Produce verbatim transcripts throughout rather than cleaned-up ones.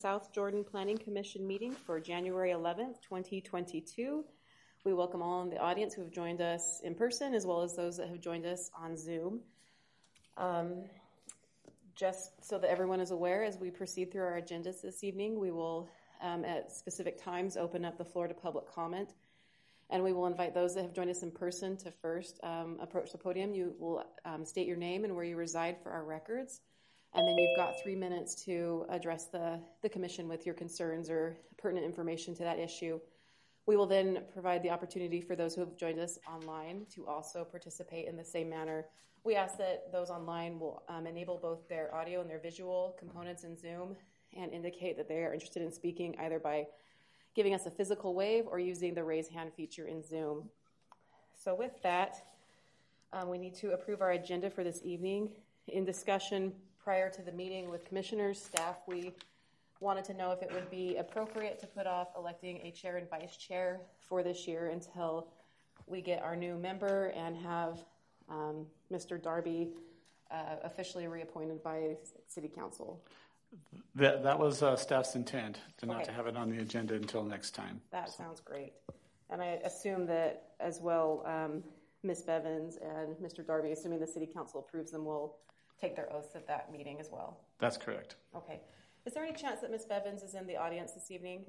South Jordan Planning Commission meeting for January eleventh, twenty twenty-two. We welcome all in the audience who have joined us in person as well as those that have joined us on Zoom. Um, just so that everyone is aware, as we proceed through our agendas this evening, we will um, at specific times open up the floor to public comment, and we will invite those that have joined us in person to first um, approach the podium. You will um, state your name and where you reside for our records. And then you've got three minutes to address the, the commission with your concerns or pertinent information to that issue. We will then provide the opportunity for those who have joined us online to also participate in the same manner. We ask that those online will um, enable both their audio and their visual components in Zoom and indicate that they are interested in speaking either by giving us a physical wave or using the raise hand feature in Zoom. So with that, um, we need to approve our agenda for this evening. In discussion prior to the meeting with commissioners, staff, we wanted to know if it would be appropriate to put off electing a chair and vice chair for this year until we get our new member and have um, Mister Darby uh, officially reappointed by City Council. That, that was uh, staff's intent, to not Okay. to have it on the agenda until next time. That sounds great. And I assume that as well, um, Miz Bevins and Mister Darby, assuming the City Council approves them, will take their oaths at that meeting as well. That's correct. Okay. Is there any chance that Miz Bevins is in the audience this evening?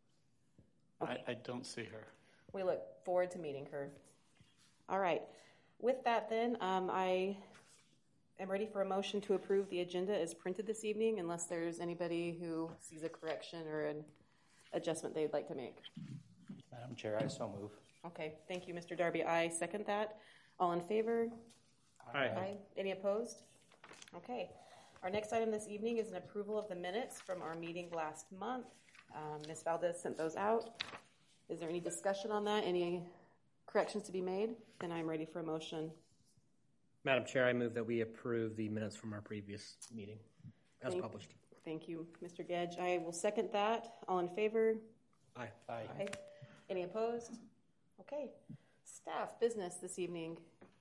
Okay. I, I don't see her. We look forward to meeting her. All right. With that then, um, I am ready for a motion to approve the agenda as printed this evening, unless there's anybody who sees a correction or an adjustment they'd like to make. Madam Chair, I so move. Okay. Thank you, Mister Darby. I second that. All in favor? Aye. Aye. Any opposed? Okay. Our next item this evening is an approval of the minutes from our meeting last month. Um, Miz Valdez sent those out. Is there any discussion on that? Any corrections to be made? Then I'm ready for a motion. Madam Chair, I move that we approve the minutes from our previous meeting as Thank, published. Thank you, Mister Gedge. I will second that. All in favor? Aye. Aye. Aye. Any opposed? Okay. Staff business this evening.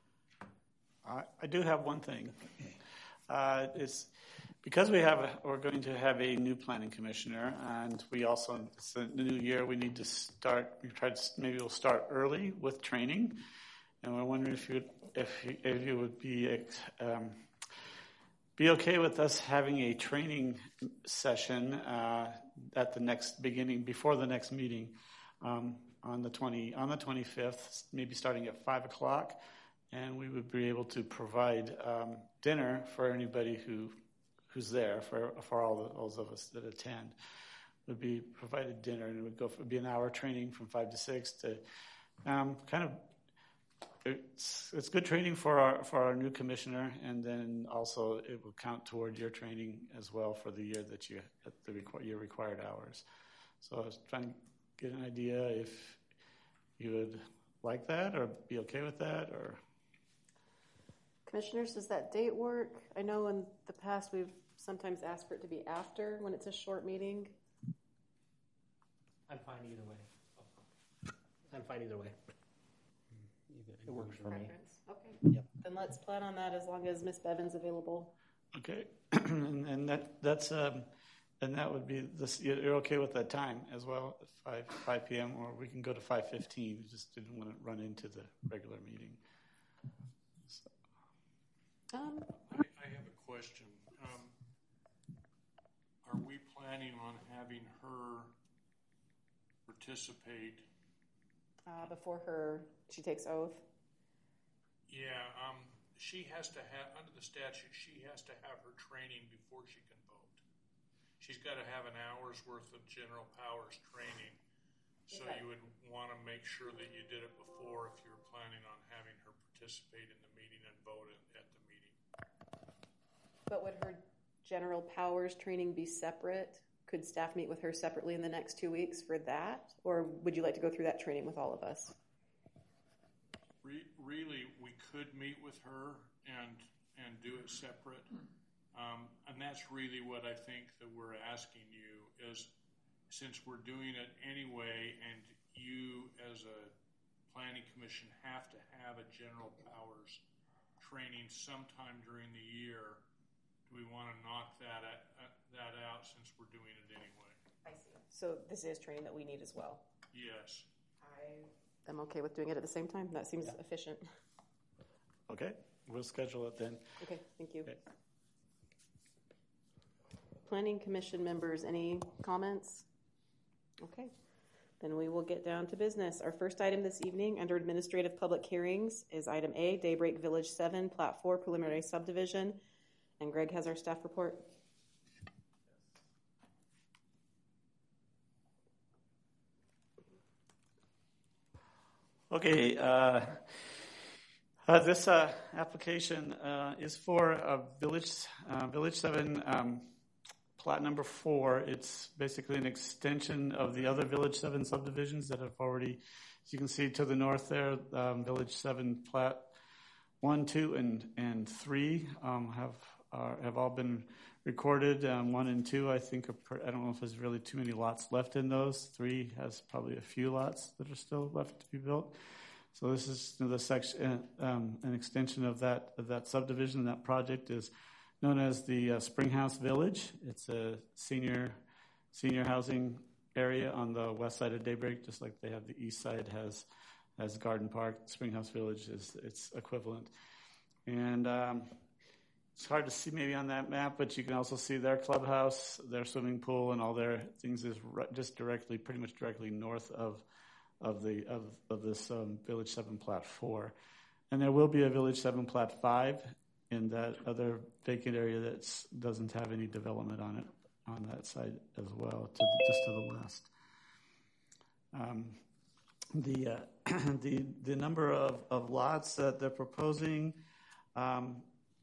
I, I do have one thing. Uh, it's because we have a, we're going to have a new planning commissioner, and we also it's the new year. We need to start. We tried to, maybe we'll start early with training, and we're wondering if you if you, if you would be um, be okay with us having a training session uh, at the next beginning before the next meeting um, on the twenty on the twenty-fifth, maybe starting at five o'clock. And we would be able to provide um, dinner for anybody who who's there, for for all the, those of us that attend. Would be provided dinner, and it would go for, be an hour training from five to six to um, kind of. It's it's good training for our for our new commissioner, and then also it will count toward your training as well for the year that you at the requ- your required hours. So I was trying to get an idea if you would like that or be okay with that, or. Commissioners, does that date work? I know in the past we've sometimes asked for it to be after when it's a short meeting. I'm fine either way. I'm fine either way. It works for me. Okay. Yep. Then let's plan on that as long as Miz Bevin's available. Okay, and, and that that's um, and that would be this. You're okay with that time as well, five five p.m. or we can go to five fifteen. We just didn't want to run into the regular meeting. So. Um, I, I have a question. Um, are we planning on having her participate? uh, before her, she takes oath. Yeah, um, she has to have, under the statute, she has to have her training before she can vote. She's got to have an hour's worth of general powers training. So Okay. you would want to make sure that you did it before if you were planning on having her participate in the meeting and vote at the meeting. But would her general powers training be separate? Could staff meet with her separately in the next two weeks for that? Or would you like to go through that training with all of us? Re- really, we could meet with her and and do it separate. Um, and that's really what I think that we're asking you is, since we're doing it anyway, and you as a planning commission have to have a general powers training sometime during the year to do we want to knock that at, uh, that out since we're doing it anyway? I see. So this is training that we need as well. Yes. I am okay with doing it at the same time. That seems Yeah. efficient. Okay, we'll schedule it then. Okay, thank you. Okay. Planning Commission members, any comments? Okay, then we will get down to business. Our first item this evening under administrative public hearings is item A, Daybreak Village seven, Plat four, preliminary subdivision. And Greg has our staff report. Okay, uh, uh, this uh, application uh, is for a Village uh, Village seven um, plat number four. It's basically an extension of the other Village seven subdivisions that have already, as you can see to the north there, um, Village seven plat one, two, and and three um, have are, have all been recorded. Um, one and two, I think, are per, I don't know if there's really too many lots left in those. Three has probably a few lots that are still left to be built. So this is the section, um, an extension of that of that subdivision. That project is known as the uh, Springhouse Village. It's a senior senior housing area on the west side of Daybreak, just like they have the east side has has Garden Park. Springhouse Village is its equivalent, and um, it's hard to see maybe on that map, but you can also see their clubhouse, their swimming pool, and all their things is re- just directly, pretty much directly north of of the of, of this um, Village seven Plat four. And there will be a Village seven Plat five in that other vacant area that doesn't have any development on it on that side as well, to the, just to the west. Um, the uh, the the number of, of lots that they're proposing um,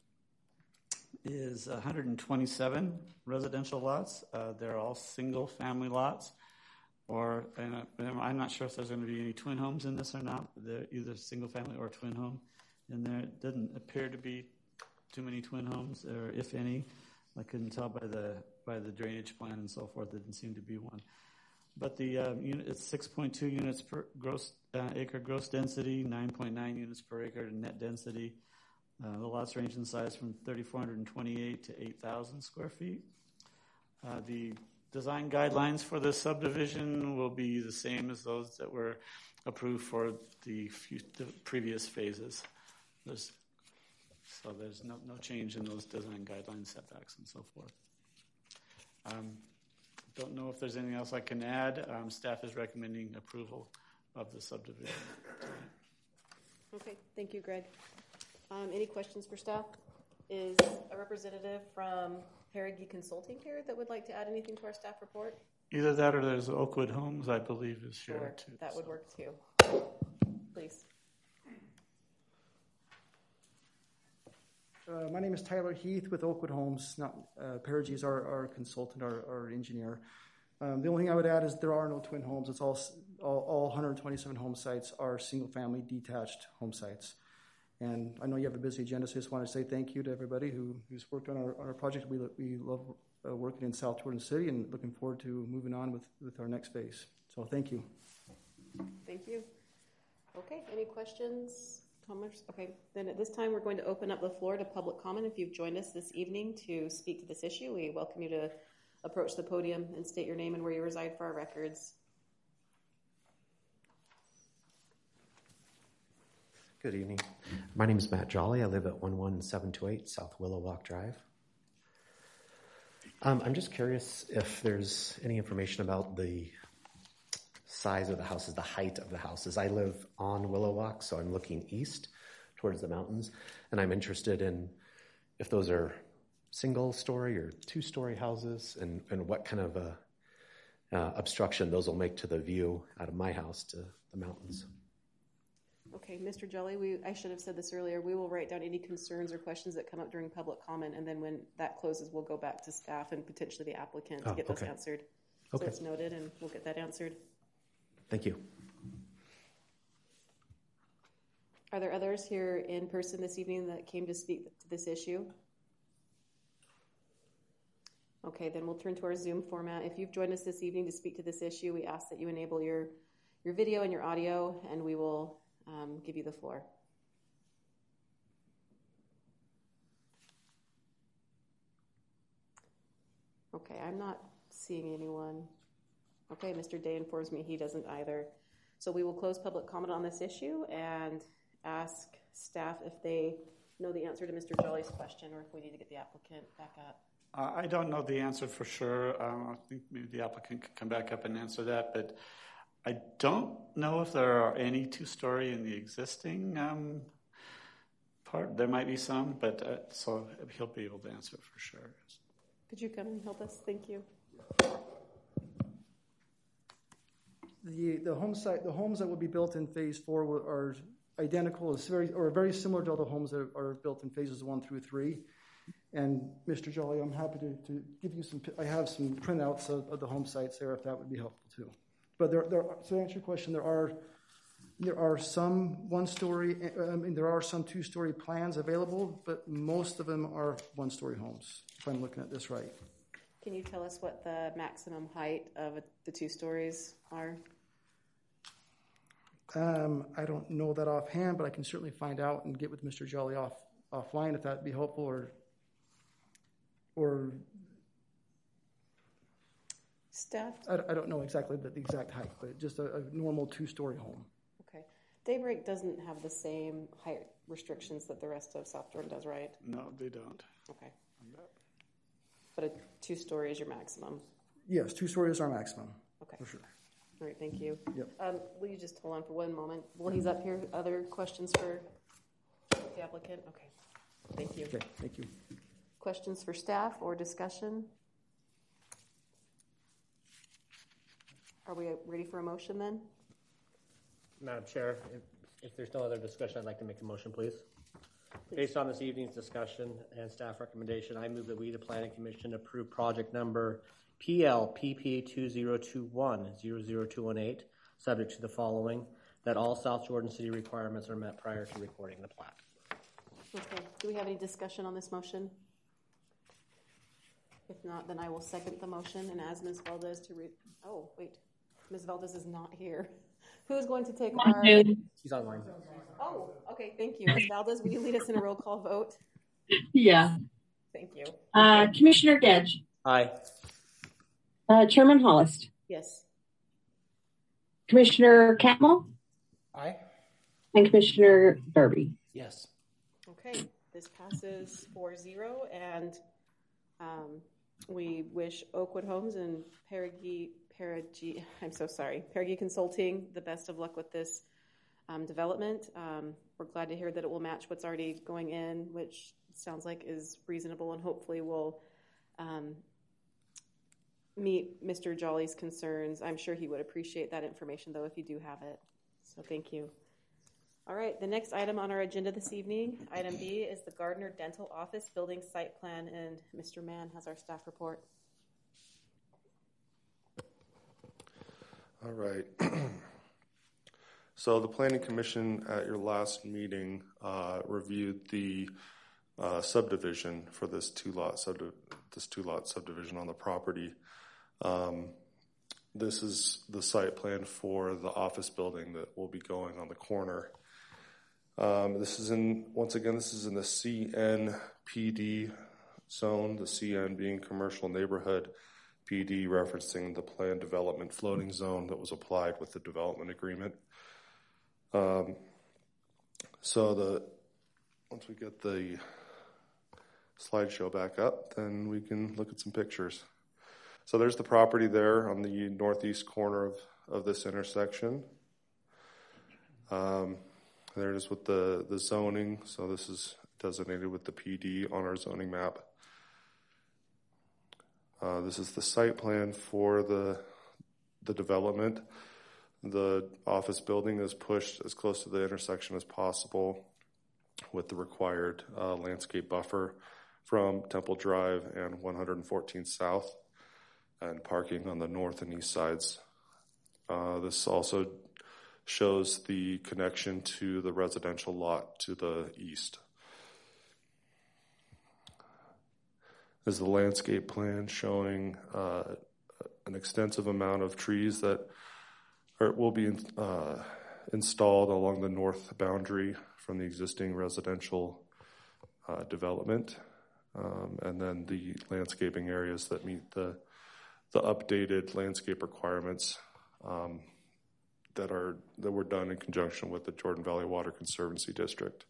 is one hundred twenty-seven residential lots. Uh, they're all single-family lots, or and I'm not sure if there's going to be any twin homes in this or not. They're either single-family or twin home in there. It doesn't appear to be too many twin homes, or if any. I couldn't tell by the by the drainage plan and so forth. There didn't seem to be one. But the uh, unit, it's six point two units per gross uh, acre gross density, nine point nine units per acre net density. Uh, the lots range in size from three thousand four hundred twenty-eight to eight thousand square feet. Uh, the design guidelines for this subdivision will be the same as those that were approved for the, few, the previous phases. There's, so there's no, no change in those design guidelines, setbacks, and so forth. Um, don't know if there's anything else I can add. Um, staff is recommending approval of the subdivision. Okay, thank you, Greg. Um, any questions for staff? Is a representative from Perigee Consulting here that would like to add anything to our staff report? Either that or there's Oakwood Homes, I believe, is Sure, shared too. that would so. work too. Please. Uh, my name is Tyler Heath with Oakwood Homes. Not uh, Perigee is our, our consultant, our, our engineer. Um, the only thing I would add is there are no twin homes. It's all all, all one hundred twenty-seven home sites are single-family detached home sites. And I know you have a busy agenda, so I just want to say thank you to everybody who, who's worked on our, on our project. We we love uh, working in South Jordan City and looking forward to moving on with, with our next phase. So thank you. Thank you. Okay, any questions, comments? Okay, then at this time we're going to open up the floor to public comment. If you've joined us this evening to speak to this issue, we welcome you to approach the podium and state your name and where you reside for our records. Good evening. My name is Matt Jolly. I live at one one seven two eight South Willow Walk Drive. Um, I'm just curious if there's any information about the size of the houses, the height of the houses. I live on Willow Walk, so I'm looking east towards the mountains, and I'm interested in if those are single-story or two-story houses, and, and what kind of a, uh, obstruction those will make to the view out of my house to the mountains. Okay, Mister Jelly, we, I should have said this earlier. We will write down any concerns or questions that come up during public comment, and then when that closes, we'll go back to staff and potentially the applicant to Oh, get those okay. answered. Okay. So it's noted, and we'll get that answered. Thank you. Are there others here in person this evening that came to speak to this issue? Okay, then we'll turn to our Zoom format. If you've joined us this evening to speak to this issue, we ask that you enable your, your video and your audio, and we will um, give you the floor. Okay, I'm not seeing anyone. Okay, Mister Day informs me he doesn't either. So we will close public comment on this issue and ask staff if they know the answer to Mister Jolly's question or if we need to get the applicant back up. Uh, I don't know the answer for sure. Um, I think maybe the applicant could come back up and answer that, but I don't know if there are any two-story in the existing um, part. There might be some, but uh, so he'll be able to answer it for sure. Could you come and help us? Thank you. The the home site, the homes that will be built in phase four will- are identical, is very or very similar to all the homes that are built in phases one through three. And Mister Jolly, I'm happy to, to give you some. I have some printouts of, of the home sites there, if that would be helpful too. But there, there. So to answer your question, there are there are some one-story. I mean, there are some two-story plans available, but most of them are one-story homes. If I'm looking at this right. Can you tell us what the maximum height of the two stories are? Um, I don't know that offhand, but I can certainly find out and get with Mister Jolly off offline if that'd be helpful, or or Staff? I, I don't know exactly the, the exact height, but just a, a normal two-story home. Okay. Daybreak doesn't have the same height restrictions that the rest of South Jordan does, right? No, they don't. Okay. But a two-story is your maximum? Yes, two stories is our maximum. Okay. For sure. All right, thank you. Yep. Um, will you just hold on for one moment? While he's up here, other questions for the applicant? Okay, thank you. Okay, thank you. Questions for staff or discussion? Are we ready for a motion then? Madam Chair, if, if there's no other discussion, I'd like to make a motion, please. Based on this evening's discussion and staff recommendation, I move that we, the Planning Commission, approve project number P L P P two zero two one zero zero two one eight, subject to the following: that all South Jordan City requirements are met prior to recording the plat. Okay, do we have any discussion on this motion? If not, then I will second the motion and ask Miz Valdez to read. Oh, wait, Miz Valdez is not here. Who is going to take our? She's online. Oh, okay, thank you. Miz Valdez, will you lead us in a roll call vote? Yeah. Thank you. Uh, Commissioner Gedge. Aye. Uh, Chairman Hollis. Yes. Commissioner Catmull. Aye. And Commissioner Darby. Yes. Okay, this passes four zero, and um, we wish Oakwood Homes and Perigee, Perigee, I'm so sorry, Perigee Consulting the best of luck with this um, development. Um, we're glad to hear that it will match what's already going in, which sounds like is reasonable, and hopefully will um, meet Mister Jolly's concerns. I'm sure he would appreciate that information, though, if you do have it. So thank you. All right, the next item on our agenda this evening, item B, is the Gardner Dental Office Building Site Plan, and Mister Mann has our staff report. All right. So the Planning Commission at your last meeting uh, reviewed the uh, subdivision for this two-lot subdi- this two-lot subdivision on the property. Um, this is the site plan for the office building that will be going on the corner. Um, this is in, once again, this is in the C N P D zone, the C N being commercial neighborhood, P D referencing the planned development floating zone that was applied with the development agreement. Um, so the, once we get the slideshow back up, then we can look at some pictures. So there's the property there on the northeast corner of, of this intersection. Um, there it is with the, the zoning. So this is designated with the P D on our zoning map. Uh, this is the site plan for the, the development. The office building is pushed as close to the intersection as possible with the required uh, landscape buffer from Temple Drive and one hundred fourteenth South, and parking on the north and east sides. Uh, this also shows the connection to the residential lot to the east. This is the landscape plan showing uh, an extensive amount of trees that are, will be uh, installed along the north boundary from the existing residential uh, development. um, and then the landscaping areas that meet the the updated landscape requirements um, that are that were done in conjunction with the Jordan Valley Water Conservancy District.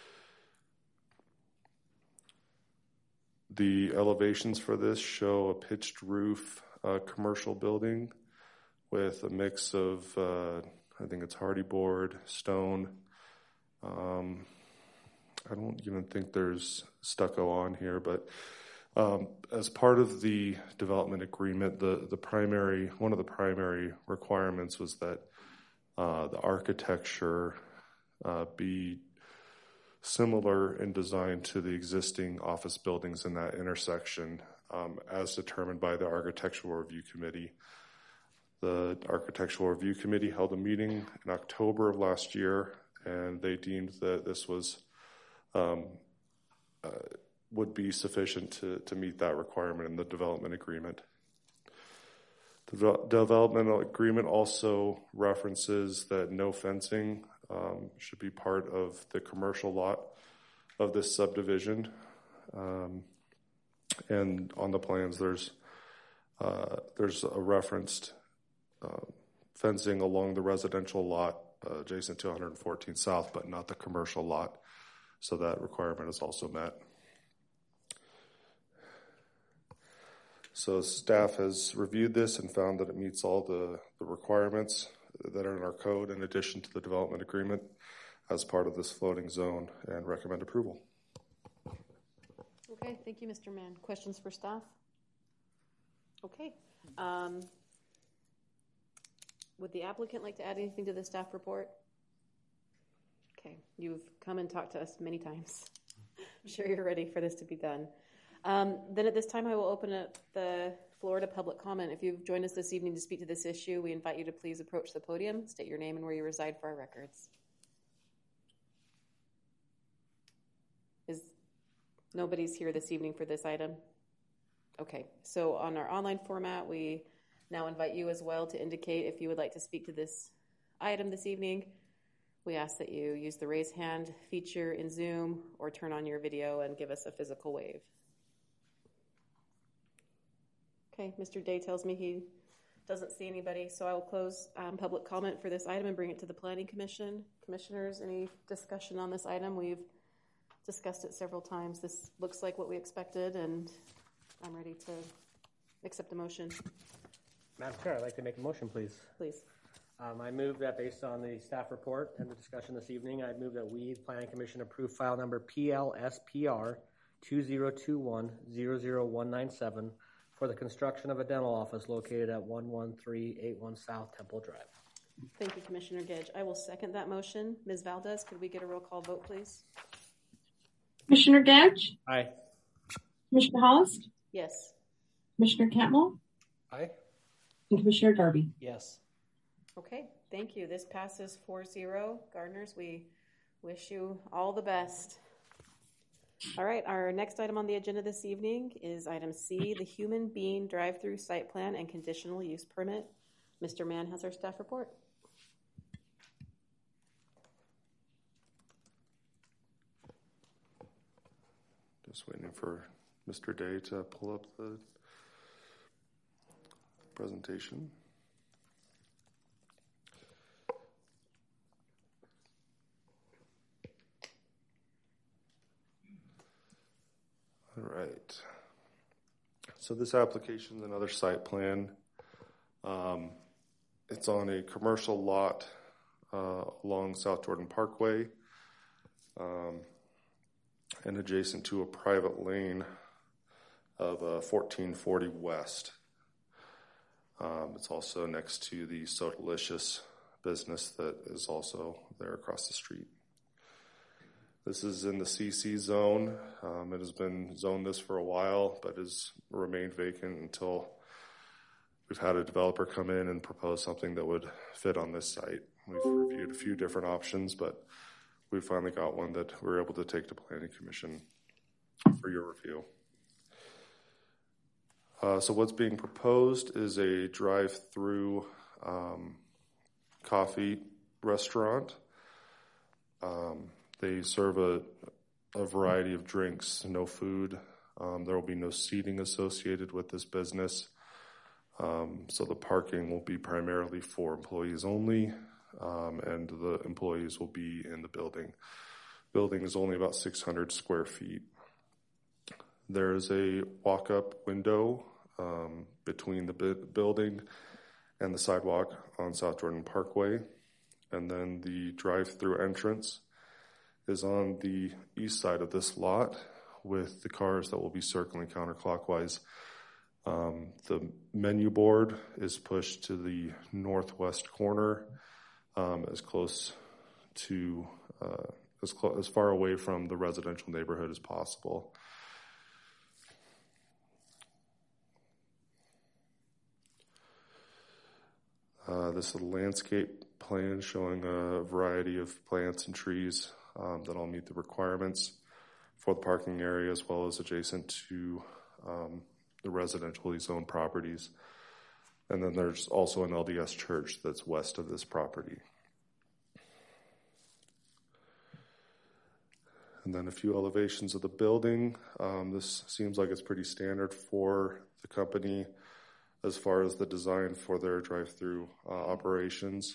The elevations for this show a pitched roof uh, commercial building with a mix of, uh, I think it's hardy board, stone. Um, I don't even think there's stucco on here, but um, as part of the development agreement, the, the primary, one of the primary requirements was that uh, the architecture uh, be similar in design to the existing office buildings in that intersection, um, as determined by the Architectural Review Committee. The Architectural Review Committee held a meeting in October of last year, and they deemed that this was um, uh, would be sufficient to, to meet that requirement in the development agreement. The development agreement also references that no fencing um, should be part of the commercial lot of this subdivision. Um, and on the plans, there's uh, there's a referenced uh, fencing along the residential lot uh, adjacent to one fourteen South, but not the commercial lot. So that requirement is also met. So staff has reviewed this and found that it meets all the, the requirements that are in our code in addition to the development agreement as part of this floating zone, and recommend approval. Okay, thank you, Mister Mann. Questions for staff? Okay. Um, would the applicant like to add anything to the staff report? Okay, you've come and talked to us many times. I'm sure you're ready for this to be done. Um, then at this time, I will open up the floor to public comment. If you've joined us this evening to speak to this issue, we invite you to please approach the podium, state your name and where you reside for our records. Is nobody's here this evening for this item? Okay, so on our online format, we now invite you as well to indicate if you would like to speak to this item this evening. We ask that you use the raise hand feature in Zoom or turn on your video and give us a physical wave. Okay, Mister Day tells me he doesn't see anybody, so I will close um, public comment for this item and bring it to the Planning Commission. Commissioners, any discussion on this item? We've discussed it several times. This looks like what we expected, and I'm ready to accept a motion. Madam Chair, I'd like to make a motion, please. Please. Um, I move that based on the staff report and the discussion this evening, I move that we, the Planning Commission, approve file number P L S P R two zero two one zero zero one nine seven for the construction of a dental office located at one one three eight one South Temple Drive. Thank you, Commissioner Gedge. I will second that motion. Miz Valdez, could we get a roll call vote, please? Commissioner Gedge? Aye. Commissioner Hollis? Yes. Commissioner Cantwell? Aye. And Commissioner Darby? Yes. Okay, thank you. This passes four zero. Gardeners, we wish you all the best. All right, our next item on the agenda this evening is item C, the Human Bean Drive-Through Site Plan and Conditional Use Permit. Mister Mann has our staff report. Just waiting for Mister Day to pull up the presentation. All right. So this application is another site plan. Um, it's on a commercial lot uh, along South Jordan Parkway um, and adjacent to a private lane of uh, fourteen forty West. Um, it's also next to the So Delicious business that is also there across the street. This is in the C C zone. Um, it has been zoned this for a while, but has remained vacant until we've had a developer come in and propose something that would fit on this site. We've reviewed a few different options, but we finally got one that we're able to take to Planning Commission for your review. Uh, so what's being proposed is a drive-through um, coffee restaurant. Um, They serve a, a variety of drinks, no food, Um, there will be no seating associated with this business. Um, so the parking will be primarily for employees only, um, and the employees will be in the building. Building is only about six hundred square feet. There is a walk-up window um, between the bu- building and the sidewalk on South Jordan Parkway. And then the drive-through entrance is on the east side of this lot with the cars that will be circling counterclockwise. Um, the menu board is pushed to the northwest corner, um, as close to, uh, as, clo- as far away from the residential neighborhood as possible. Uh, this is a landscape plan showing a variety of plants and trees um, that all meet the requirements for the parking area, as well as adjacent to um, the residentially zoned properties. And then there's also an L D S church that's west of this property. And then a few elevations of the building. Um, this seems like it's pretty standard for the company as far as the design for their drive-through uh, operations.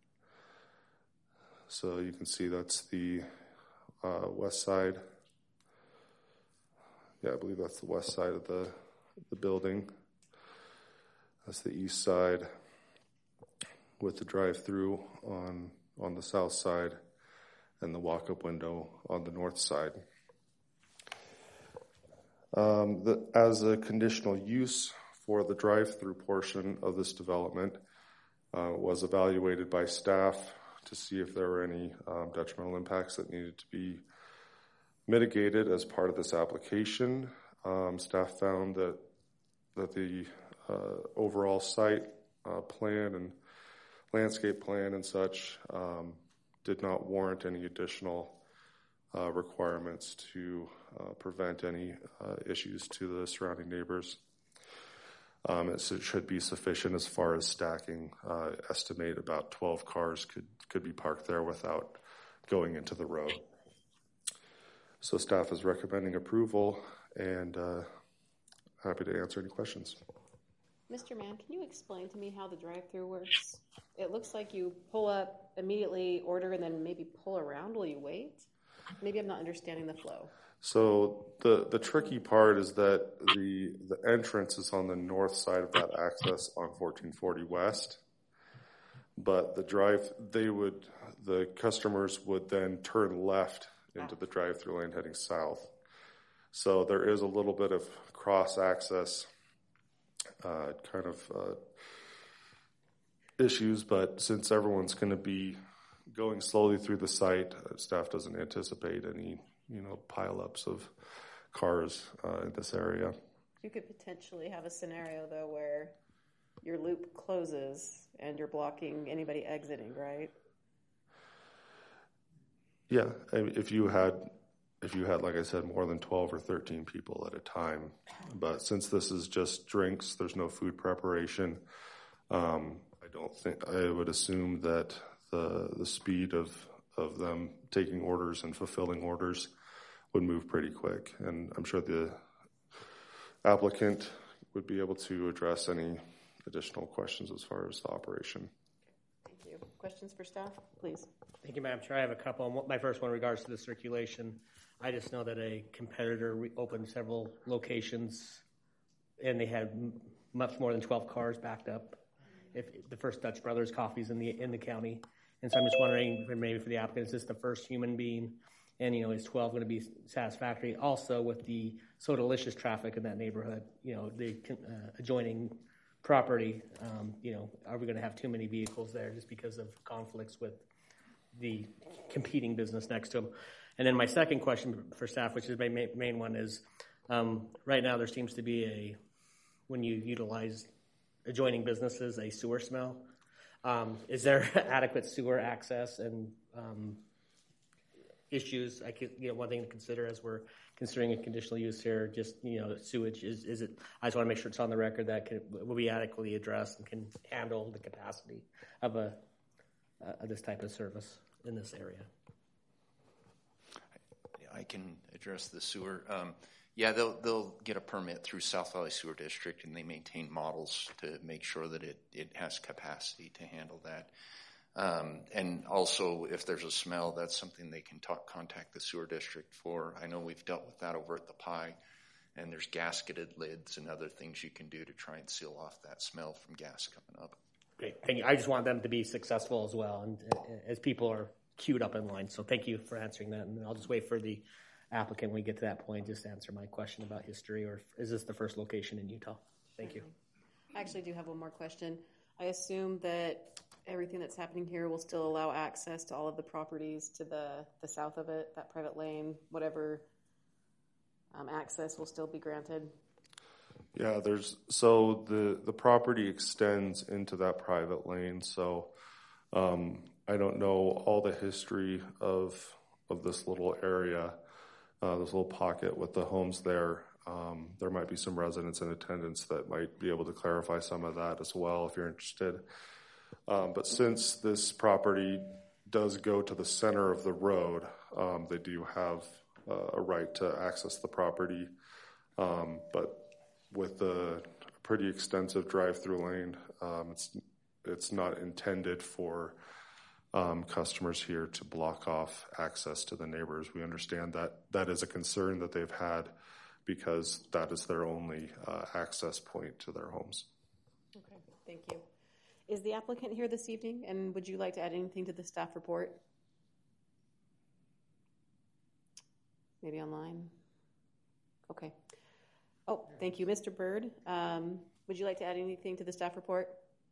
So you can see that's the uh, west side. Yeah, I believe that's the west side of the, the building. That's the east side with the drive-through on, on the south side and the walk-up window on the north side. Um, the, as a conditional use for the drive-through portion of this development uh, was evaluated by staff to see if there were any um, detrimental impacts that needed to be mitigated as part of this application. Um, staff found that that the uh, overall site uh, plan and landscape plan and such um, did not warrant any additional uh, requirements to uh, prevent any uh, issues to the surrounding neighbors. Um, it should be sufficient as far as stacking. Uh, estimate about twelve cars could, could be parked there without going into the road. So staff is recommending approval, and uh, happy to answer any questions. Mister Mann, can you explain to me how the drive-through works? It looks like you pull up, immediately order, and then maybe pull around while you wait. Maybe I'm not understanding the flow. So the, the tricky part is that the the entrance is on the north side of that access on fourteen forty West, but the drive they would the customers would then turn left into the drive-through lane heading south. So there is a little bit of cross access uh, kind of uh, issues, but since everyone's going to be going slowly through the site, uh, staff doesn't anticipate any you know, pileups of cars uh, in this area. You could potentially have a scenario, though, where your loop closes and you're blocking anybody exiting, right? Yeah, if you had, if you had, like I said, more than twelve or thirteen people at a time. But since this is just drinks, there's no food preparation. Um, I don't think, I would assume that the the speed of, of them taking orders and fulfilling orders would move pretty quick. And I'm sure the applicant would be able to address any additional questions as far as the operation. Thank you. Questions for staff, please? Thank you, Madam Chair. I have a couple. My first one in regards to the circulation. I just know that a competitor re- opened several locations and they had m- much more than twelve cars backed up. If the first Dutch Brothers Coffee's in the in the county. And so I'm just wondering, maybe for the applicant, is this the first human being? And, you know, is twelve going to be satisfactory? Also, with the So Delicious traffic in that neighborhood, you know, the uh, adjoining property, um, you know, are we going to have too many vehicles there just because of conflicts with the competing business next to them? And then my second question for staff, which is my main, main one, is um, right now there seems to be a, when you utilize adjoining businesses, a sewer smell. Um, is there adequate sewer access and um, issues? I could, you know, one thing to consider as we're considering a conditional use here, just, you know, sewage, is, is it, I just want to make sure it's on the record that can, will be adequately addressed and can handle the capacity of a, uh, this type of service in this area. I can address the sewer. Um, Yeah, they'll they'll get a permit through South Valley Sewer District, and they maintain models to make sure that it, it has capacity to handle that. Um, and also, if there's a smell, that's something they can talk, contact the sewer district for. I know we've dealt with that over at the Pie, and there's gasketed lids and other things you can do to try and seal off that smell from gas coming up. Great, thank you. I just want them to be successful as well, and uh, as people are queued up in line. So thank you for answering that, and I'll just wait for the applicant when we get to that point just to answer my question about history, or is this the first location in Utah? Thank you. I actually do have one more question. I assume that everything that's happening here will still allow access to all of the properties to the, the south of it, that private lane, whatever um, access will still be granted? Yeah, there's so the, the property extends into that private lane. So um, I don't know all the history of of this little area, uh, this little pocket with the homes there. Um, there might be some residents in attendance that might be able to clarify some of that as well if you're interested. Um, but since this property does go to the center of the road, um, they do have uh, a right to access the property. Um, but with the pretty extensive drive-through lane, um, it's it's not intended for um, customers here to block off access to the neighbors. We understand that that is a concern that they've had because that is their only uh, access point to their homes. Okay, thank you. Is the applicant here this evening, and would you like to add anything to the staff report? Maybe online? Okay. Oh, thank you. Mister Bird, um, would you like to add anything to the staff report?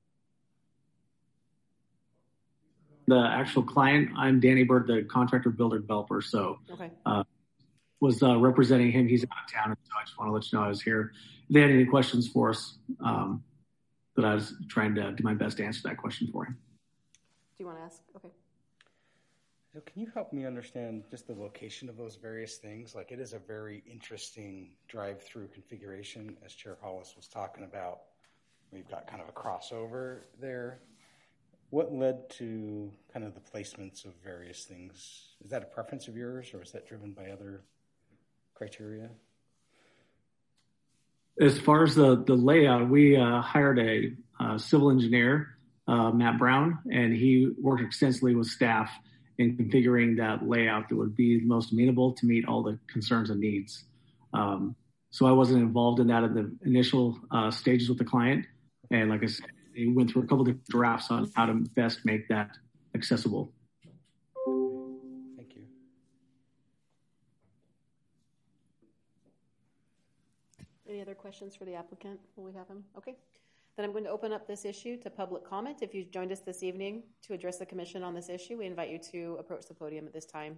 The actual client, I'm Danny Bird, the contractor, builder, developer. So okay. uh, was uh, representing him. He's out of town, so I just want to let you know I was here. If they had any questions for us, um, that I was trying to do my best to answer that question for him. Do you want to ask? Okay. So can you help me understand just the location of those various things? Like, it is a very interesting drive-through configuration, as Chair Hollis was talking about. We've got kind of a crossover there. What led to kind of the placements of various things? Is that a preference of yours, or is that driven by other criteria? As far as the, the layout, we uh, hired a uh, civil engineer, uh, Matt Brown, and he worked extensively with staff in configuring that layout that would be most amenable to meet all the concerns and needs. Um, so I wasn't involved in that at the initial uh, stages with the client. And like I said, they went through a couple of different drafts on how to best make that accessible. Thank you. Any other questions for the applicant? Will we have him? Okay. Then I'm going to open up this issue to public comment. If you've joined us this evening to address the commission on this issue, we invite you to approach the podium at this time.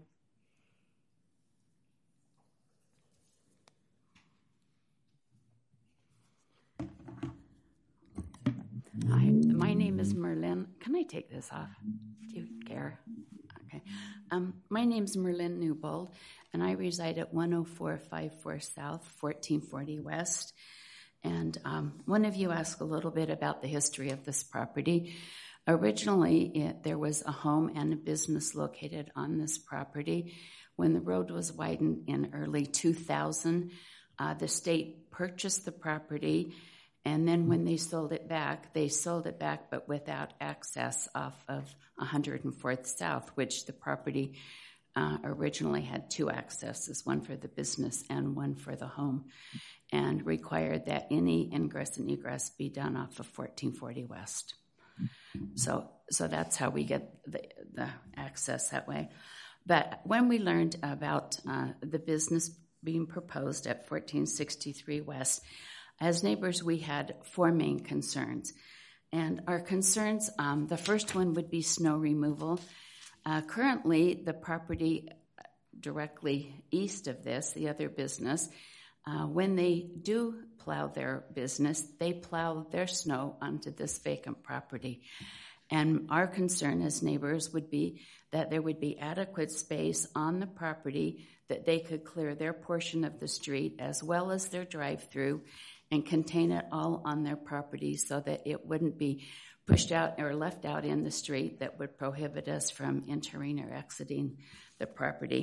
Hi, my name is Merlin. Can I take this off? Do you care? Okay. Um, my name is Merlin Newbold, and I reside at one oh four fifty-four South, fourteen forty West. And um, one of you asked a little bit about the history of this property. Originally, it, there was a home and a business located on this property. When the road was widened in early two thousand, uh, the state purchased the property, and then when they sold it back, they sold it back but without access off of one hundred fourth South, which the property uh, originally had two accesses, one for the business and one for the home, and required that any ingress and egress be done off of fourteen forty West. So so that's how we get the, the access that way. But when we learned about uh, the business being proposed at fourteen sixty-three West, as neighbors, we had four main concerns. And our concerns, um, the first one would be snow removal. Uh, currently, the property directly east of this, the other business, Uh, when they do plow their business, they plow their snow onto this vacant property. And our concern as neighbors would be that there would be adequate space on the property that they could clear their portion of the street as well as their drive-through and contain it all on their property so that it wouldn't be pushed out or left out in the street that would prohibit us from entering or exiting the property.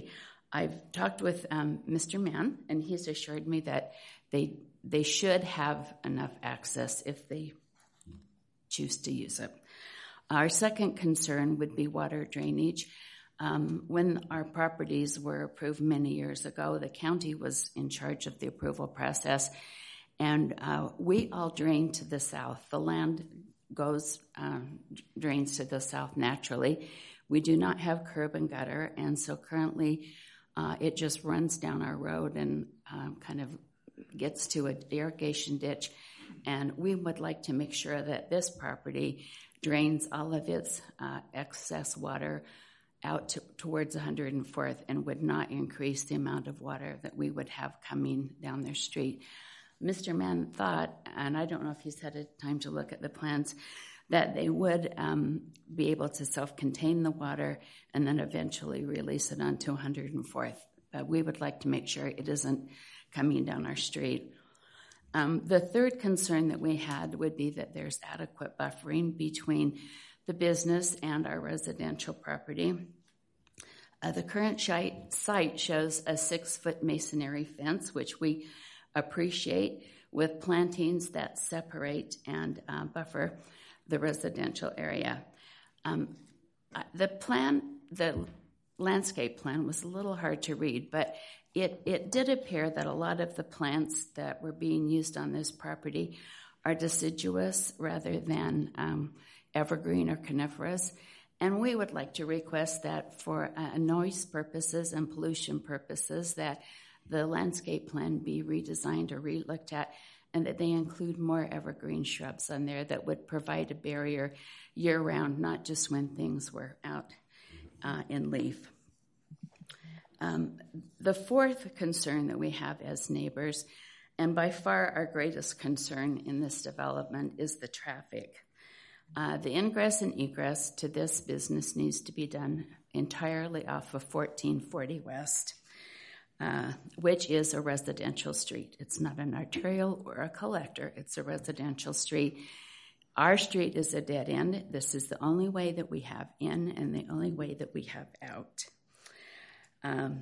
I've talked with um, Mister Mann, and he's assured me that they they should have enough access if they choose to use it. Our second concern would be water drainage. Um, when our properties were approved many years ago, the county was in charge of the approval process, and uh, we all drain to the south. The land goes, um, drains to the south naturally. We do not have curb and gutter, and so currently uh, it just runs down our road and um, kind of gets to an irrigation ditch. And we would like to make sure that this property drains all of its uh, excess water out to, towards one hundred fourth and would not increase the amount of water that we would have coming down their street. Mister Mann thought, and I don't know if he's had a time to look at the plans, that they would um, be able to self-contain the water and then eventually release it onto one hundred fourth. But we would like to make sure it isn't coming down our street. Um, the third concern that we had would be that there's adequate buffering between the business and our residential property. Uh, the current site shows a six-foot masonry fence, which we appreciate, with plantings that separate and uh, buffer the residential area. Um, the plan, the landscape plan was a little hard to read, but it, it did appear that a lot of the plants that were being used on this property are deciduous rather than um, evergreen or coniferous. And we would like to request that for uh, noise purposes and pollution purposes that the landscape plan be redesigned or re-looked at, and that they include more evergreen shrubs on there that would provide a barrier year-round, not just when things were out uh, in leaf. Um, the fourth concern that we have as neighbors, and by far our greatest concern in this development, is the traffic. Uh, the ingress and egress to this business needs to be done entirely off of fourteen forty West. Uh, which is a residential street. It's not an arterial or a collector. It's a residential street. Our street is a dead end. This is the only way that we have in and the only way that we have out. Um,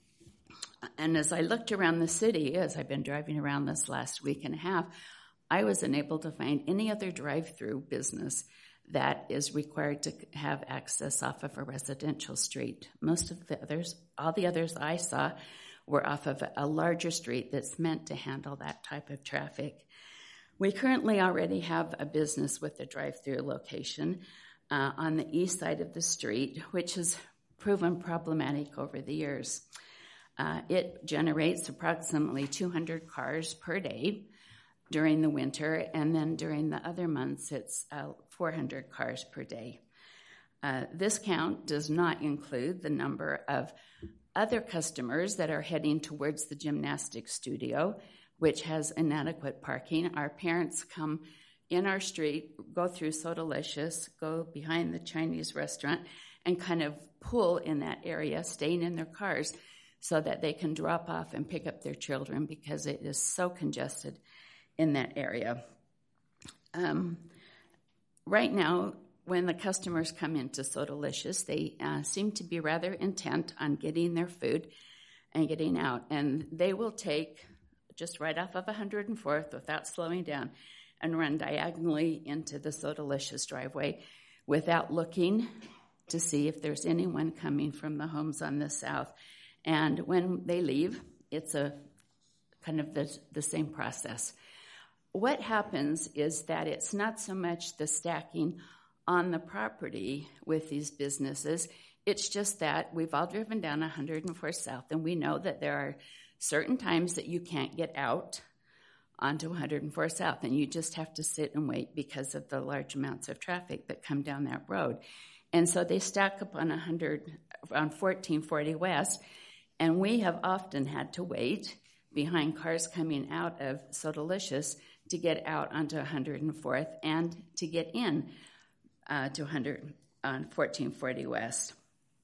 and as I looked around the city, as I've been driving around this last week and a half, I was unable to find any other drive-through business that is required to have access off of a residential street. Most of the others, all the others I saw, were off of a larger street that's meant to handle that type of traffic. We currently already have a business with a drive-through location uh, on the east side of the street, which has proven problematic over the years. Uh, it generates approximately two hundred cars per day during the winter, and then during the other months, it's uh, four hundred cars per day. Uh, this count does not include the number of other customers that are heading towards the gymnastics studio, which has inadequate parking. Our parents come in our street, go through Sodalicious, go behind the Chinese restaurant, and kind of pull in that area, staying in their cars so that they can drop off and pick up their children because it is so congested in that area. Um, right now, when the customers come into Sodalicious, they uh, seem to be rather intent on getting their food and getting out. And they will take just right off of one hundred fourth without slowing down and run diagonally into the Sodalicious driveway without looking to see if there's anyone coming from the homes on the south. And when they leave, it's a kind of the, the same process. What happens is that it's not so much the stacking on the property with these businesses. It's just that we've all driven down one hundred fourth South, and we know that there are certain times that you can't get out onto one hundred fourth South, and you just have to sit and wait because of the large amounts of traffic that come down that road. And so they stack up on one hundred, on fourteen forty West, and we have often had to wait behind cars coming out of Sodalicious to get out onto one hundred fourth and to get in uh, to one hundred on fourteen forty West.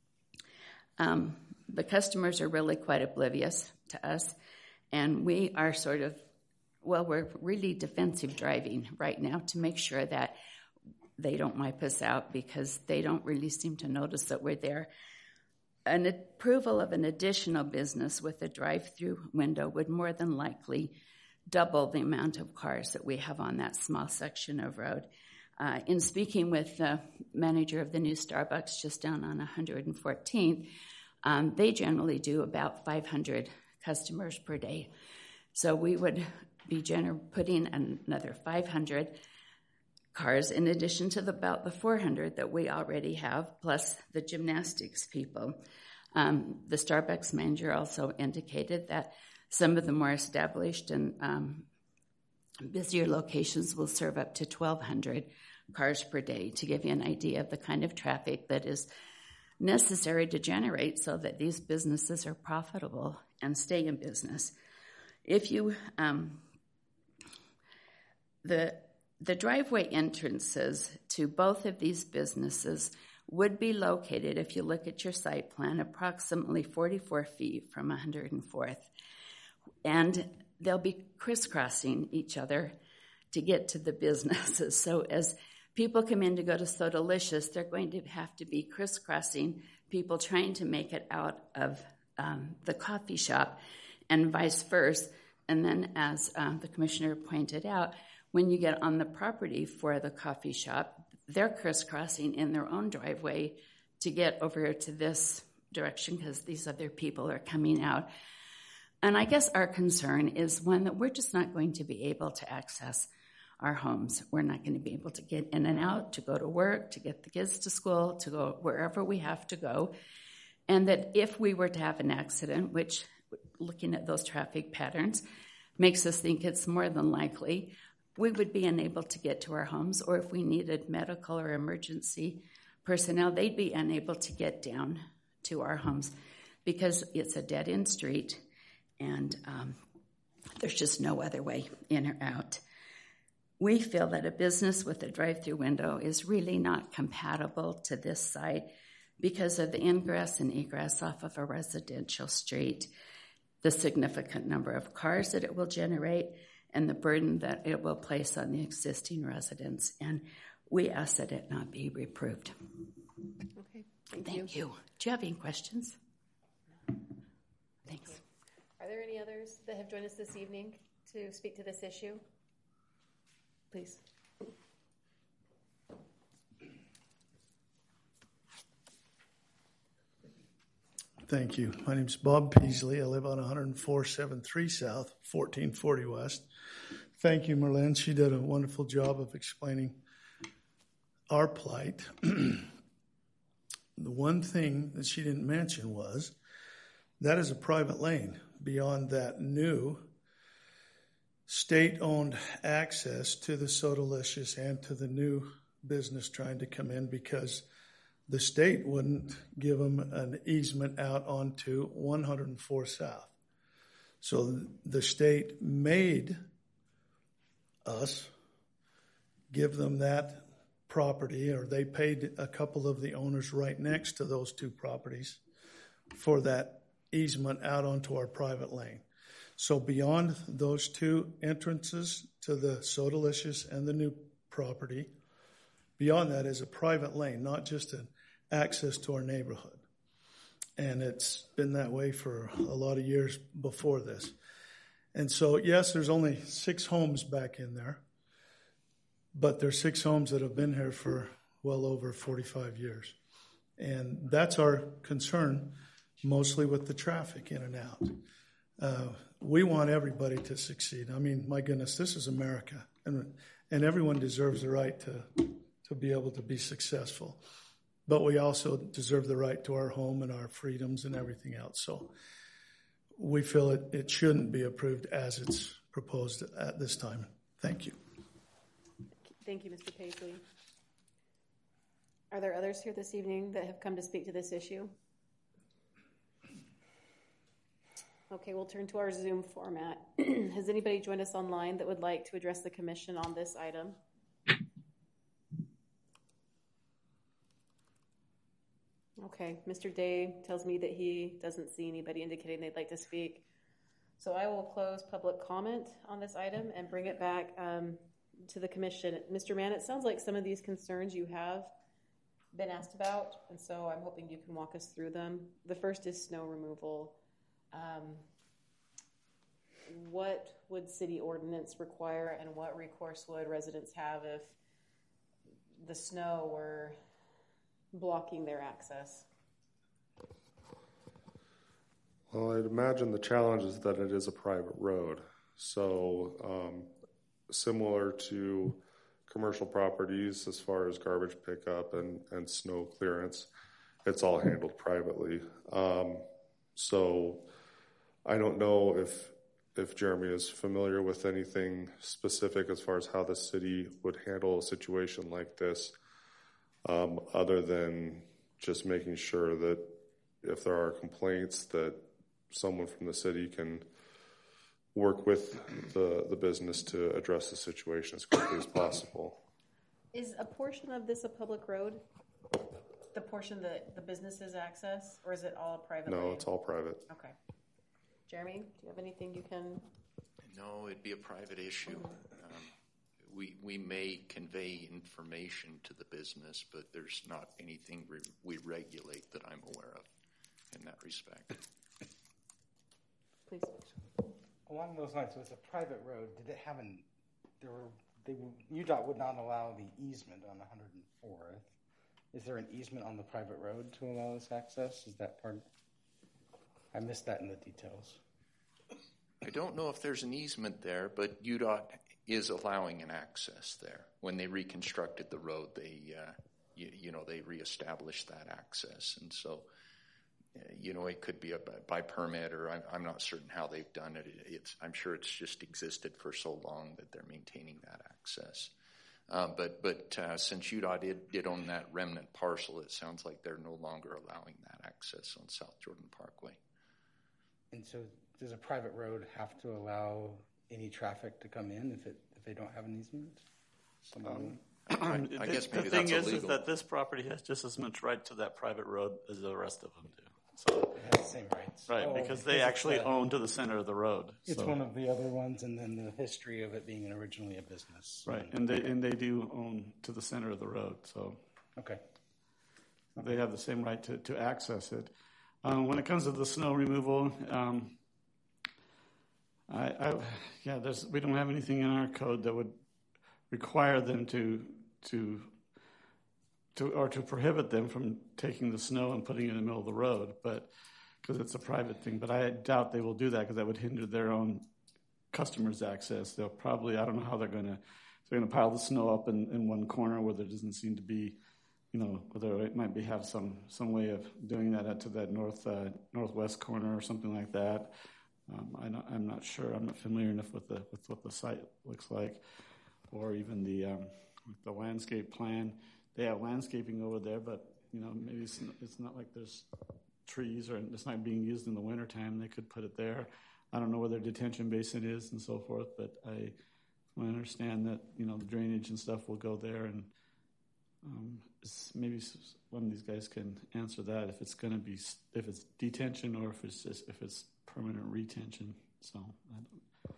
Um, the customers are really quite oblivious to us, and we are sort of, well, we're really defensive driving right now to make sure that they don't wipe us out because they don't really seem to notice that we're there. an approval of an additional business with a drive-through window would more than likely double the amount of cars that we have on that small section of road. Uh, in speaking with the manager of the new Starbucks just down on one hundred fourteenth, um, they generally do about five hundred customers per day. So we would be gener- putting another five hundred cars in addition to the, about the four hundred that we already have, plus the gymnastics people. Um, the Starbucks manager also indicated that some of the more established and um, busier locations will serve up to twelve hundred cars per day, to give you an idea of the kind of traffic that is necessary to generate so that these businesses are profitable and stay in business. If you, um, the the driveway entrances to both of these businesses would be located, if you look at your site plan, approximately forty-four feet from one hundred fourth. And they'll be crisscrossing each other to get to the businesses. So as people come in to go to Sodalicious, they're going to have to be crisscrossing people trying to make it out of um, the coffee shop and vice versa. And then as um, the commissioner pointed out, when you get on the property for the coffee shop, they're crisscrossing in their own driveway to get over to this direction because these other people are coming out. And I guess our concern is one that we're just not going to be able to access our homes. We're not going to be able to get in and out, to go to work, to get the kids to school, to go wherever we have to go. And that if we were to have an accident, which looking at those traffic patterns makes us think it's more than likely, we would be unable to get to our homes, or if we needed medical or emergency personnel, they'd be unable to get down to our homes because it's a dead-end street and um, there's just no other way in or out. We feel that a business with a drive-through window is really not compatible to this site because of the ingress and egress off of a residential street, the significant number of cars that it will generate, and the burden that it will place on the existing residents. And we ask that it not be reproved. Okay, thank, thank you. you. Do you have any questions? No. Thanks. Are there any others that have joined us this evening to speak to this issue? Please. Thank you. My name's Bob Peasley. I live on one oh four seventy-three South, fourteen forty West. Thank you, Merlin. She did a wonderful job of explaining our plight. The one thing that she didn't mention was that is a private lane beyond that new state-owned access to the Sodalicious and to the new business trying to come in, because the state wouldn't give them an easement out onto one oh four South. So the state made us give them that property, or they paid a couple of the owners right next to those two properties for that easement out onto our private lane. So beyond those two entrances to the Sodalicious and the new property, beyond that is a private lane, not just an access to our neighborhood. And it's been that way for a lot of years before this. And so, yes, there's only six homes back in there, but there's six homes that have been here for well over forty-five years. And that's our concern, mostly with the traffic in and out. Uh, we want everybody to succeed. I mean, my goodness, this is America, and and everyone deserves the right to to be able to be successful. But we also deserve the right to our home and our freedoms and everything else. So we feel it, it shouldn't be approved as it's proposed at this time. Thank you. Thank you, Mister Paisley. Are there others here this evening that have come to speak to this issue? Okay, we'll turn to our Zoom format. Has anybody joined us online that would like to address the commission on this item? Okay, Mister Day tells me that he doesn't see anybody indicating they'd like to speak. So I will close public comment on this item and bring it back um, to the commission. Mister Mann, it sounds like some of these concerns you have been asked about, and so I'm hoping you can walk us through them. The first is snow removal. Um, what would city ordinance require, and what recourse would residents have if the snow were blocking their access? Well, I'd imagine the challenge is that it is a private road. So um, similar to commercial properties as far as garbage pickup and, and snow clearance, it's all handled privately. Um, so I don't know if if Jeremy is familiar with anything specific as far as how the city would handle a situation like this, um, other than just making sure that if there are complaints that someone from the city can work with the, the business to address the situation as quickly as possible. Is a portion of this a public road? The portion that the businesses access, or is it all private? No, lane? it's all private. Okay. Jeremy, do you have anything you can? No, it'd be a private issue. Um, we we may convey information to the business, but there's not anything re- we regulate that I'm aware of in that respect. Please. Along those lines, so it's a private road. Did it have an? There were they U D O T would not allow the easement on one hundred fourth. Is there an easement on the private road to allow this access? Is that part? I missed that in the details. I don't know if there's an easement there, but U D O T is allowing an access there. When they reconstructed the road, they, uh, you, you know, they reestablished that access, and so, uh, you know, it could be a, by permit, or I'm, I'm not certain how they've done it. It's, I'm sure it's just existed for so long that they're maintaining that access. Uh, but but uh, since U D O T did, did own that remnant parcel, it sounds like they're no longer allowing that access on South Jordan Parkway. And so, does a private road have to allow any traffic to come in if it if they don't have an easement? Um, I, I the, guess maybe the thing that's is, illegal. is that this property has just as much right to that private road as the rest of them do. So it has the same rights, right? oh, because they because actually the, own to the center of the road. It's so. one of the other ones, and then the history of it being originally a business. Right, and they and they do own to the center of the road. So okay, okay. They have the same right to, to access it. Um, when it comes to the snow removal. Um, I, I, yeah, there's, we don't have anything in our code that would require them to, to, to, or to prohibit them from taking the snow and putting it in the middle of the road, but because it's a private thing. But I doubt they will do that because that would hinder their own customers' access. They'll probably, I don't know how they're going to, they're going to pile the snow up in, in one corner where there doesn't seem to be, you know, whether it might be have some some way of doing that to that north uh, northwest corner or something like that. Um, I not, I'm not sure. I'm not familiar enough with the with what the site looks like, or even the um, the landscape plan. They have landscaping over there, but you know maybe it's not, it's not like there's trees or it's not being used in the wintertime. They could put it there. I don't know where their detention basin is and so forth, but I, I understand that you know the drainage and stuff will go there, and um, it's, maybe one of these guys can answer that if it's going to be if it's detention or if it's just if it's permanent retention. So I don't,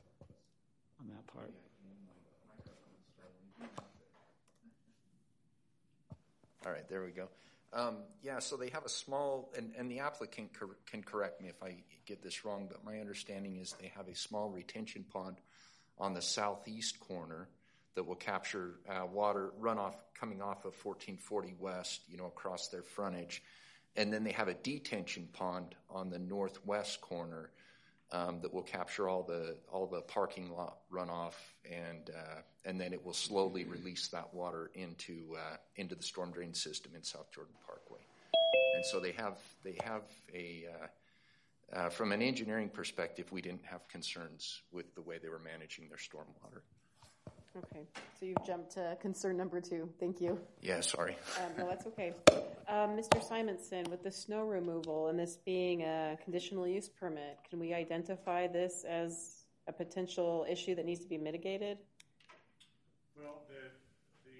on that part. All right, there we go. Um, yeah, so they have a small, and, and the applicant cor- can correct me if I get this wrong, but my understanding is they have a small retention pond on the southeast corner that will capture uh, water runoff coming off of fourteen forty West, you know, across their frontage. And then they have a detention pond on the northwest corner um, that will capture all the all the parking lot runoff, and uh, and then it will slowly release that water into uh, into the storm drain system in South Jordan Parkway. And so they have they have a uh, uh, from an engineering perspective, we didn't have concerns with the way they were managing their stormwater. Okay, so you've jumped to concern number two. Thank you. Yeah, sorry. Um, no, that's okay. Um, Mister Simonson, with the snow removal and this being a conditional use permit, can we identify this as a potential issue that needs to be mitigated? Well, the, the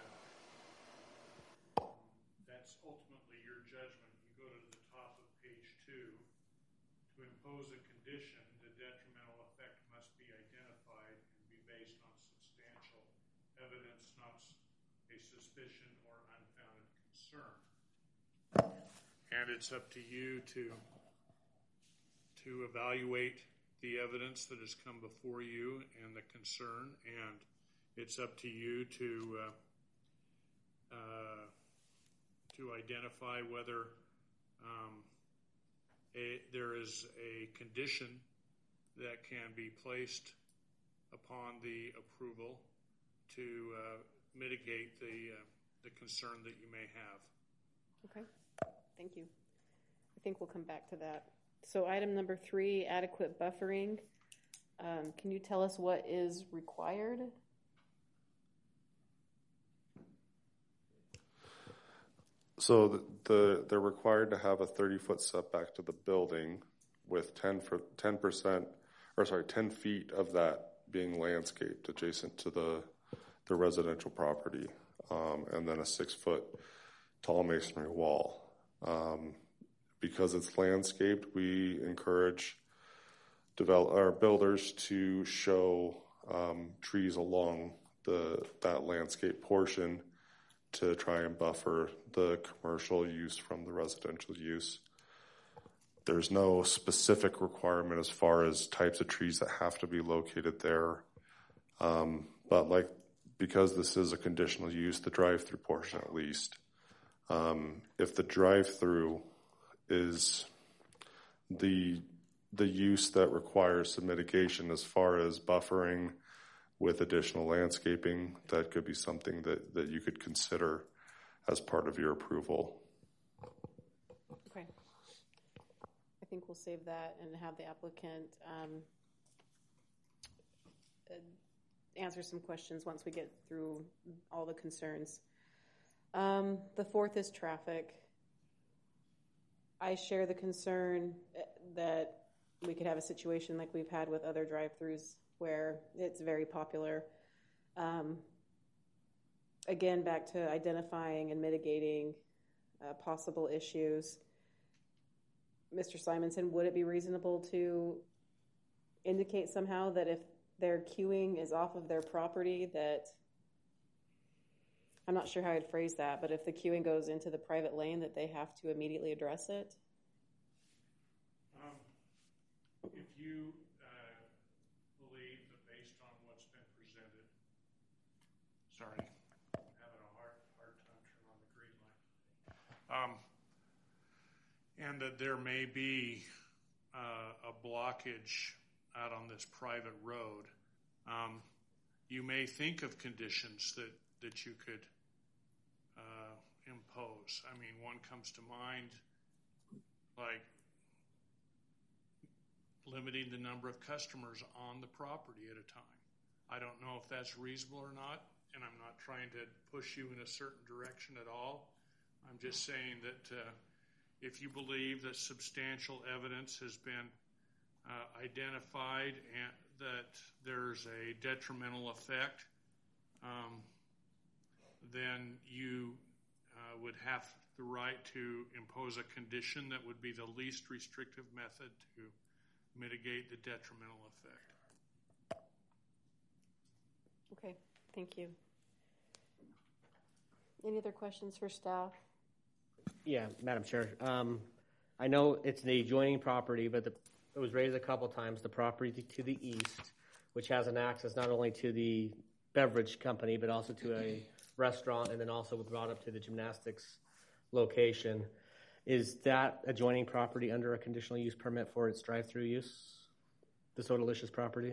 uh, that's ultimately your judgment. You go to the top of page two. To impose a condition, the detrimental effect must be identified and be based on substantial evidence, not a suspicion or unfounded concern. And it's up to you to, to evaluate the evidence that has come before you and the concern, and it's up to you to uh, uh, to identify whether um, a, there is a condition that can be placed upon the approval to uh, mitigate the uh, the concern that you may have. Okay, thank you. I think we'll come back to that. So item number three, adequate buffering. Um, can you tell us what is required? So the, the they're required to have a thirty-foot setback to the building, with ten for ten percent, or sorry, ten feet of that being landscaped adjacent to the the residential property, um, and then a six-foot tall masonry wall. Um, because it's landscaped, we encourage develop our builders to show um, trees along the that landscape portion to try and buffer the commercial use from the residential use. There's no specific requirement as far as types of trees that have to be located there. Um, but like, because this is a conditional use, the drive-through portion at least, um, if the drive-through is the the use that requires some mitigation as far as buffering with additional landscaping, that could be something that, that you could consider as part of your approval. Okay. I think we'll save that and have the applicant um, uh, answer some questions once we get through all the concerns. Um, the fourth is traffic. I share the concern that we could have a situation like we've had with other drive-thrus where it's very popular. Um, again, back to identifying and mitigating uh, possible issues. Mister Simonson, would it be reasonable to indicate somehow that if their queuing is off of their property, that, I'm not sure how I'd phrase that, but if the queuing goes into the private lane, that they have to immediately address it? Um, if you uh, believe that based on what's been presented, sorry, I'm having a hard, hard time turning on the green light. Um, and that there may be uh, a blockage out on this private road, um, you may think of conditions that, that you could uh, impose. I mean, one comes to mind, like limiting the number of customers on the property at a time. I don't know if that's reasonable or not, and I'm not trying to push you in a certain direction at all. I'm just saying that uh, if you believe that substantial evidence has been uh, identified and that there's a detrimental effect, um, then you uh, would have the right to impose a condition that would be the least restrictive method to mitigate the detrimental effect. Okay, thank you. Any other questions for staff? Yeah, Madam Chair. Um, I know it's the adjoining property, but the, it was raised a couple times, the property to the east, which has an access not only to the beverage company, but also to a restaurant, and then also brought up to the gymnastics location. Is that adjoining property under a conditional use permit for its drive-through use? The Sodalicious property?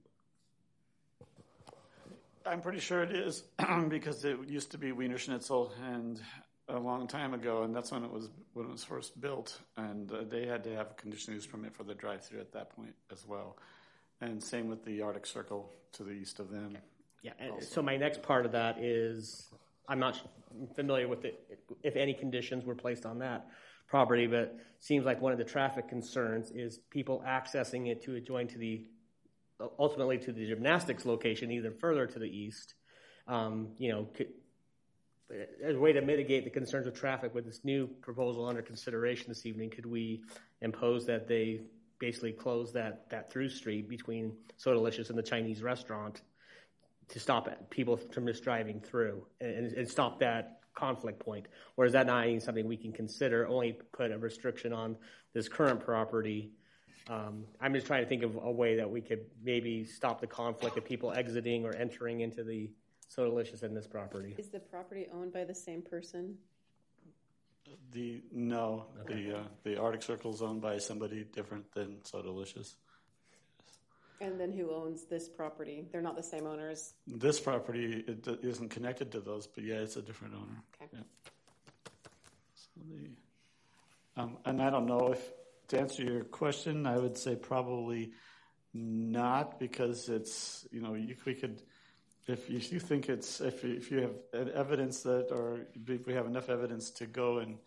I'm pretty sure it is because it used to be Wiener Schnitzel, and a long time ago, and that's when it was when it was first built, and uh, they had to have a conditional use permit for the drive-through at that point as well. And same with the Arctic Circle to the east of them. Yeah, and so my next part of that is, I'm not familiar with it, if any conditions were placed on that property, but seems like one of the traffic concerns is people accessing it to adjoin to the, ultimately to the gymnastics location, either further to the east. Um, you know, could, as a way to mitigate the concerns of traffic with this new proposal under consideration this evening, could we impose that they basically close that, that through street between Sodalicious and the Chinese restaurant to stop people from just driving through and, and stop that conflict point? Or is that not even something we can consider, only put a restriction on this current property? Um, I'm just trying to think of a way that we could maybe stop the conflict of people exiting or entering into the Sodalicious in this property. Is the property owned by the same person? The no, Okay. the uh, the Arctic Circle is owned by somebody different than Sodalicious. And then who owns this property? They're not the same owners. This property it d- isn't connected to those, but yeah, it's a different owner. Okay. Yeah. So the, um, and I don't know if to answer your question, I would say probably not, because it's you know you, we could if you, if you think it's if you, if you have evidence that or if we have enough evidence to go and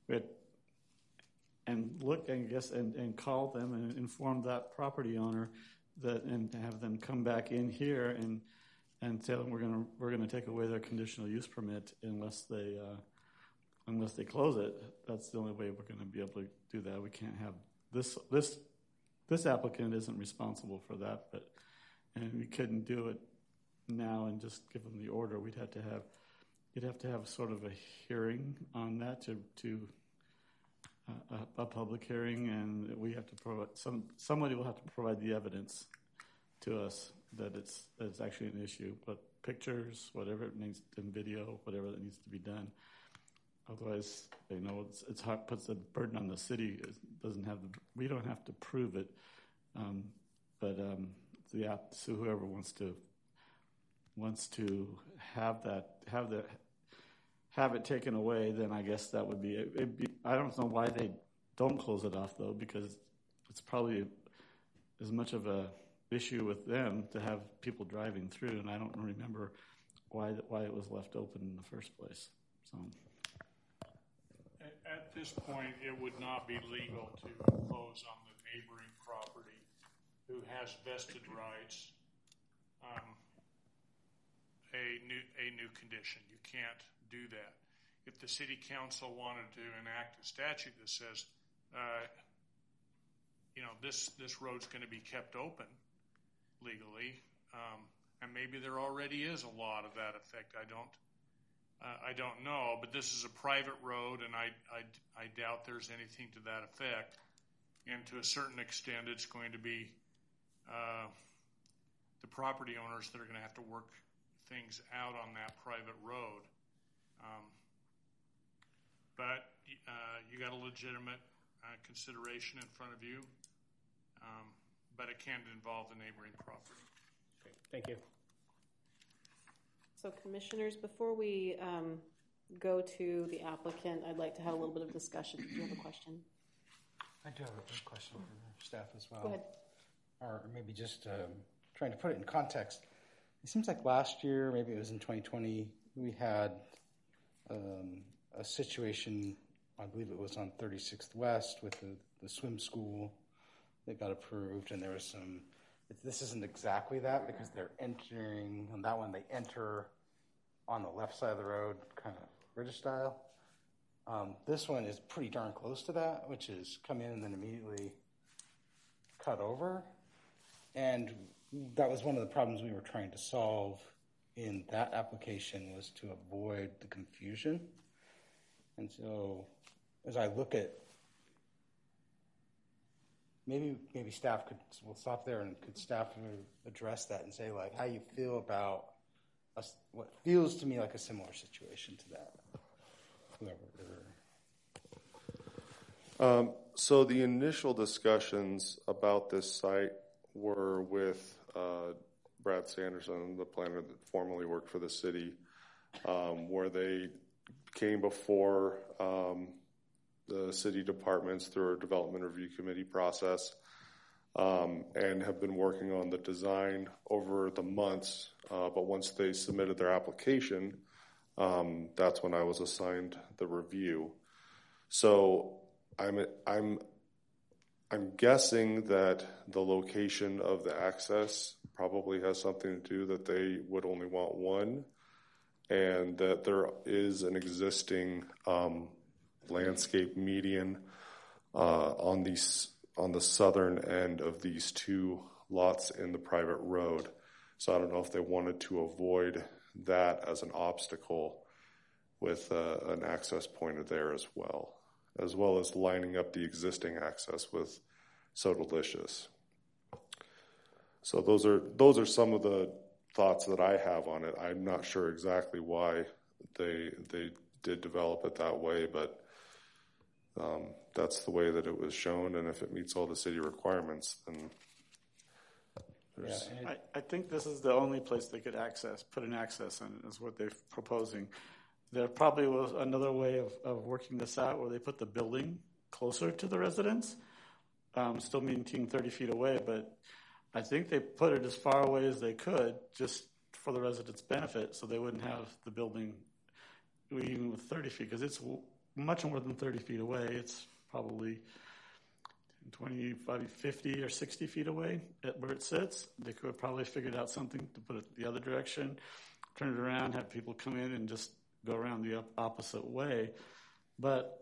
and look and guess and, and call them and inform that property owner that and have them come back in here and and tell them we're gonna we're gonna take away their conditional use permit unless they uh, unless they close it. That's the only way we're gonna be able to do that. We can't have this this this applicant isn't responsible for that, but and we couldn't do it now and just give them the order. We'd have to have you'd have to have sort of a hearing on that to to uh, a, a public hearing, and we have to provide some somebody will have to provide the evidence to us that it's that it's actually an issue, but pictures, whatever it needs, in video, whatever that needs to be done. Otherwise, you know, it's, it's hard, puts a burden on the city. It doesn't have the, we don't have to prove it, um, but um, the app. So whoever wants to wants to have that have the have it taken away, then I guess that would be it. It'd be, I don't know why they don't close it off though, because it's probably as much of a issue with them to have people driving through, and I don't remember why why it was left open in the first place. So. At this point, it would not be legal to impose on the neighboring property who has vested rights um, a new a new condition. You can't do that. If the city council wanted to enact a statute that says, uh, you know, this this road's going to be kept open legally, um, and maybe there already is a law to that effect. I don't. Uh, I don't know, but this is a private road, and I, I, I doubt there's anything to that effect. And to a certain extent, it's going to be uh, the property owners that are going to have to work things out on that private road. Um, but uh, you got a legitimate uh, consideration in front of you, um, but it can involve the neighboring property. Okay, thank you. So, commissioners, before we um, go to the applicant, I'd like to have a little bit of discussion. Do you have a question? I do have a question for staff as well. Go ahead. Or maybe just um, trying to put it in context. It seems like last year, maybe it was in twenty twenty, we had um, a situation, I believe it was on thirty-sixth West with the, the swim school that got approved, and there was some. This isn't exactly that because they're entering, on that one they enter on the left side of the road, kind of British style. Um, this one is pretty darn close to that, which is come in and then immediately cut over. And that was one of the problems we were trying to solve in that application, was to avoid the confusion. And so as I look at Maybe maybe staff could, we'll stop there, and could staff address that and say, like, how you feel about a, what feels to me like a similar situation to that? Whoever. Um, so the initial discussions about this site were with uh, Brad Sanderson, the planner that formerly worked for the city, um, where they came before um, the city departments through our development review committee process, um, and have been working on the design over the months. Uh, but once they submitted their application, um, that's when I was assigned the review. So I'm I'm I'm guessing that the location of the access probably has something to do that they would only want one, and that there is an existing um, landscape median uh, on these on the southern end of these two lots in the private road. So I don't know if they wanted to avoid that as an obstacle with uh, an access point there as well, as well as lining up the existing access with Sodalicious. So those are those are some of the thoughts that I have on it. I'm not sure exactly why they they did develop it that way, but um, that's the way that it was shown. And if it meets all the city requirements, then there's. I, I think this is the only place they could access, put an access in, is what they're proposing. There probably was another way of, of working this out where they put the building closer to the residence, um, still maintaining thirty feet away, but I think they put it as far away as they could just for the residents' benefit, so they wouldn't have the building even with thirty feet, because it's much more than thirty feet away. It's probably twenty-five, fifty, or sixty feet away at where it sits. They could have probably figured out something to put it the other direction, turn it around, have people come in and just go around the opposite way. But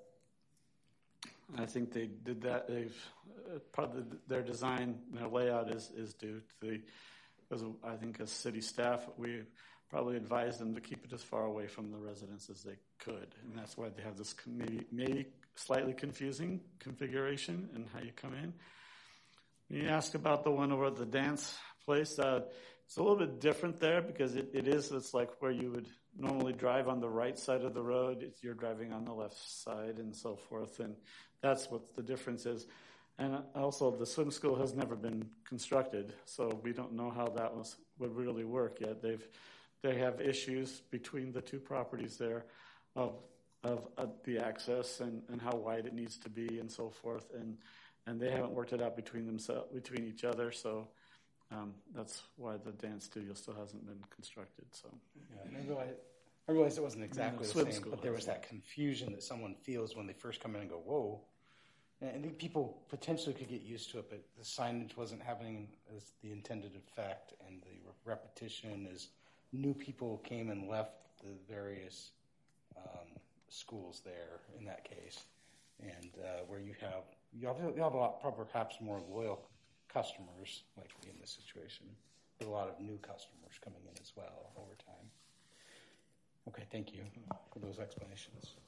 I think they did that. They've uh, probably their design, their layout is, is due to the, as a, I think as city staff, we probably advised them to keep it as far away from the residents as they could. And that's why they have this maybe, maybe slightly confusing configuration and how you come in. You asked about the one over at the dance place. Uh, it's a little bit different there because it, it is, it's like where you would normally drive on the right side of the road. It's, you're driving on the left side and so forth. And that's what the difference is. And also the swim school has never been constructed, so we don't know how that was would really work yet. They've They have issues between the two properties there of of uh, the access and, and how wide it needs to be and so forth, and and they haven't worked it out between themselves between each other. So um, that's why the dance studio still hasn't been constructed. So yeah, and I realized, I realized it wasn't exactly yeah, the same, but there was that confusion that someone feels when they first come in and go, "Whoa." And I think people potentially could get used to it, but the signage wasn't having as the intended effect, and the repetition is. New people came and left the various um, schools there in that case, and uh, where you have you have, you have a lot perhaps more loyal customers likely in this situation, with a lot of new customers coming in as well over time. Okay, thank you for those explanations.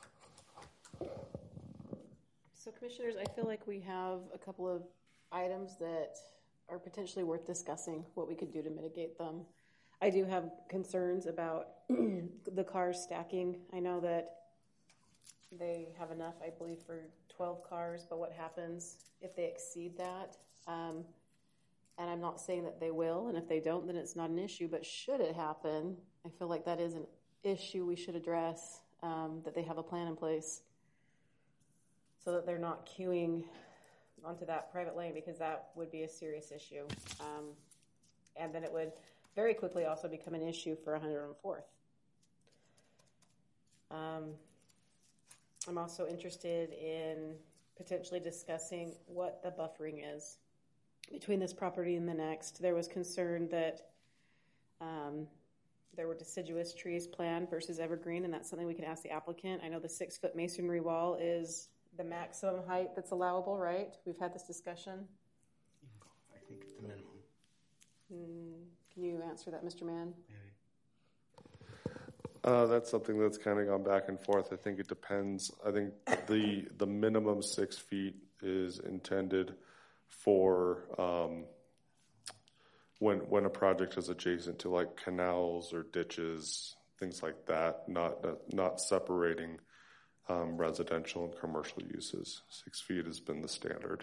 So, commissioners, I feel like we have a couple of items that are potentially worth discussing, what we could do to mitigate them. I do have concerns about the cars stacking. I know that they have enough, I believe, for twelve cars, but what happens if they exceed that? Um, and I'm not saying that they will, and if they don't, then it's not an issue, but should it happen, I feel like that is an issue we should address, um, that they have a plan in place so that they're not queuing onto that private lane, because that would be a serious issue. Um, and then it would very quickly also become an issue for one hundred fourth. Um, I'm also interested in potentially discussing what the buffering is between this property and the next. There was concern that um, there were deciduous trees planned versus evergreen, and that's something we can ask the applicant. I know the six-foot masonry wall is the maximum height that's allowable, right? We've had this discussion. I think it's the minimum. Mm. Can you answer that, Mister Mann? Uh, that's something that's kind of gone back and forth. I think it depends. I think the the minimum six feet is intended for um, when when a project is adjacent to like canals or ditches, things like that. Not not separating um, residential and commercial uses. Six feet has been the standard.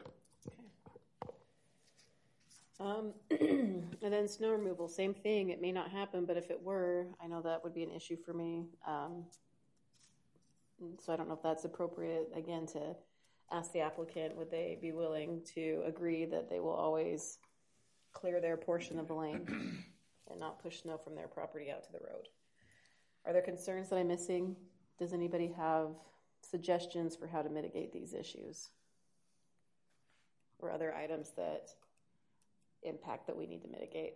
Um, and then snow removal, same thing. It may not happen, but if it were, I know that would be an issue for me. Um, so I don't know if that's appropriate, again, to ask the applicant, would they be willing to agree that they will always clear their portion of the lane and not push snow from their property out to the road? Are there concerns that I'm missing? Does anybody have suggestions for how to mitigate these issues? Or other items that impact that we need to mitigate?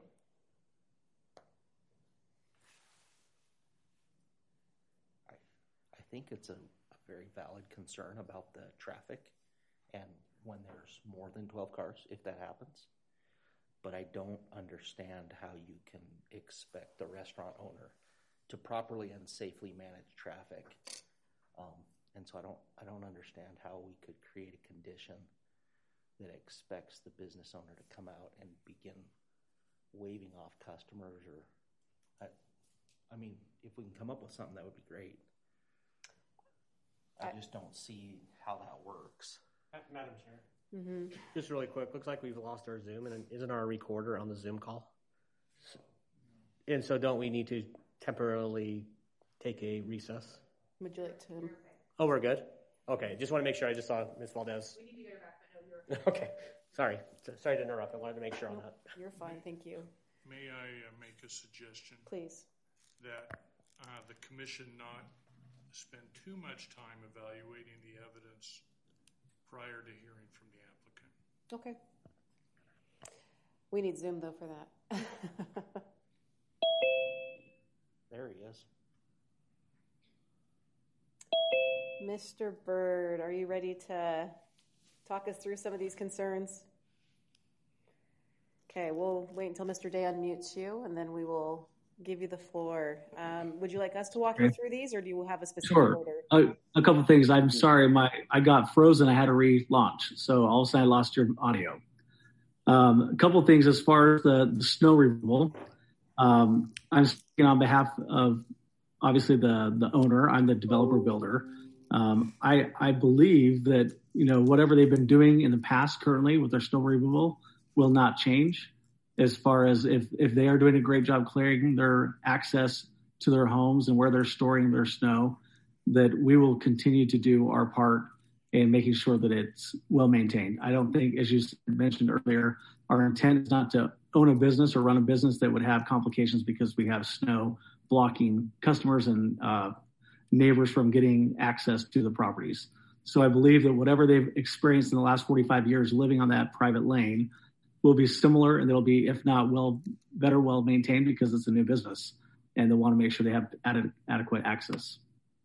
I, I think it's a, a very valid concern about the traffic and when there's more than twelve cars, if that happens. But I don't understand how you can expect the restaurant owner to properly and safely manage traffic. Um, and so I don't, I don't understand how we could create a condition that expects the business owner to come out and begin waving off customers, or, I, I mean, if we can come up with something, that would be great. I just don't see how that works. Madam Chair. Mm-hmm. Just really quick, looks like we've lost our Zoom, and isn't our recorder on the Zoom call? So, and so don't we need to temporarily take a recess? Would you like to? Oh, we're good? Okay, just want to make sure. I just saw Miz Valdez. We need to get her back. I know you're okay. Sorry. Sorry to interrupt. I wanted to make sure on that. You're fine. Thank you. May I uh, make a suggestion? Please. That uh, the commission not spend too much time evaluating the evidence prior to hearing from the applicant. Okay. We need Zoom, though, for that. There he is. Mister Bird, are you ready to talk us through some of these concerns? Okay, we'll wait until Mister Day unmutes you, and then we will give you the floor. Um, would you like us to walk okay. you through these, or do you have a specific sure. order? Uh, a couple things. I'm sorry, my I got frozen. I had to relaunch, so all of a sudden I lost your audio. Um, a couple things as far as the, the snow removal. Um, I'm speaking on behalf of obviously the the owner. I'm the developer builder. Um, I I believe that you know whatever they've been doing in the past currently with their snow removal will not change. As far as if, if they are doing a great job clearing their access to their homes and where they're storing their snow, that we will continue to do our part in making sure that it's well maintained. I don't think, as you mentioned earlier, our intent is not to own a business or run a business that would have complications because we have snow blocking customers and uh, neighbors from getting access to the properties. So I believe that whatever they've experienced in the last forty-five years living on that private lane will be similar, and it'll be, if not well, better well maintained because it's a new business, and they'll want to make sure they have added, adequate access.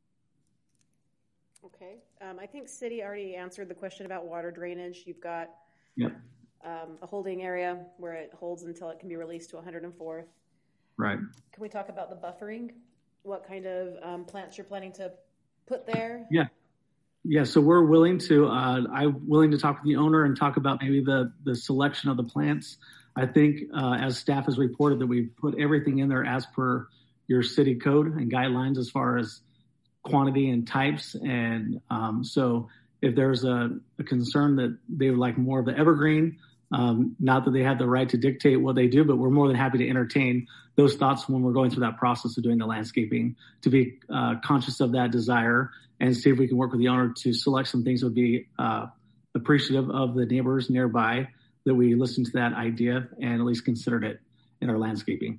Okay. Um, I think City already answered the question about water drainage. You've got yep. um, a holding area where it holds until it can be released to one hundred fourth. Right. Can we talk about the buffering? What kind of um, plants you're planning to put there? Yeah. Yeah, so we're willing to, uh, I'm willing to talk with the owner and talk about maybe the, the selection of the plants. I think uh, as staff has reported that we've put everything in there as per your city code and guidelines as far as quantity and types. And um, so if there's a, a concern that they would like more of the evergreen, um, not that they have the right to dictate what they do, but we're more than happy to entertain those thoughts when we're going through that process of doing the landscaping, to be uh, conscious of that desire and see if we can work with the owner to select some things that would be uh, appreciative of the neighbors nearby, that we listened to that idea and at least considered it in our landscaping.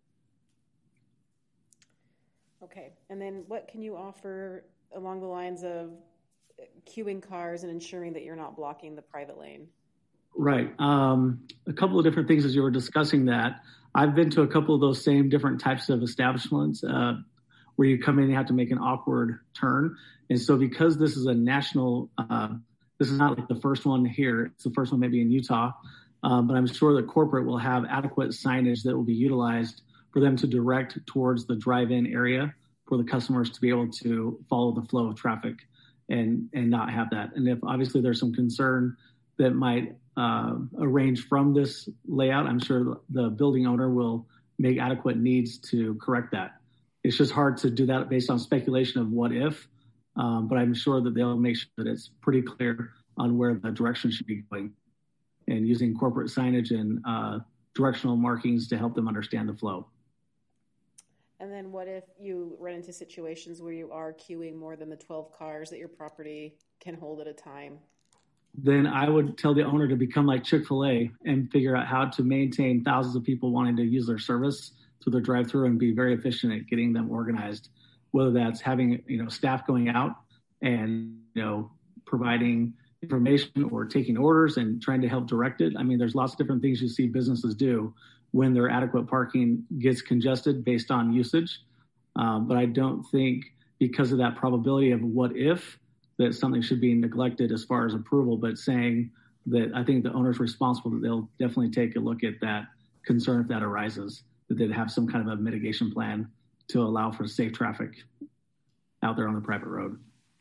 Okay. And then what can you offer along the lines of queuing cars and ensuring that you're not blocking the private lane? Right. Um, a couple of different things as you were discussing that. I've been to a couple of those same different types of establishments uh, where you come in and you have to make an awkward turn. And so because this is a national, uh, this is not like the first one here. It's the first one maybe in Utah. Um, but I'm sure that corporate will have adequate signage that will be utilized for them to direct towards the drive-in area for the customers to be able to follow the flow of traffic and, and not have that. And if obviously there's some concern that might uh, arrange from this layout, I'm sure the building owner will make adequate needs to correct that. It's just hard to do that based on speculation of what if, um, but I'm sure that they'll make sure that it's pretty clear on where the direction should be going and using corporate signage and uh, directional markings to help them understand the flow. And then what if you run into situations where you are queuing more than the twelve cars that your property can hold at a time? Then I would tell the owner to become like Chick-fil-A and figure out how to maintain thousands of people wanting to use their service through their drive-through and be very efficient at getting them organized, whether that's having, you know, staff going out and, you know, providing information or taking orders and trying to help direct it. I mean, there's lots of different things you see businesses do when their adequate parking gets congested based on usage. Um, but I don't think because of that probability of what if, that something should be neglected as far as approval, but saying that I think the owner's responsible, that they'll definitely take a look at that concern if that arises, that they'd have some kind of a mitigation plan to allow for safe traffic out there on the private road.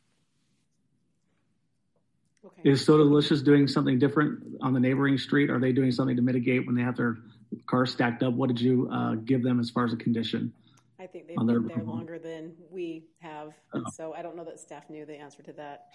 Okay. Is So Delicious doing something different on the neighboring street? Are they doing something to mitigate when they have their cars stacked up? What did you uh, give them as far as a condition? I think they've on been their- there longer than we have, and so I don't know that staff knew the answer to that.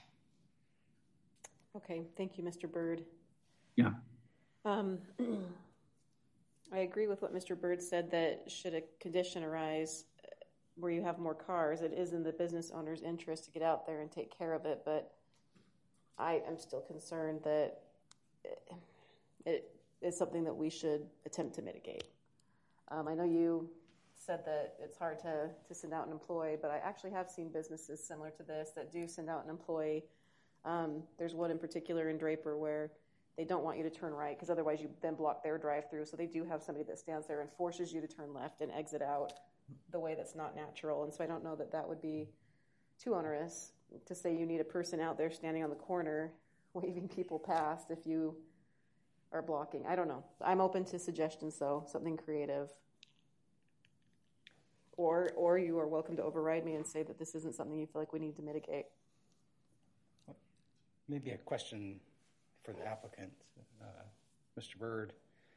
Okay, thank you, Mister Byrd. Yeah. Um, I agree with what Mister Byrd said, that should a condition arise where you have more cars, it is in the business owner's interest to get out there and take care of it, but I am still concerned that it is something that we should attempt to mitigate. Um, I know you said that it's hard to, to send out an employee, but I actually have seen businesses similar to this that do send out an employee. Um, there's one in particular in Draper where they don't want you to turn right because otherwise you then block their drive-through. So they do have somebody that stands there and forces you to turn left and exit out the way that's not natural. And so I don't know that that would be too onerous to say you need a person out there standing on the corner waving people past if you are blocking. I don't know. I'm open to suggestions, though, something creative. Or, or you are welcome to override me and say that this isn't something you feel like we need to mitigate. Maybe a question for the applicant, uh, Mister Byrd,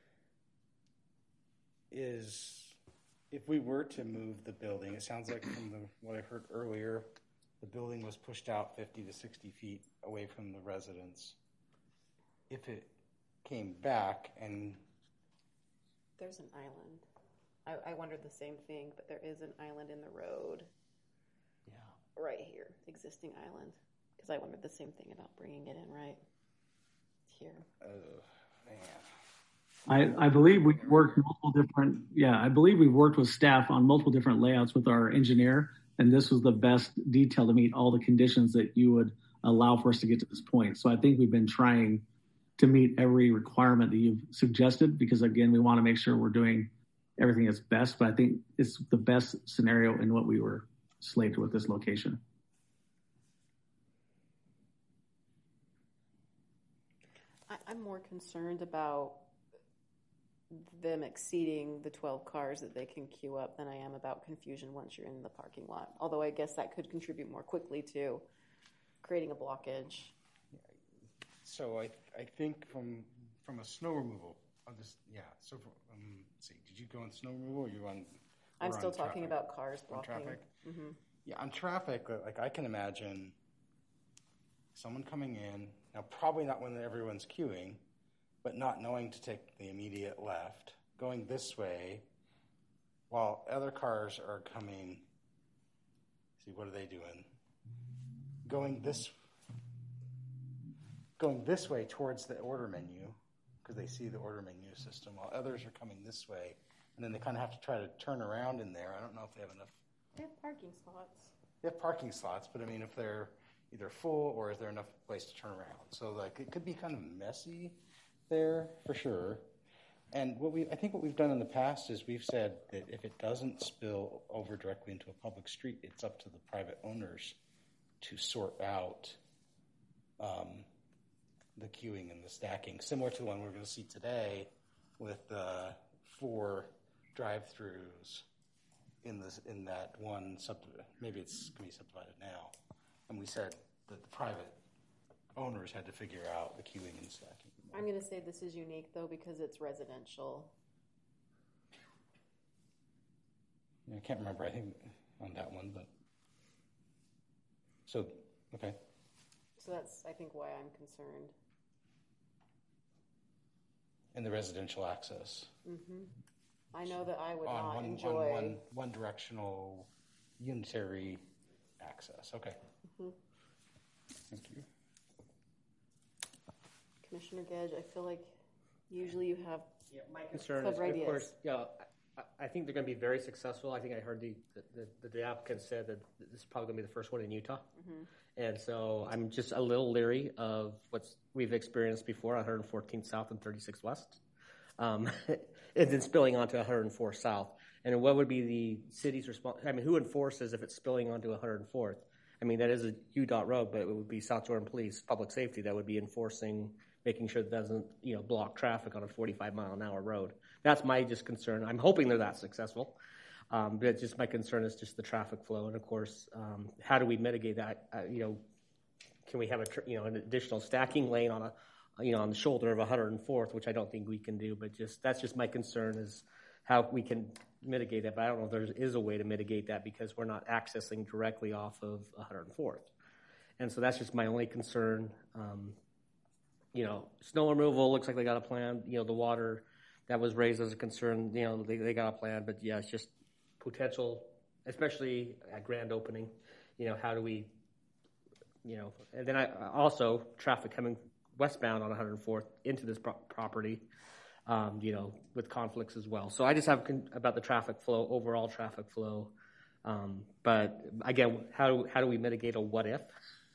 is if we were to move the building, it sounds like from the, what I heard earlier, the building was pushed out fifty to sixty feet away from the residence. If it came back and... There's an island. I, I wondered the same thing, but there is an island in the road. Yeah. Right here, existing island. Because I wondered the same thing about bringing it in right here. Oh, man. I, I believe we've worked multiple different, yeah, I believe we've worked with staff on multiple different layouts with our engineer, and this was the best detail to meet all the conditions that you would allow for us to get to this point. So I think we've been trying to meet every requirement that you've suggested, because again, we want to make sure we're doing everything that's best, but I think it's the best scenario in what we were slated with this location. I, I'm more concerned about them exceeding the twelve cars that they can queue up than I am about confusion once you're in the parking lot. Although I guess that could contribute more quickly to creating a blockage. So I I think from from a snow removal, I'll just, yeah. So for, um, let's see, did you go on snow removal or you on? I'm or still on talking traffic? about cars blocking. On traffic? Mm-hmm. Yeah, on traffic, like I can imagine someone coming in, now probably not when everyone's queuing, but not knowing to take the immediate left, going this way while other cars are coming. See, what are they doing? Going this going this way towards the order menu because they see the order menu system while others are coming this way. And then they kind of have to try to turn around in there. I don't know if they have enough. They have parking slots. They have parking slots, but I mean, if they're either full or is there enough place to turn around? So like it could be kind of messy there for sure. And what we, I think what we've done in the past is we've said that if it doesn't spill over directly into a public street, it's up to the private owners to sort out um, the queuing and the stacking, similar to the one we're going to see today with the uh, four drive-throughs in this in that one subdivision. Maybe it's going to be subdivided now. And we said that the private owners had to figure out the queuing and stacking. I'm going to say this is unique, though, because it's residential. I can't remember, I think, on that one, but... So, okay. So that's, I think, why I'm concerned. And the residential access. Mm-hmm. I know that I would on not one, enjoy... On one, one directional, unitary access. Okay. Mm-hmm. Thank you. Commissioner Gedge, I feel like usually you have yeah, my concern is, ideas. Of course, you know, I, I think they're going to be very successful. I think I heard the the, the, the applicant said that this is probably going to be the first one in Utah. Mm-hmm. And so I'm just a little leery of what we've experienced before, one fourteen South and thirty-six West. Um, and then spilling onto one oh four South. And what would be the city's response? I mean, who enforces if it's spilling onto one oh fourth? I mean, that is a U DOT road, but it would be South Jordan Police, Public Safety, that would be enforcing, making sure it doesn't, you know, block traffic on a forty-five mile an hour road. That's my just concern. I'm hoping they're that successful. Um, but just my concern is just the traffic flow, and of course, um, how do we mitigate that? Uh, you know, can we have a tr- you know an additional stacking lane on a you know on the shoulder of one hundred fourth, which I don't think we can do. But just that's just my concern is how we can mitigate that. But I don't know if there is a way to mitigate that because we're not accessing directly off of one hundred fourth, and so that's just my only concern. Um, you know, snow removal looks like they got a plan. You know, the water that was raised as a concern. You know, they they got a plan, but yeah, it's just potential, especially at grand opening, you know, how do we, you know, and then I also traffic coming westbound on one hundred fourth into this pro- property, um, you know, with conflicts as well. So I just have con- about the traffic flow, overall traffic flow. Um, but again, how do, how do we mitigate a what if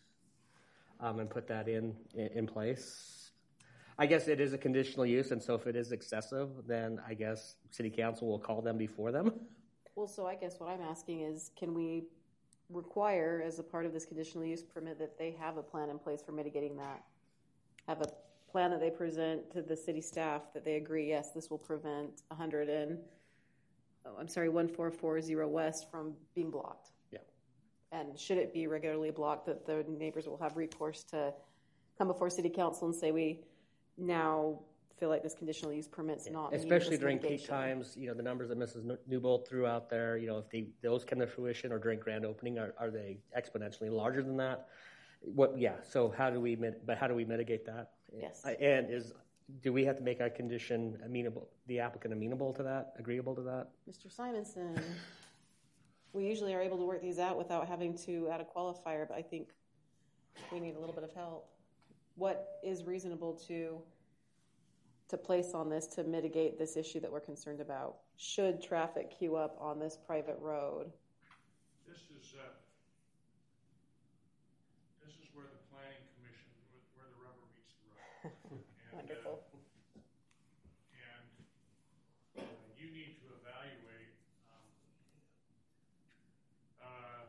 um, and put that in, in in place? I guess it is a conditional use, and so if it is excessive, then I guess city council will call them before them. Well, so I guess what I'm asking is, can we require, as a part of this conditional use permit, that they have a plan in place for mitigating that? Have a plan that they present to the city staff that they agree, yes, this will prevent one hundred and, oh, I'm sorry, one four four zero West from being blocked? Yeah. And should it be regularly blocked, that the neighbors will have recourse to come before city council and say, we now feel like this conditional use permit's not meeting especially this during mitigation. peak times, you know, the numbers that Missus Newbold threw out there, you know, if they those come to fruition or during grand opening, are, are they exponentially larger than that? What? Yeah. So how do we? But how do we mitigate that? Yes. And is do we have to make a condition amenable, the applicant amenable to that, agreeable to that? Mister Simonson, we usually are able to work these out without having to add a qualifier, but I think we need a little bit of help. What is reasonable to to place on this to mitigate this issue that we're concerned about? Should traffic queue up on this private road? This is uh, this is where the planning commission, where the rubber meets the road. And, Wonderful. Uh, and uh, you need to evaluate. Um, uh,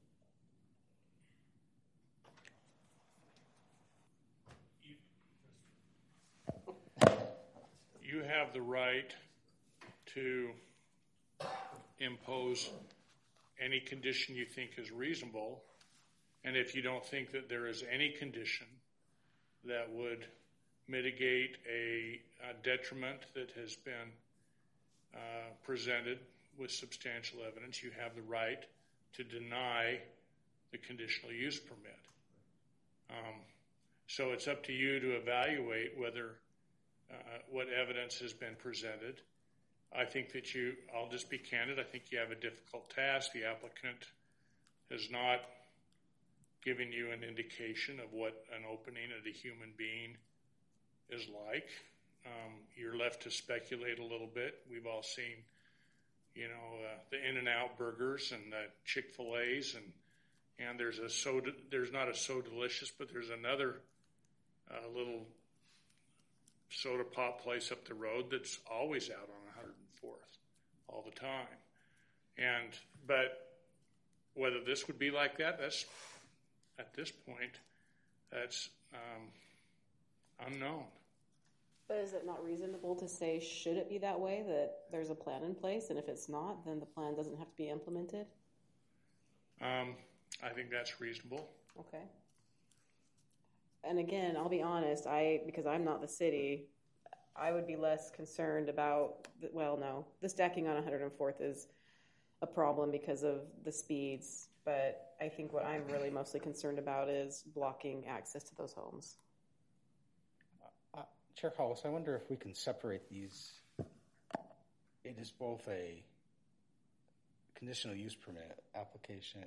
You have the right to impose any condition you think is reasonable, and if you don't think that there is any condition that would mitigate a, a detriment that has been uh, presented with substantial evidence, you have the right to deny the conditional use permit. Um, so it's up to you to evaluate whether Uh, what evidence has been presented. I think that you, I'll just be candid, I think you have a difficult task. The applicant has not given you an indication of what an opening of the human being is like. Um, you're left to speculate a little bit. We've all seen, you know, uh, the In-N-Out burgers and the Chick-fil-A's, and and there's a so, there's not a So Delicious, but there's another uh, little soda pop place up the road that's always out on one hundred fourth all the time. And but whether this would be like that, that's at this point, that's um, unknown. But is it not reasonable to say, should it be that way, that there's a plan in place, and if it's not, then the plan doesn't have to be implemented? Um, I think that's reasonable. Okay. And again, I'll be honest, I because I'm not the city, I would be less concerned about, the, well, no, the stacking on one hundred fourth is a problem because of the speeds, but I think what I'm really mostly concerned about is blocking access to those homes. Uh, Chair Hollis, I wonder if we can separate these. It is both a conditional use permit application.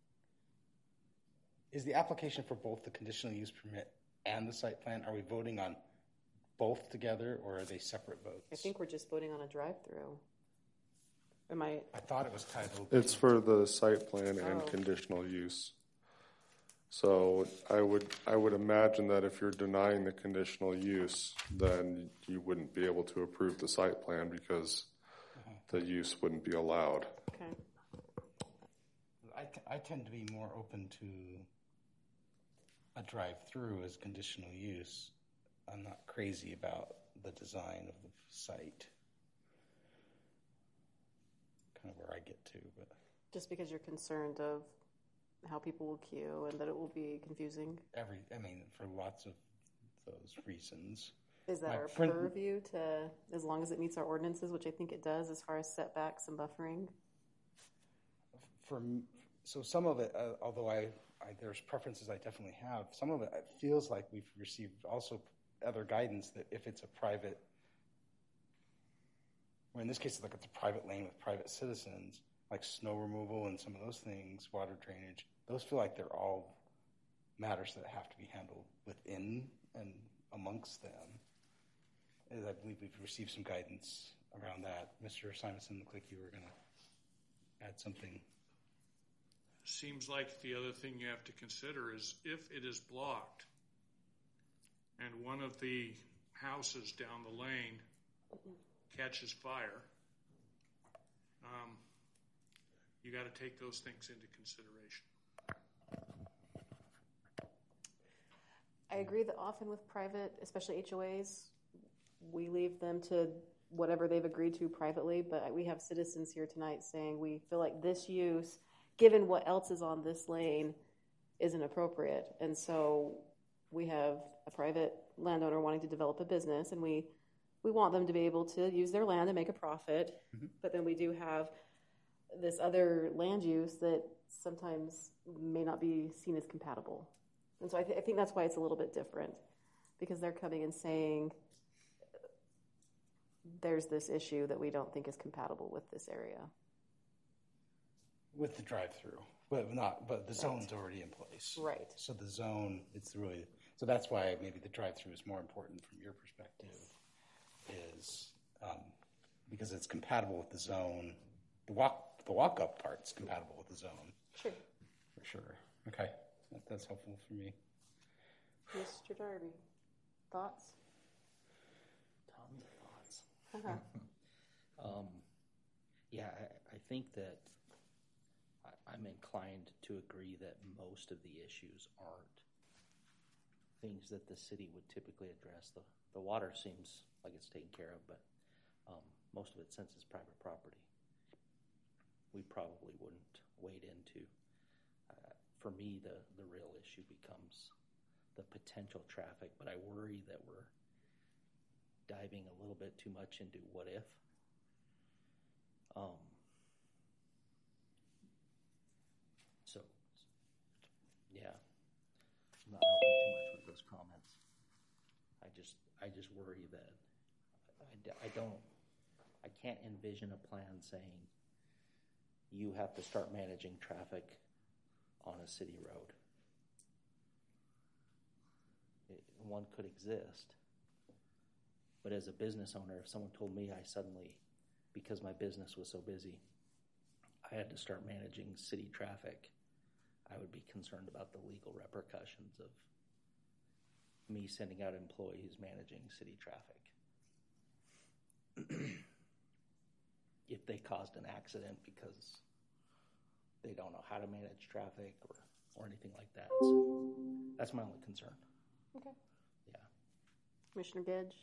Is the application for both the conditional use permit and the site plan, are we voting on both together, or are they separate votes? I think we're just voting on a drive-through. Am I? I thought it was titled. It's for the site plan and Oh. conditional use. So I would I would imagine that if you're denying the conditional use, then you wouldn't be able to approve the site plan because uh-huh. the use wouldn't be allowed. Okay. I, I tend to be more open to a drive-through as conditional use. I'm not crazy about the design of the site. kind of where I get to. But just because you're concerned of how people will queue and that it will be confusing. Every, I mean, for lots of those reasons. Is that My our friend- purview to, as long as it meets our ordinances, which I think it does, as far as setbacks and buffering? For m- so some of it, uh, although I, I there's preferences I definitely have. Some of it, it feels like we've received also other guidance that if it's a private, or in this case, like it's a private lane with private citizens, like snow removal and some of those things, water drainage, those feel like they're all matters that have to be handled within and amongst them. And I believe we've received some guidance around that. Mister Simonson, looked like you were going to add something. Seems like the other thing you have to consider is if it is blocked and one of the houses down the lane catches fire, um, you got to take those things into consideration. I agree that often with private, especially H O As, we leave them to whatever they've agreed to privately, but we have citizens here tonight saying we feel like this use, given what else is on this lane, isn't appropriate. And so we have a private landowner wanting to develop a business, and we, we want them to be able to use their land and make a profit. Mm-hmm. But then we do have this other land use that sometimes may not be seen as compatible. And so I, th- I think that's why it's a little bit different, because they're coming and saying there's this issue that we don't think is compatible with this area. With the drive-through, but not. But the zone's already in place, right? So the zone, it's really. So that's why maybe the drive-through is more important from your perspective, is um, because it's compatible with the zone. The walk, the walk-up part's compatible with the zone. Sure. For sure. Okay, that, that's helpful for me. Mister Darby, thoughts? Tommy, thoughts. Uh-huh. um, yeah, I, I think that. I'm inclined to agree that most of the issues aren't things that the city would typically address. The, the water seems like it's taken care of, but um, most of it, since it's private property, we probably wouldn't wade into. Uh, for me, the, the real issue becomes the potential traffic, but I worry that we're diving a little bit too much into what if. Um, So, yeah, I'm not helping too much with those comments. I just, I just worry that I, I don't, I can't envision a plan saying you have to start managing traffic on a city road. It, one could exist, but as a business owner, if someone told me I suddenly, because my business was so busy, I had to start managing city traffic, I would be concerned about the legal repercussions of me sending out employees managing city traffic. If they caused an accident because they don't know how to manage traffic or, or anything like that. So that's my only concern. Okay. Yeah. Commissioner Gedge?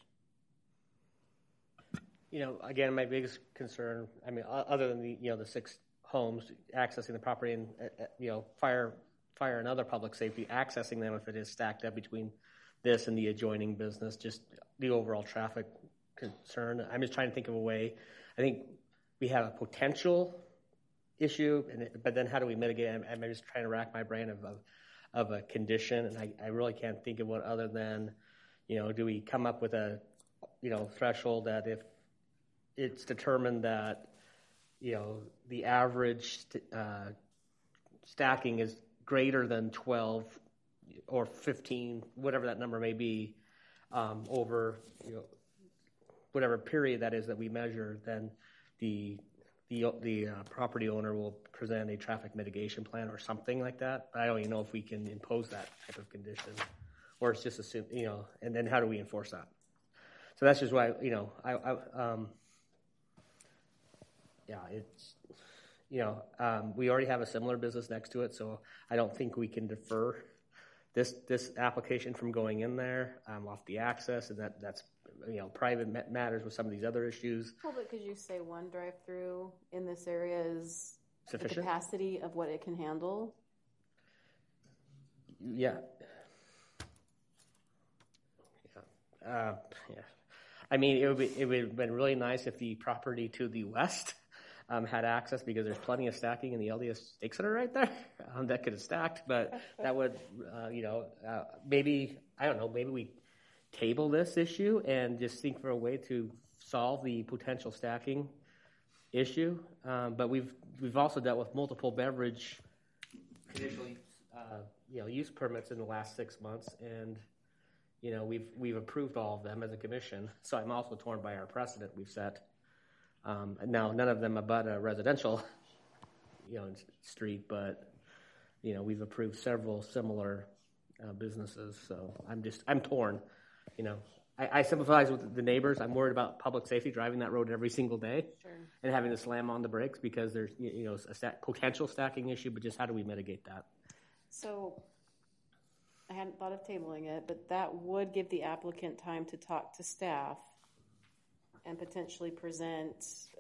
You know, again, my biggest concern, I mean, other than the, you know, the six homes accessing the property and, uh, you know, fire, fire and other public safety, accessing them if it is stacked up between this and the adjoining business, just the overall traffic concern. I'm just trying to think of a way. I think we have a potential issue, and it, but then how do we mitigate it? I'm, I'm just trying to rack my brain of, of, of a condition, and I, I really can't think of one other than, you know, do we come up with a, you know, threshold that if it's determined that, you know, the average uh, stacking is greater than twelve or fifteen, whatever that number may be, um, over, you know, whatever period that is that we measure, then the the the uh, property owner will present a traffic mitigation plan or something like that. But I don't even know if we can impose that type of condition, or it's just assume, you know, and then how do we enforce that? So that's just why, you know, I, I um, yeah, it's, you know, um, we already have a similar business next to it, so I don't think we can defer this this application from going in there um, off the access, and that that's you know, private matters with some of these other issues. Well, but could you say one drive-through in this area is Sufficient? the capacity of what it can handle? Yeah. Yeah. Uh, yeah. I mean, it would be, it would have been really nice if the property to the west um, had access, because there's plenty of stacking in the L D S Stake Center right there um, that could have stacked. But that would, uh, you know, uh, maybe, I don't know, maybe we table this issue and just think for a way to solve the potential stacking issue. Um, but we've we've also dealt with multiple beverage conditional uh, you know, use permits in the last six months, and you know, we've we've approved all of them as a commission. So I'm also torn by our precedent we've set. Um, and now none of them abut a residential, you know, street, but you know, we've approved several similar uh, businesses. So I'm just I'm torn. You know, I, I sympathize with the neighbors. I'm worried about public safety, driving that road every single day, sure. and having to slam on the brakes because there's you know a stack, potential stacking issue. But just how do we mitigate that? So I hadn't thought of tabling it, but that would give the applicant time to talk to staff and potentially present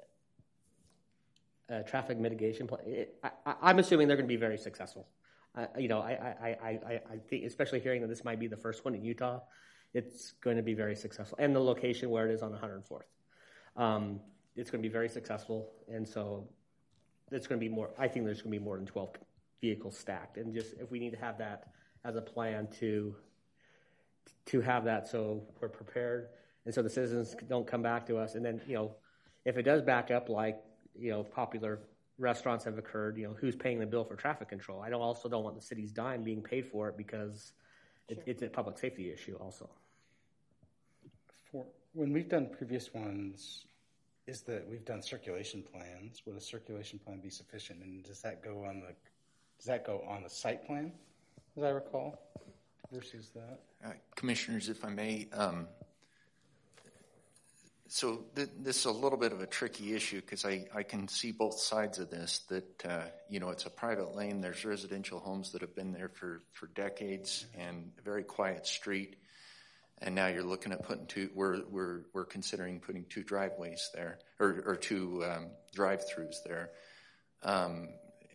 a traffic mitigation plan. I, I, I'm assuming they're going to be very successful. Uh, you know, I, I, I, I, I think, especially hearing that this might be the first one in Utah, it's going to be very successful. And the location where it is on one hundred fourth. Um, it's going to be very successful. And so it's going to be more, I think there's going to be more than twelve vehicles stacked. And just if we need to have that as a plan to to have that so we're prepared and so the citizens don't come back to us. And then, you know, if it does back up like, you know, popular restaurants have occurred, you know, who's paying the bill for traffic control? I don't also don't want the city's dime being paid for it because it, sure. it's a public safety issue also. For when we've done previous ones, is that we've done circulation plans. Would a circulation plan be sufficient? And does that go on the does that go on the site plan, as I recall, versus that? Uh, commissioners, if I may, um, so th- this is a little bit of a tricky issue because I, I can see both sides of this, that, uh, you know, it's a private lane. There's residential homes that have been there for, for decades and a very quiet street. And now you're looking at putting two, we're, we're, we're considering putting two driveways there or, or two um, drive-throughs there. Um,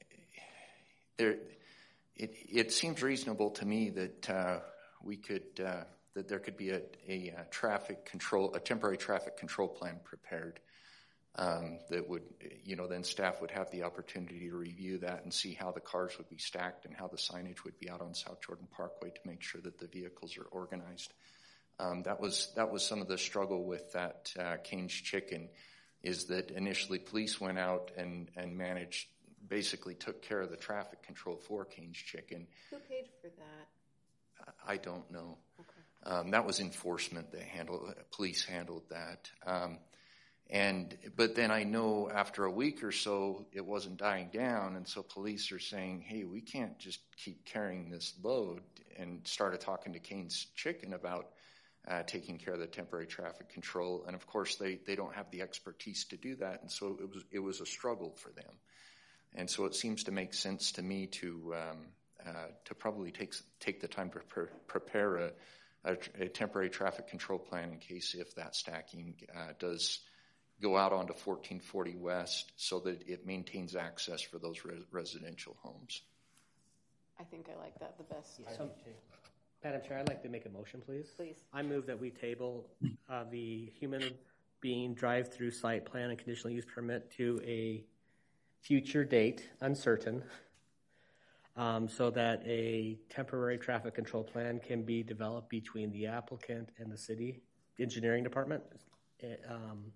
there, it, it seems reasonable to me that uh, we could, uh, that there could be a, a, a traffic control, a temporary traffic control plan prepared um, that would, you know, then staff would have the opportunity to review that and see how the cars would be stacked and how the signage would be out on South Jordan Parkway to make sure that the vehicles are organized. Um, that was that was some of the struggle with that uh, Cane's Chicken, is that initially police went out and, and managed, basically took care of the traffic control for Cane's Chicken. Who paid for that? I don't know. Okay. Um, that was enforcement that handled, police handled that. Um, and, but then I know after a week or so, it wasn't dying down. And so police are saying, hey, we can't just keep carrying this load, and started talking to Cane's Chicken about uh, taking care of the temporary traffic control. And of course they, they don't have the expertise to do that. And so it was, it was a struggle for them. And so it seems to make sense to me to, um, uh, to probably take, take the time to pre- prepare a, A, a temporary traffic control plan in case if that stacking uh, does go out onto fourteen forty West, so that it maintains access for those res- residential homes. I think I like that the best. Yeah, so, Madam Chair, I'd like to make a motion, please. Please. I move that we table uh, the human being drive-through site plan and conditional use permit to a future date, uncertain, Um, so that a temporary traffic control plan can be developed between the applicant and the city engineering department. Um,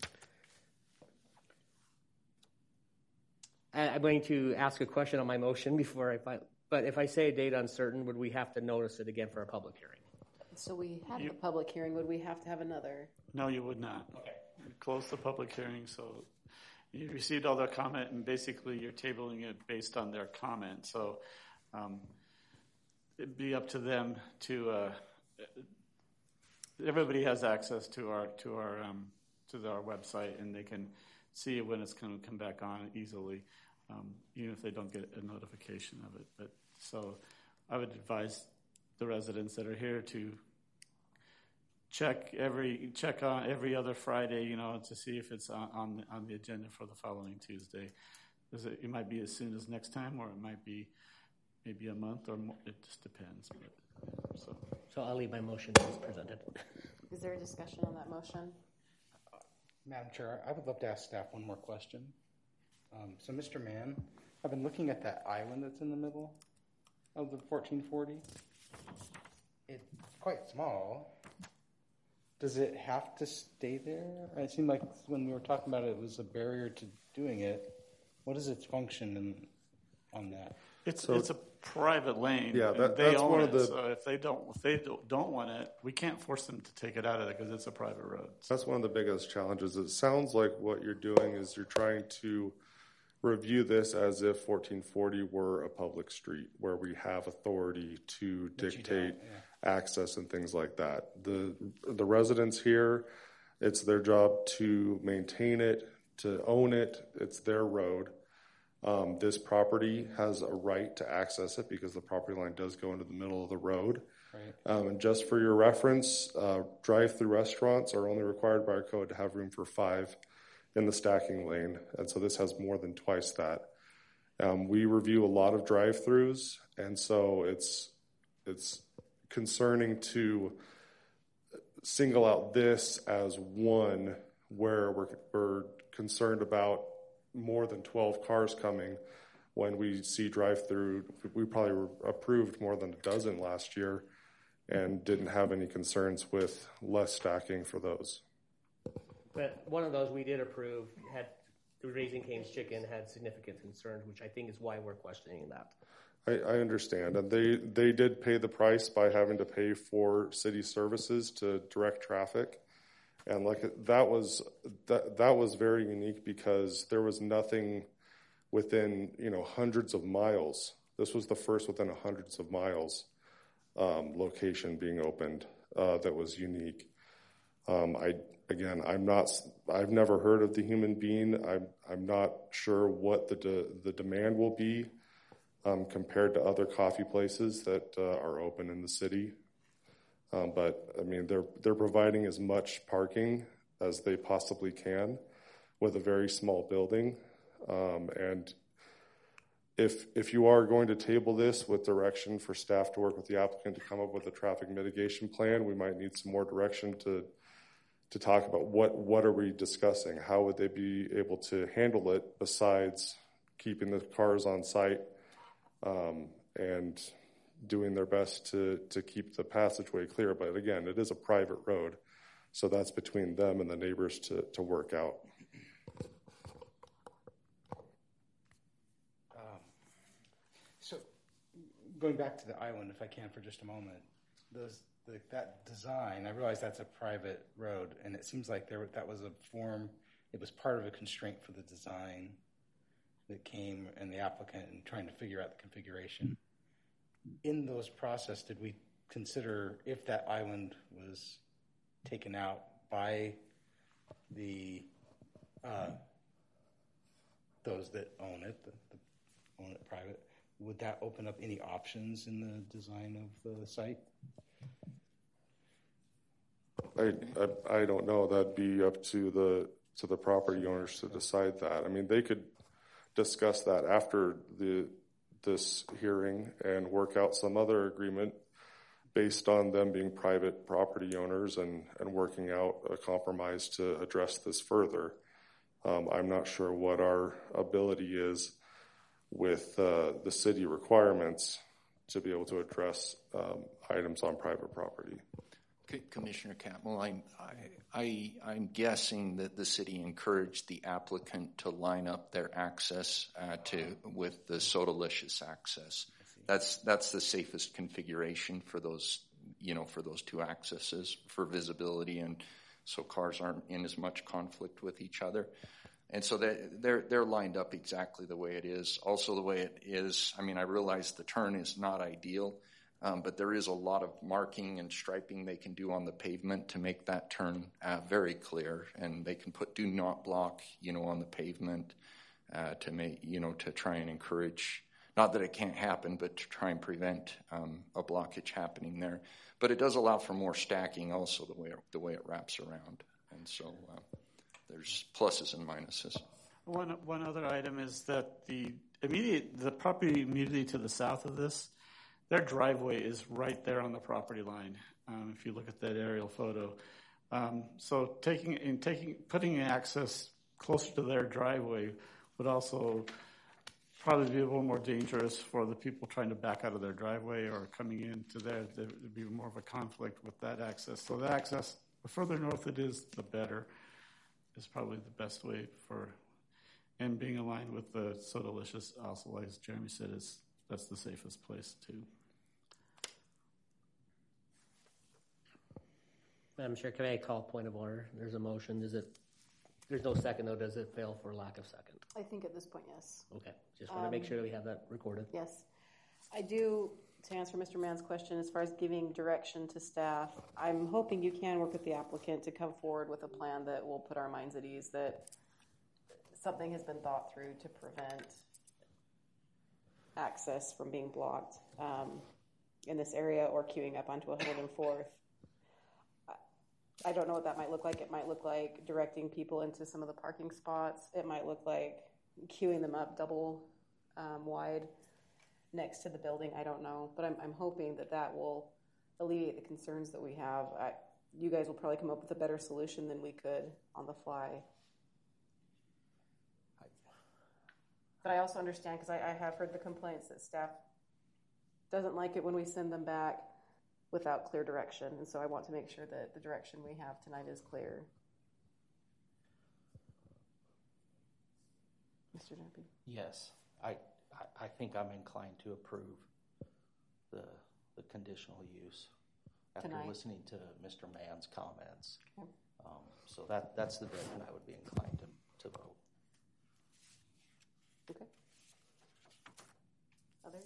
I'm going to ask a question on my motion before I find, but if I say a date uncertain, would we have to notice it again for a public hearing? So we had You- the public hearing. Would we have to have another? No, you would not. Okay. You closed the public hearing, so you received all their comment, and basically you're tabling it based on their comment. So um, it'd be up to them to. Uh, everybody has access to our to our um, to our website, and they can see it when it's going to come back on easily, um, even if they don't get a notification of it. But so I would advise the residents that are here to check every check on every other Friday, you know, to see if it's on on the, on the agenda for the following Tuesday. It, it might be as soon as next time, or it might be maybe a month, or more. It just depends. But, so. So I'll leave my motion as presented. Is there a discussion on that motion? Uh, Madam Chair, I would love to ask staff one more question. Um, so, Mister Mann, I've been looking at that island that's in the middle of the fourteen forty. It's quite small. Does it have to stay there? It seemed like when we were talking about it, it was a barrier to doing it. What is its function in, on that? It's So- it's a private lane. Yeah, and that- they that's own one it. of the- So if they don't if they don't, don't want it, we can't force them to take it out of there because it's a private road. That's one of the biggest challenges. It sounds like what you're doing is you're trying to review this as if fourteen forty were a public street where we have authority to But you dictate don't, yeah. access and things like that. The the residents here, it's their job to maintain it, to own it. It's their road. Um, this property has a right to access it because the property line does go into the middle of the road. Right. Um, and just for your reference, uh, drive-through restaurants are only required by our code to have room for five in the stacking lane, and so this has more than twice that. Um, we review a lot of drive-throughs, and so it's it's concerning to single out this as one where we're, we're concerned about more than twelve cars coming when we see drive-through. We probably approved more than a dozen last year and didn't have any concerns with less stacking for those. But one of those we did approve had the Raising Cane's Chicken had significant concerns, which I think is why we're questioning that. I, I understand, and they, they did pay the price by having to pay for city services to direct traffic, and like that was that that was very unique because there was nothing within you know hundreds of miles. This was the first within hundreds of miles um, location being opened uh, that was unique. Um, I again, I'm not. I've never heard of the Human Bean. I'm I'm not sure what the de, the demand will be um, compared to other coffee places that uh, are open in the city. Um, but I mean, they're they're providing as much parking as they possibly can with a very small building. Um, and if if you are going to table this with direction for staff to work with the applicant to come up with a traffic mitigation plan, we might need some more direction to to talk about what what are we discussing? How would they be able to handle it besides keeping the cars on site um, and doing their best to, to keep the passageway clear. But again, it is a private road, so that's between them and the neighbors to, to work out. Um, so going back to the island, if I can for just a moment, those, the, that design, I realize that's a private road, and it seems like there that was a form, it was part of a constraint for the design that came and the applicant and trying to figure out the configuration. In those process, did we consider if that island was taken out by the uh, those that own it, the, the own it private, would that open up any options in the design of the site? I, I I don't know. That'd be up to the to the property owners to decide that. I mean, they could discuss that after the this hearing and work out some other agreement based on them being private property owners and, and working out a compromise to address this further. Um, I'm not sure what our ability is with uh, the city requirements to be able to address um, items on private property. Commissioner Catmull, I'm, I, I, I'm guessing that the city encouraged the applicant to line up their access uh, to with the Sodalicious access. That's that's the safest configuration for those, you know, for those two accesses for visibility, and so cars aren't in as much conflict with each other. And so they're, they're, they're lined up exactly the way it is. Also the way it is, I mean, I realize the turn is not ideal, Um, but there is a lot of marking and striping they can do on the pavement to make that turn uh, very clear, and they can put "do not block," you know, on the pavement uh, to make, you know, to try and encourage not that it can't happen, but to try and prevent um, a blockage happening there. But it does allow for more stacking also the way it, the way it wraps around. And so uh, there's pluses and minuses. One one other item is that the immediate the property immediately to the south of this, their driveway is right there on the property line. Um, if you look at that aerial photo, um, so taking in taking putting access closer to their driveway would also probably be a little more dangerous for the people trying to back out of their driveway or coming into there. There would be more of a conflict with that access. So the access, the further north it is, the better. Is probably the best way for, and being aligned with the So Delicious also, as Jeremy said, is that's the safest place too. Madam Chair, can I call point of order? There's a motion. Is it? There's no second though. Does it fail for lack of second? I think at this point, yes. Okay. Just want to Um, make sure that we have that recorded. Yes. I do, to answer Mister Mann's question, as far as giving direction to staff, I'm hoping you can work with the applicant to come forward with a plan that will put our minds at ease that something has been thought through to prevent access from being blocked um, in this area or queuing up onto one hundred fourth. I don't know what that might look like. It might look like directing people into some of the parking spots. It might look like queuing them up double um, wide next to the building. I don't know, but I'm, I'm hoping that that will alleviate the concerns that we have. I, you guys will probably come up with a better solution than we could on the fly. But I also understand, because I, I have heard the complaints that staff doesn't like it when we send them back without clear direction, and so I want to make sure that the direction we have tonight is clear. Mister Dumpy? Yes, I, I, I think I'm inclined to approve the the conditional use after Tonight. listening to Mister Mann's comments. Okay. Um, so that that's the direction I would be inclined to, to vote. Okay. Others?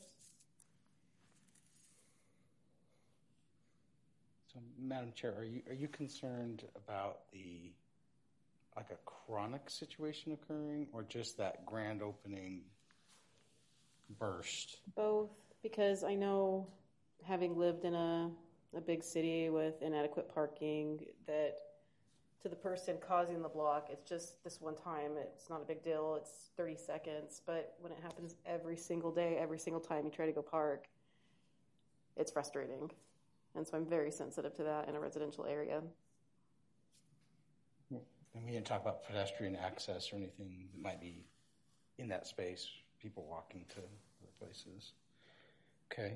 So, Madam Chair, are you are you concerned about the like a chronic situation occurring, or just that grand opening burst? Both, because I know, having lived in a, a big city with inadequate parking, that to the person causing the block, it's just this one time. It's not a big deal. It's thirty seconds. But when it happens every single day, every single time you try to go park, it's frustrating. And so I'm very sensitive to that in a residential area. And we didn't talk about pedestrian access or anything that might be in that space, people walking to other places. Okay.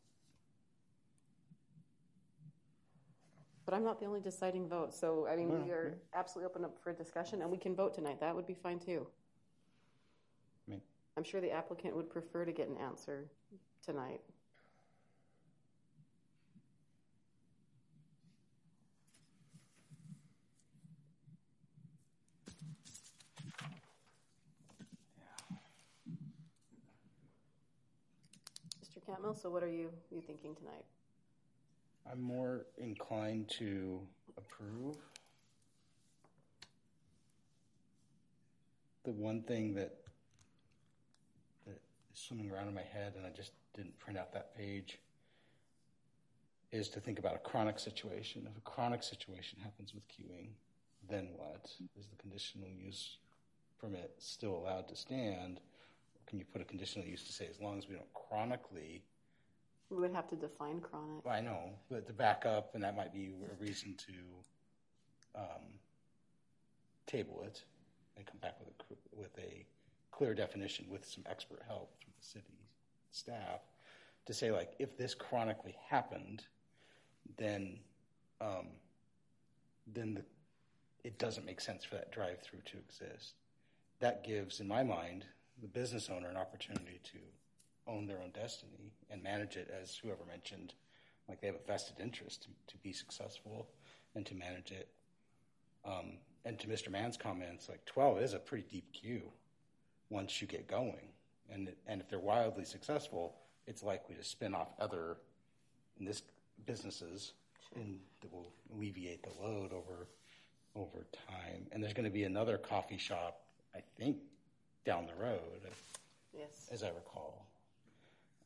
But I'm not the only deciding vote. So, I mean, Well, we are yeah. absolutely open up for a discussion, and we can vote tonight. That would be fine, too. I mean, I'm sure the applicant would prefer to get an answer tonight. Mister Cantmill, so what are you, you thinking tonight? I'm more inclined to approve. The one thing that that is swimming around in my head, and I just didn't print out that page, is to think about a chronic situation. If a chronic situation happens with queuing, then what? Is the conditional use permit still allowed to stand? Or can you put a conditional use to say, as long as we don't chronically... We would have to define chronic. I know, but to back up, and that might be a reason to um, table it and come back with a, with a clear definition with some expert help from the city staff to say, like, if this chronically happened, then um, then the, it doesn't make sense for that drive-through to exist. That gives, in my mind, the business owner an opportunity to own their own destiny and manage it, as whoever mentioned, like they have a vested interest to, to be successful and to manage it. Um, and to Mister Mann's comments, like twelve is a pretty deep queue once you get going. And, and if they're wildly successful, it's likely to spin off other in this businesses in, that will alleviate the load over over time. And there's going to be another coffee shop, I think, down the road, yes, as I recall.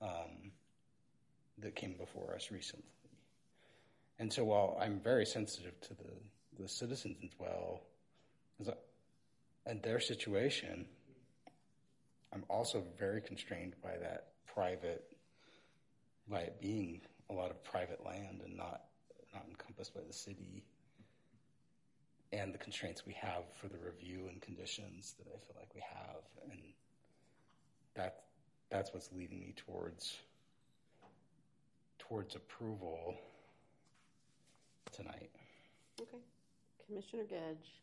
um, that came before us recently. And so while I'm very sensitive to the, the citizens as well, as a, and their situation, I'm also very constrained by that private, by it being a lot of private land and not not encompassed by the city, and the constraints we have for the review and conditions that I feel like we have, and that that's what's leading me towards towards approval tonight. Okay. Commissioner Gedge,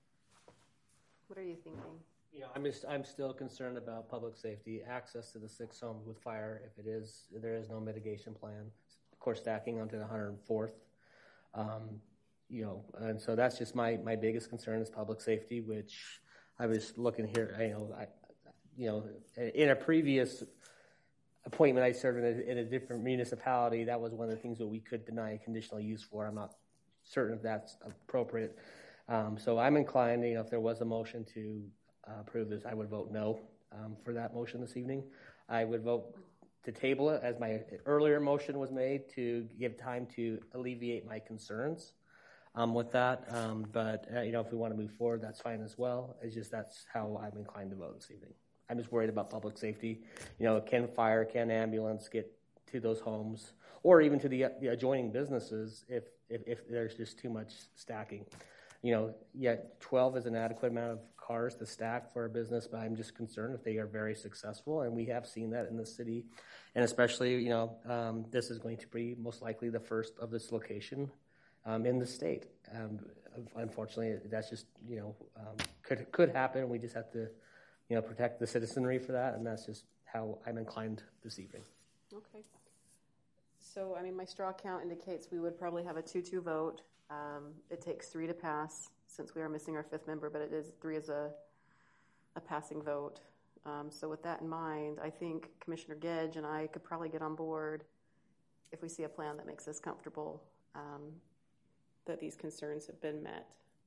what are you thinking? You know, I'm just, I'm still concerned about public safety, access to the six homes with fire. If it is, there is no mitigation plan. Of course, stacking onto the one hundred fourth. Um, you know, and so that's just my, my biggest concern is public safety, which I was looking here, you know, I, you know, in a previous appointment I served in a, in a different municipality, that was one of the things that we could deny conditional use for. I'm not certain if that's appropriate. Um, so I'm inclined, you know, if there was a motion to uh, approve this, I would vote no um, for that motion this evening. I would vote to table it, as my earlier motion was made, to give time to alleviate my concerns um, with that. Um, but, uh, you know, if we want to move forward, that's fine as well. It's just that's how I'm inclined to vote this evening. I'm just worried about public safety. You know, can fire, can ambulance get to those homes, or even to the, the adjoining businesses if, if, if there's just too much stacking. You know, yet twelve is an adequate amount of cars to stack for a business, but I'm just concerned if they are very successful, and we have seen that in the city. And especially, you know, um, this is going to be most likely the first of this location um, in the state. Um, unfortunately, that's just, you know, um, could could happen. We just have to, you know, protect the citizenry for that, and that's just how I'm inclined this evening. Okay. So, I mean, my straw count indicates we would probably have a two two vote. Um, it takes three to pass, since we are missing our fifth member, but it is three is a a passing vote. Um, so with that in mind, I think Commissioner Gedge and I could probably get on board if we see a plan that makes us comfortable um, that these concerns have been met.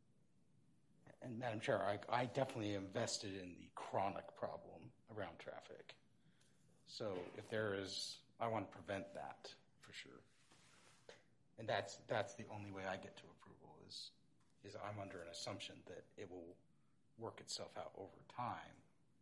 And Madam Chair, I, I definitely am vested in the chronic problem around traffic. So if there is, I want to prevent that for sure. And that's that's the only way I get to approval is is I'm under an assumption that it will work itself out over time.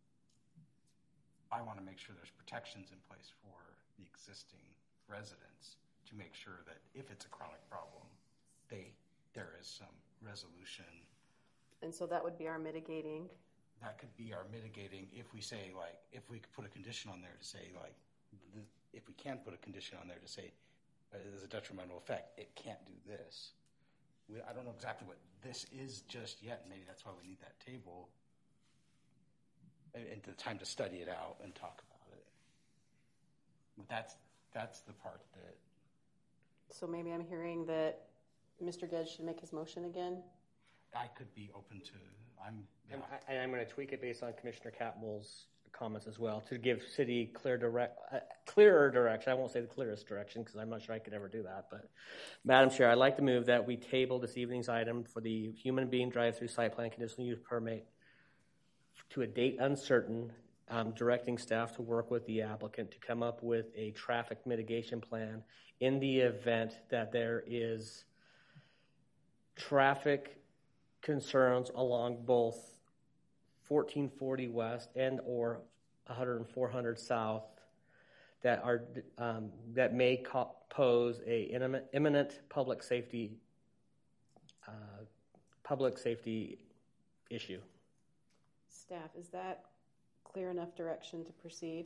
I want to make sure there's protections in place for the existing residents to make sure that if it's a chronic problem, they there is some resolution. And so that would be our mitigating. That could be our mitigating if we say, like, if we could put a condition on there to say, like, the, if we can put a condition on there to say, there's a detrimental effect, it can't do this. We, I don't know exactly what this is just yet. Maybe that's why we need that table and, and the time to study it out and talk about it. But that's that's the part that. So maybe I'm hearing that Mister Gedge should make his motion again. I could be open to. I'm. Yeah. And, I, and I'm going to tweak it based on Commissioner Catmull's comments as well to give city clear direct, uh, clearer direction. I won't say the clearest direction because I'm not sure I could ever do that. But, Madam Chair, I'd like to move that we table this evening's item for the human being drive-through site plan conditional use permit to a date uncertain, um, directing staff to work with the applicant to come up with a traffic mitigation plan in the event that there is traffic concerns along both fourteen forty West and or one hundred four hundred South that are um, that may co- pose a imminent, imminent public safety uh, public safety issue. Staff, is that clear enough direction to proceed?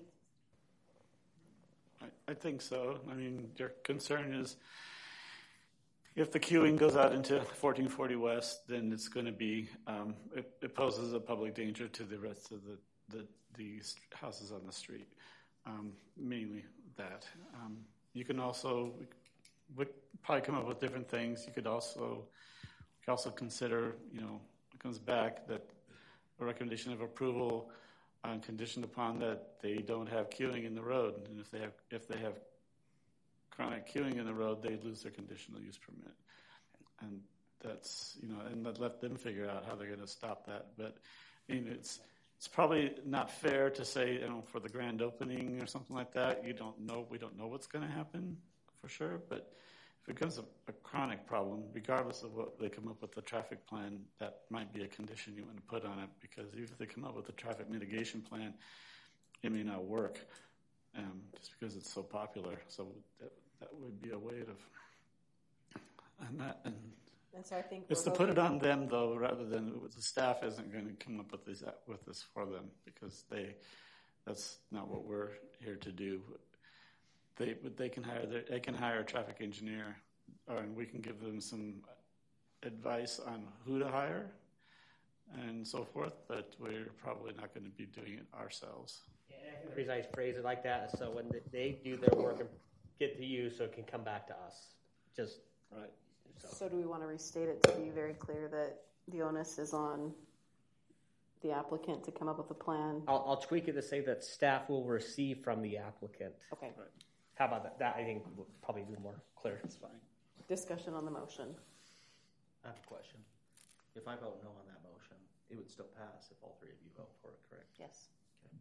I, I think so. I mean, your concern is if the queuing goes out into fourteen forty West, then it's going to be, um, it, it poses a public danger to the rest of the, the, the houses on the street, um, mainly that. Um, you can also, we probably come up with different things. You could also, you could also consider, you know, it comes back that a recommendation of approval on conditioned upon that they don't have queuing in the road. And if they have, if they have chronic queuing in the road, they lose their conditional use permit. And that's, you know, and let them figure out how they're going to stop that. But, I mean, it's, it's probably not fair to say, you know, for the grand opening or something like that, you don't know, we don't know what's going to happen for sure. But if it becomes a, a chronic problem, regardless of what they come up with the traffic plan, that might be a condition you want to put on it, because even if they come up with a traffic mitigation plan, it may not work um, just because it's so popular. So that, that would be a way of, and that, and And so I think it's to put it on them, though, rather than the staff isn't going to come up with this with this for them, because they that's not what we're here to do. They but they can hire their, they can hire a traffic engineer, or, and we can give them some advice on who to hire and so forth. But we're probably not going to be doing it ourselves. Yeah, I think the reason I phrase it like that is so when they do their work and get to you, so it can come back to us. Just right. So. so do we want to restate it to be very clear that the onus is on the applicant to come up with a plan? I'll, I'll tweak it to say that staff will receive from the applicant. Okay. Right. How about that? That I think will probably be more clear. That's fine. Discussion on the motion. I have a question. If I vote no on that motion, it would still pass if all three of you vote for it, correct? Yes. Okay.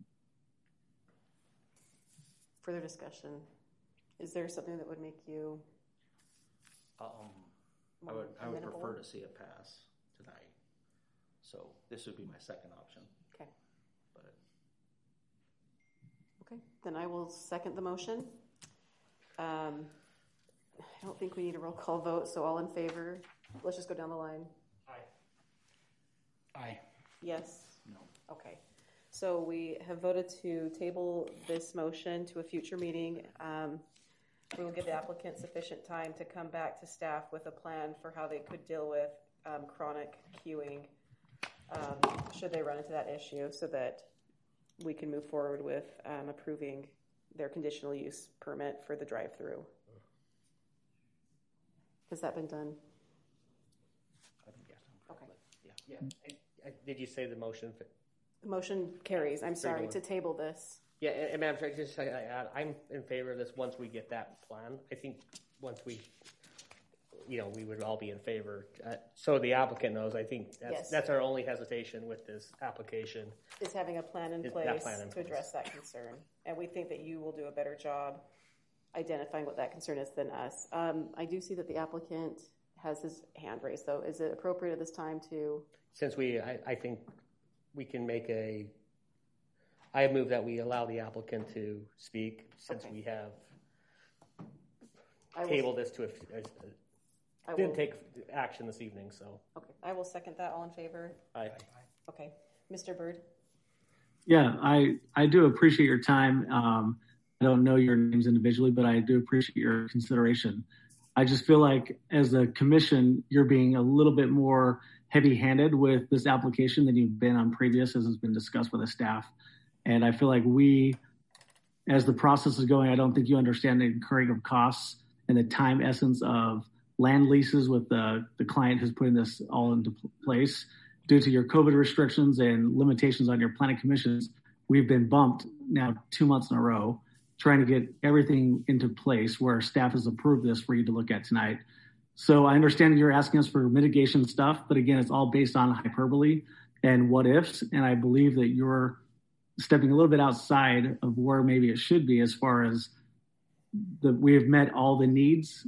Further discussion. Is there something that would make you... Um, I would, I would prefer to see it pass tonight. So this would be my second option. Okay. But okay, then I will second the motion. Um, I don't think we need a roll call vote, so all in favor. Let's just go down the line. Aye. Aye. Yes? No. Okay. So we have voted to table this motion to a future meeting. Um, We will give the applicant sufficient time to come back to staff with a plan for how they could deal with um, chronic queuing um, should they run into that issue, so that we can move forward with um, approving their conditional use permit for the drive-through. Has that been done? I think yes. Okay. Yeah. Yeah. I, I, did you say the motion? The motion carries. I'm sorry, to table this. Yeah, and, and Madam Chair, just I add, I'm in favor of this once we get that plan. I think once we, you know, we would all be in favor. Uh, so the applicant knows. I think that's, Yes. that's our only hesitation with this application. Is having a plan in Is place that plan in to place. address that concern. And we think that you will do a better job identifying what that concern is than us. Um, I do see that the applicant has his hand raised, though. Is it appropriate at this time to... Since we, I, I think we can make a, I move that we allow the applicant to speak since Okay. we have I will- tabled this to a, a, I didn't will- take action this evening, so. Okay, I will second that. All in favor? Aye. Okay. Mister Bird? Yeah, I, I do appreciate your time. Um, I don't know your names individually, but I do appreciate your consideration. I just feel like as a commission, you're being a little bit more heavy-handed with this application than you've been on previous, as has been discussed with the staff. And I feel like we, as the process is going, I don't think you understand the incurring of costs and the time essence of land leases with the, the client who's putting this all into place. Due to your COVID restrictions and limitations on your planning commissions, we've been bumped now two months in a row, trying to get everything into place where staff has approved this for you to look at tonight. So I understand you're asking us for mitigation stuff, but again, it's all based on hyperbole and what ifs. And I believe that you're stepping a little bit outside of where maybe it should be, as far as the, we have met all the needs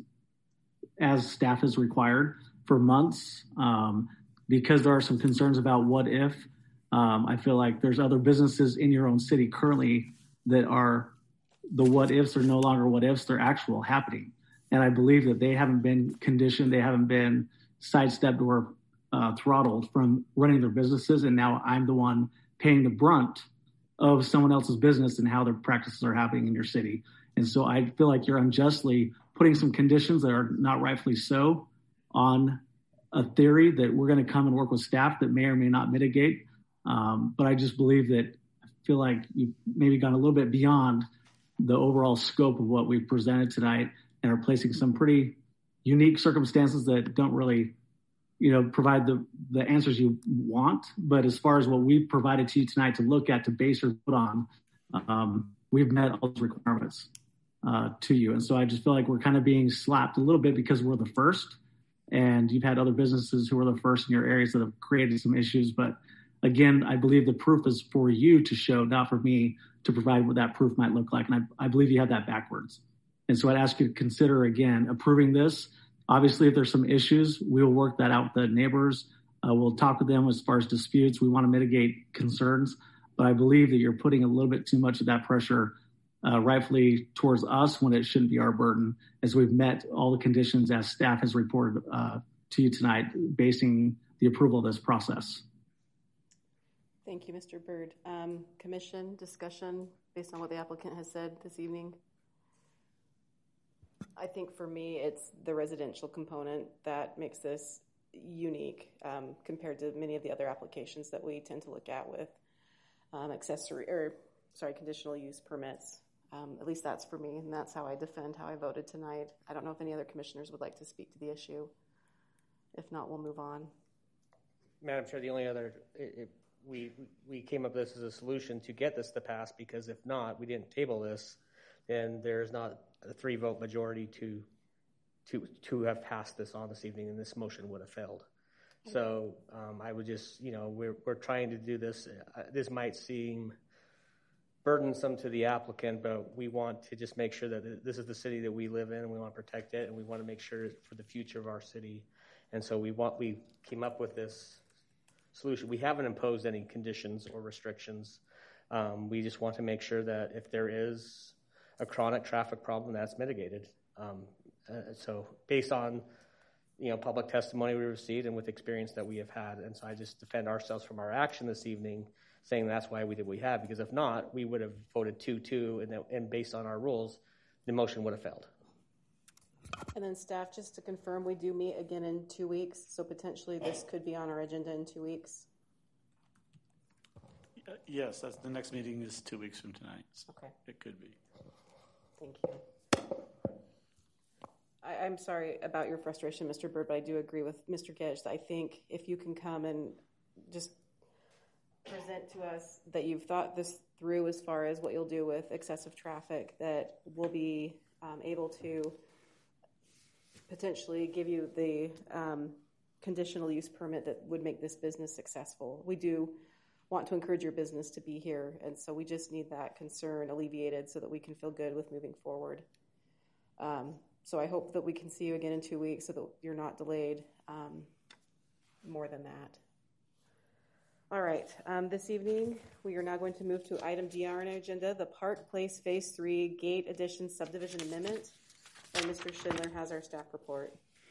as staff has required for months. Um, because there are some concerns about what if, um, I feel like there's other businesses in your own city currently that are, the what ifs are no longer what ifs, they're actual happening. And I believe that they haven't been conditioned, they haven't been sidestepped or uh, throttled from running their businesses. And now I'm the one paying the brunt of someone else's business and how their practices are happening in your city. And so I feel like you're unjustly putting some conditions that are not rightfully so on a theory that we're going to come and work with staff that may or may not mitigate. Um, but I just believe that I feel like you've maybe gone a little bit beyond the overall scope of what we've presented tonight and are placing some pretty unique circumstances that don't really, you know, provide the, the answers you want. But as far as what we've provided to you tonight to look at, to base your vote on, um, we've met all those requirements uh, to you. And so I just feel like we're kind of being slapped a little bit because we're the first, and you've had other businesses who were the first in your areas that have created some issues. But Again, I believe the proof is for you to show, not for me to provide what that proof might look like. And I, I believe you have that backwards. And so I'd ask you to consider, again, approving this. Obviously, if there's some issues, we'll work that out with the neighbors. Uh, we'll talk with them as far as disputes. We want to mitigate concerns. But I believe that you're putting a little bit too much of that pressure uh, rightfully towards us when it shouldn't be our burden, as we've met all the conditions as staff has reported uh, to you tonight, basing the approval of this process. Thank you, Mister Byrd. Um, commission discussion based on what the applicant has said this evening. I think for me, it's the residential component that makes this unique um, compared to many of the other applications that we tend to look at with um, accessory or sorry, conditional use permits. Um, at least that's for me, and that's how I defend how I voted tonight. I don't know if any other commissioners would like to speak to the issue. If not, we'll move on. Madam Chair, the only other, it, it, we we came up with this as a solution to get this to pass, because if not, we didn't table this, then there's not a three vote majority to to to have passed this on this evening, and this motion would have failed. Okay. So um, I would just, you know, we're we're trying to do this. Uh, this might seem burdensome to the applicant, but we want to just make sure that this is the city that we live in, and we want to protect it, and we want to make sure for the future of our city. And so we want we came up with this solution. We haven't imposed any conditions or restrictions. Um, we just want to make sure that if there is a chronic traffic problem, that's mitigated. Um, uh, so based on, you know, public testimony we received and with experience that we have had. And so I just defend ourselves from our action this evening, saying that's why we did what we have, because if not, we would have voted two two, and, and based on our rules, the motion would have failed. And then staff, just to confirm, we do meet again in two weeks, so potentially this could be on our agenda in two weeks. Uh, yes, that's, the next meeting is two weeks from tonight. So okay. It could be. Thank you. I, I'm sorry about your frustration, Mister Byrd, but I do agree with Mister Gedge. I think if you can come and just present to us that you've thought this through as far as what you'll do with excessive traffic, that we'll be um, able to potentially give you the um, conditional use permit that would make this business successful. We do want to encourage your business to be here, and so we just need that concern alleviated so that we can feel good with moving forward. Um, so I hope that we can see you again in two weeks so that you're not delayed um, more than that. All right, um, this evening we are now going to move to item D on our agenda, the Park Place Phase three Gate Addition Subdivision Amendment. And Mister Schindler has our staff report.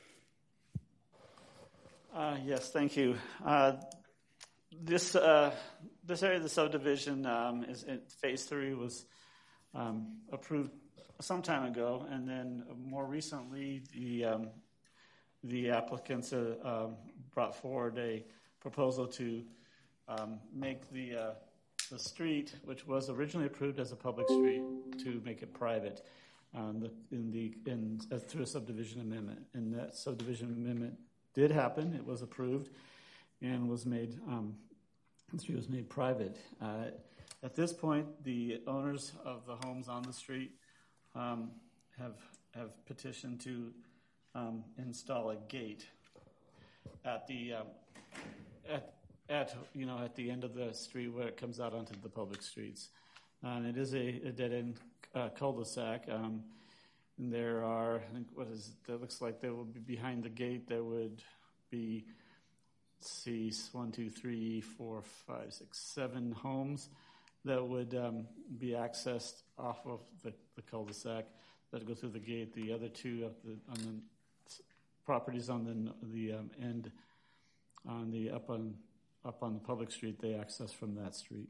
Uh, yes, thank you. Uh, this uh, this area of the subdivision um, is in phase three was um, approved some time ago, and then more recently, the um, the applicants uh, um, brought forward a proposal to um, make the uh, the street, which was originally approved as a public street, to make it private. Um, the, in the in uh, through a subdivision amendment, and that subdivision amendment did happen. It was approved, and was made um, the street was made private. Uh, at this point, the owners of the homes on the street um, have have petitioned to um, install a gate at the um, at at you know at the end of the street where it comes out onto the public streets. And it is a, a dead-end uh, cul-de-sac. Um, and there are, I think, what is it? That looks like there will be behind the gate, there would be, let's see, one, two, three, four, five, six, seven homes that would um, be accessed off of the, the cul-de-sac that go through the gate. The other two of the, on the properties on the the um, end, on the up on up on the public street, they access from that street.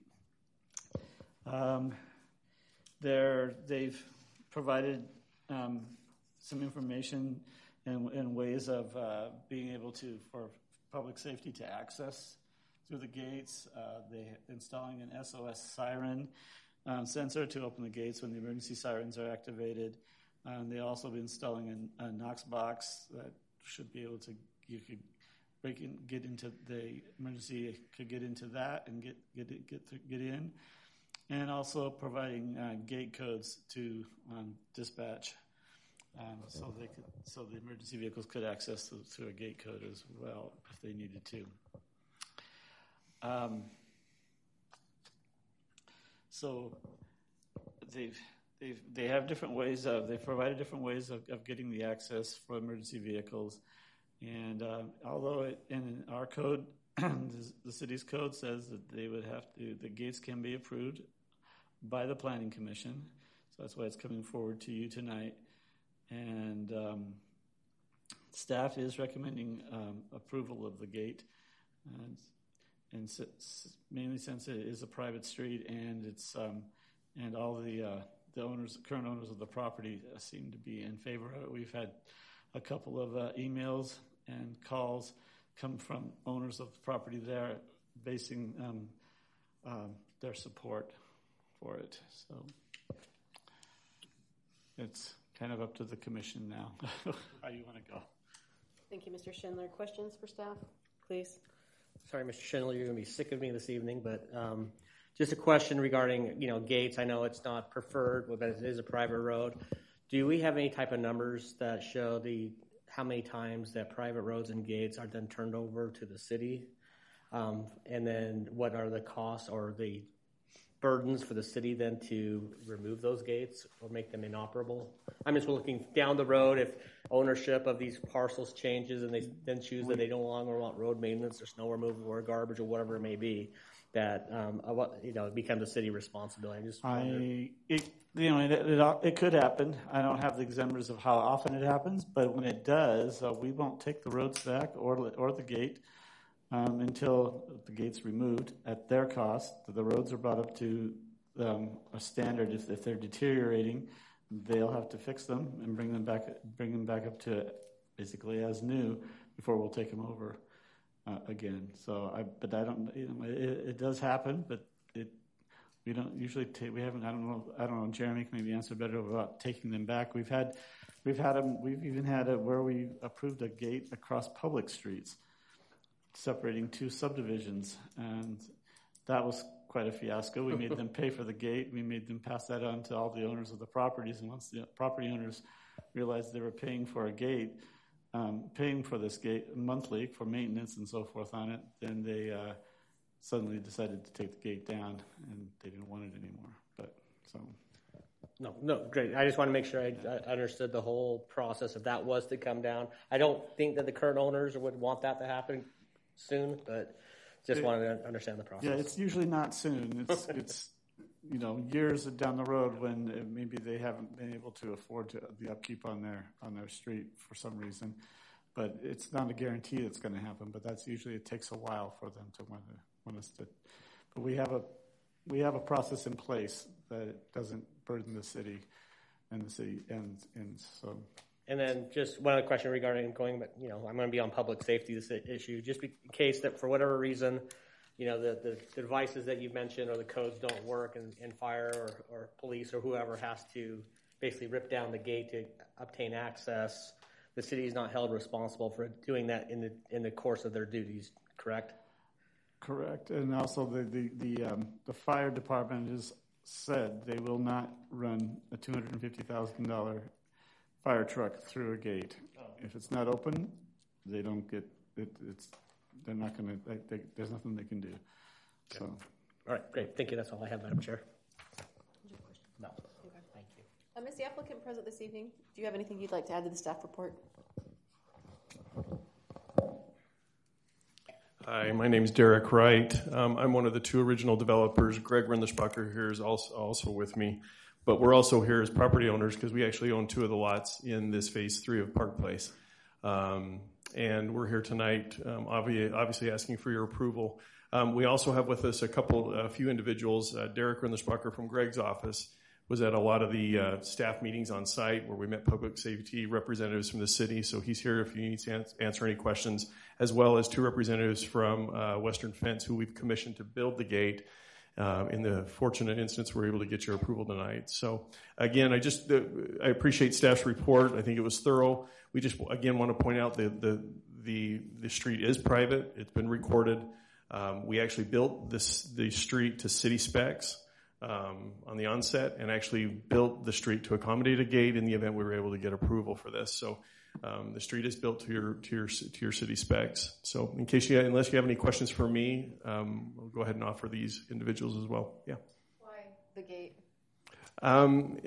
Um, there, they've provided um, some information and, and ways of uh, being able to, for public safety, to access through the gates. Uh, they installing an S O S siren um, sensor to open the gates when the emergency sirens are activated. Um, they also be installing a, a Knox box that should be able to, you could break in, get into the emergency, could get into that and get get get get, get in. And also providing uh, gate codes to um, dispatch, um, so they could, so the emergency vehicles could access through, through a gate code as well if they needed to. Um, so they've, they've, they have different ways of, they've provided different ways of, of getting the access for emergency vehicles. And uh, although it, in our code, the city's code says that they would have to, the gates can be approved by the Planning Commission. So that's why it's coming forward to you tonight. And um, staff is recommending um, approval of the gate. And, and mainly since it is a private street and it's um, and all the uh, the owners, current owners of the property uh, seem to be in favor of it. We've had a couple of uh, emails and calls come from owners of the property there, basing um, um, their support for it. So it's kind of up to the commission now how you want to go. Thank you, Mister Schindler. Questions for staff, please? Sorry, Mister Schindler, you're going to be sick of me this evening, but um, just a question regarding, you know, gates. I know it's not preferred, but it is a private road. Do we have any type of numbers that show the how many times that private roads and gates are then turned over to the city? Um, and then what are the costs or the burdens for the city then to remove those gates or make them inoperable? I'm just looking down the road if ownership of these parcels changes and they then choose that they no longer want road maintenance or snow removal or garbage or whatever it may be, that um, you know, it becomes a city responsibility. I'm just I, it, you know, it, it, it could happen. I don't have the examples of how often it happens, but when it does, uh, we won't take the roads back or or the gate um, until the gate's removed at their cost. The roads are brought up to um, a standard. If, if they're deteriorating, they'll have to fix them and bring them back, bring them back up to basically as new before we'll take them over uh, again. So, I, but I don't, you know, it, it does happen, but it, we don't usually take, we haven't, I don't know, I don't know, Jeremy can maybe answer better about taking them back. We've had, we've had them, we've even had it where we approved a gate across public streets, separating two subdivisions, and that was quite a fiasco. We made them pay for the gate. We made them pass that on to all the owners of the properties. And once the property owners realized they were paying for a gate, um, paying for this gate monthly for maintenance and so forth on it, then they uh, suddenly decided to take the gate down, and they didn't want it anymore. But so. No, no, great. I just want to make sure I, I understood the whole process if that was to come down. I don't think that the current owners would want that to happen soon, but just it, wanted to understand the process. Yeah, it's usually not soon. It's it's you know years down the road when maybe they haven't been able to afford to, the upkeep on their on their street for some reason. But it's not a guarantee that's going to happen. But that's usually it takes a while for them to want to want us to. But we have a we have a process in place that doesn't burden the city, and the city and and so. And then just one other question regarding going, but you know, I'm going to be on public safety this issue, just in case that for whatever reason, you know, the, the, the devices that you mentioned or the codes don't work, and, and fire or, or police or whoever has to basically rip down the gate to obtain access. The city is not held responsible for doing that in the in the course of their duties. Correct. Correct, and also the the the, um, the fire department has said they will not run a two hundred and fifty thousand dollar fire truck through a gate. Oh. If it's not open, they don't get it. It's they're not going to. They, there's nothing they can do. Okay. So, all right, great. Thank you. That's all I have, Madam Chair. No. Okay. Thank you. Um, is the applicant present this evening? Do you have anything you'd like to add to the staff report? Hi, my name is Derek Wright. Um, I'm one of the two original developers. Greg Rindlisbacher here is also also with me. But we're also here as property owners because we actually own two of the lots in this phase three of Park Place. Um, and we're here tonight, um, obviously, obviously asking for your approval. Um, we also have with us a couple, a few individuals. Uh, Derek Rindlisbacher from Greg's office was at a lot of the uh, staff meetings on site where we met public safety representatives from the city. So he's here if you need to answer any questions, as well as two representatives from uh, Western Fence who we've commissioned to build the gate. Uh, in the fortunate instance, we're able to get your approval tonight. So, again, I just uh, I appreciate staff's report. I think it was thorough. We just again want to point out the the the, the street is private. It's been recorded. Um, we actually built this the street to city specs um, on the onset, and actually built the street to accommodate a gate in the event we were able to get approval for this. So, Um, the street is built to your to your to your city specs. So, in case you, unless you have any questions for me, um, I'll go ahead and offer these individuals as well. Yeah. Why the gate? Um,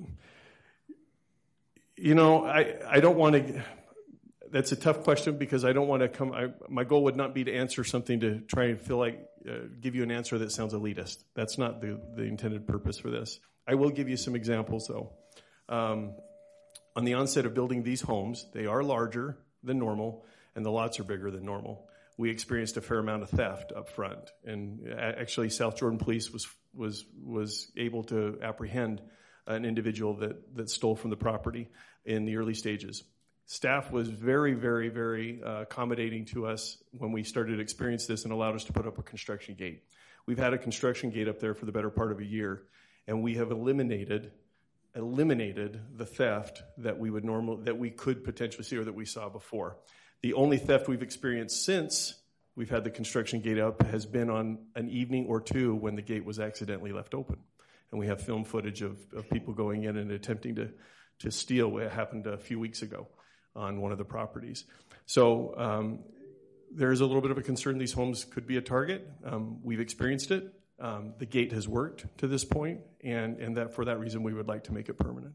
you know, I I don't want to. That's a tough question because I don't want to come. I, my goal would not be to answer something to try and feel like uh, give you an answer that sounds elitist. That's not the the intended purpose for this. I will give you some examples though. Um, on the onset of building these homes, they are larger than normal, and the lots are bigger than normal. We experienced a fair amount of theft up front, and actually, South Jordan Police was was was able to apprehend an individual that that stole from the property in the early stages. Staff was very, very, very uh, accommodating to us when we started to experience this and allowed us to put up a construction gate. We've had a construction gate up there for the better part of a year, and we have eliminated eliminated the theft that we would normal that we could potentially see or that we saw before. The only theft we've experienced since we've had the construction gate up has been on an evening or two when the gate was accidentally left open, and we have film footage of, of people going in and attempting to to steal. It happened a few weeks ago on one of the properties. So um, there's a little bit of a concern these homes could be a target. Um, we've experienced it. Um, the gate has worked to this point, and, and that for that reason we would like to make it permanent.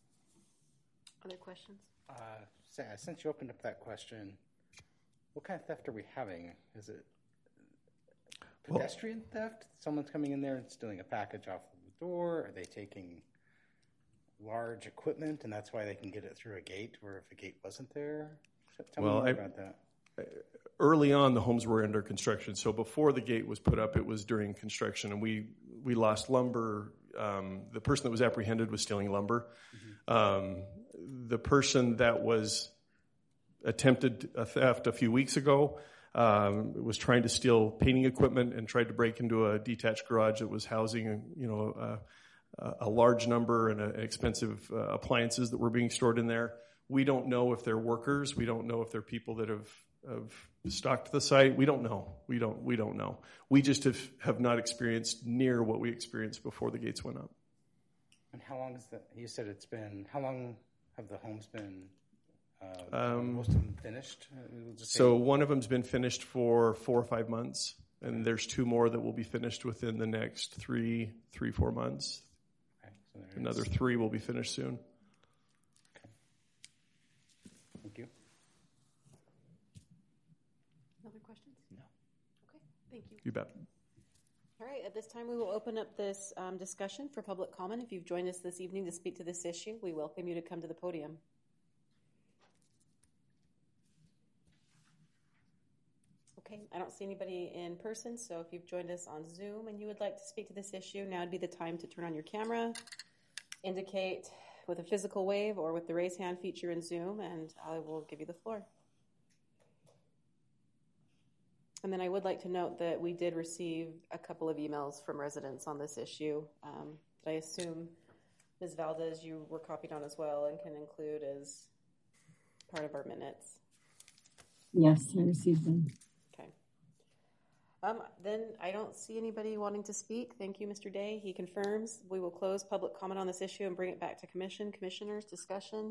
Other questions? Uh, since you opened up that question, what kind of theft are we having? Is it pedestrian well, theft? Someone's coming in there and stealing a package off the door? Are they taking large equipment, and that's why they can get it through a gate, where if a gate wasn't there? Tell well, me more I, about that. Early on, the homes were under construction, so before the gate was put up, it was during construction, and we, we lost lumber. Um, the person that was apprehended was stealing lumber. Mm-hmm. Um, the person that was attempted a theft a few weeks ago um, was trying to steal painting equipment and tried to break into a detached garage that was housing, you know, uh, a large number and uh, expensive uh, appliances that were being stored in there. We don't know if they're workers. We don't know if they're people that have, have stocked the site. We don't know. We don't. We don't know. We just have, have not experienced near what we experienced before the gates went up. And how long is that? You said it's been. How long have the homes been? Uh, um, most of them finished. We'll so one of them's been finished for four or five months, and there's two more that will be finished within the next three, three, four months. Another three will be finished soon. Okay. Thank you. Other questions? No. Okay, thank you. You bet. All right, at this time we will open up this um, discussion for public comment. If you've joined us this evening to speak to this issue, we welcome you to come to the podium. Okay, I don't see anybody in person, so if you've joined us on Zoom and you would like to speak to this issue, now would be the time to turn on your camera, indicate with a physical wave or with the raise hand feature in Zoom, and I will give you the floor. And then I would like to note that we did receive a couple of emails from residents on this issue um, that I assume, Miz Valdez, you were copied on as well and can include as part of our minutes. Yes, I received them. Um, then I don't see anybody wanting to speak. Thank you, Mister Day. He confirms we will close public comment on this issue and bring it back to commission. Commissioners, discussion.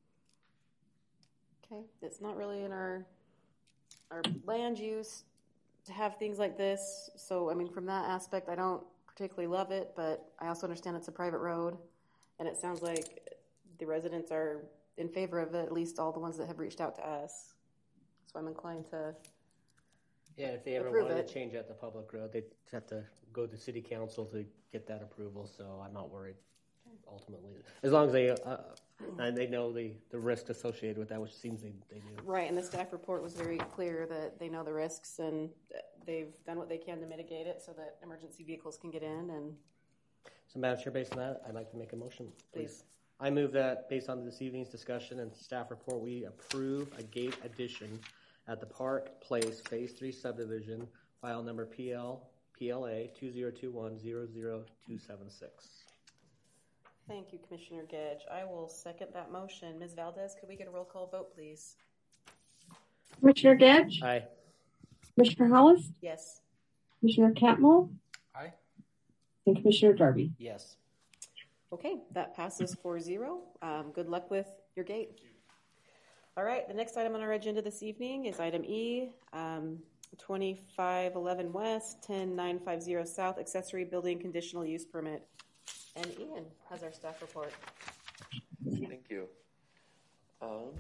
Okay, it's not really in our our land use to have things like this. So, I mean, from that aspect, I don't particularly love it, but I also understand it's a private road, and it sounds like the residents are in favor of it, at least all the ones that have reached out to us. So I'm inclined to Yeah, if they ever approve wanted it. to change out the public road, they'd have to go to city council to get that approval, so I'm not worried, ultimately. As long as they, uh, and they know the, the risk associated with that, which seems they, they do. Right, and the staff report was very clear that they know the risks and they've done what they can to mitigate it so that emergency vehicles can get in. And So, Madam Chair, based on that, I'd like to make a motion, please. Please. I move that, based on this evening's discussion and staff report, we approve a gate addition at the Park Place Phase Three subdivision, file number P L P L A two zero two one zero zero two seven six. Thank you, Commissioner Gedge. I will second that motion. Miz Valdez, could we get a roll call vote, please? Commissioner Gedge? Aye. Commissioner Hollis? Yes. Commissioner Catmull? Aye. And Commissioner Darby? Yes. Okay, that passes four zero. Um, good luck with your gate. All right, the next item on our agenda this evening is item E, um, twenty-five eleven West, ten nine fifty South, accessory building conditional use permit. And Ian has our staff report. Thank you. Um,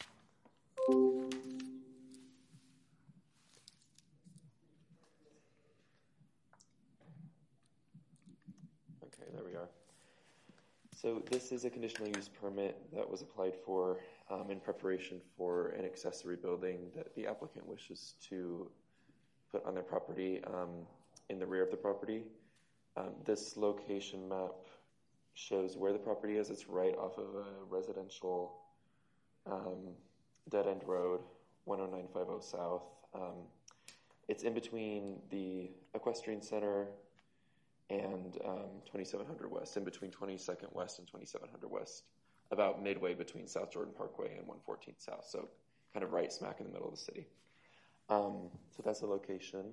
okay, there we are. So this is a conditional use permit that was applied for um, in preparation for an accessory building that the applicant wishes to put on their property um, in the rear of the property. Um, this location map shows where the property is. It's right off of a residential um, dead-end road, one oh nine fifty South. Um, it's in between the Equestrian Center and um, twenty-seven hundred West, in between twenty-second West and twenty-seven hundred West, about midway between South Jordan Parkway and one fourteenth South, so kind of right smack in the middle of the city. Um, so that's the location.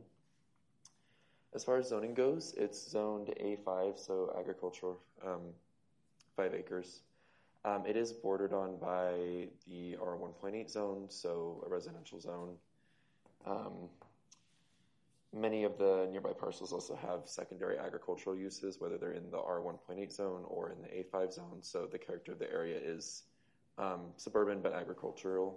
As far as zoning goes, it's zoned A five, so agricultural, um, five acres. Um, it is bordered on by the R one point eight zone, so a residential zone. Um, many of the nearby parcels also have secondary agricultural uses, whether they're in the R one point eight zone or in the A five zone, so the character of the area is um, suburban but agricultural.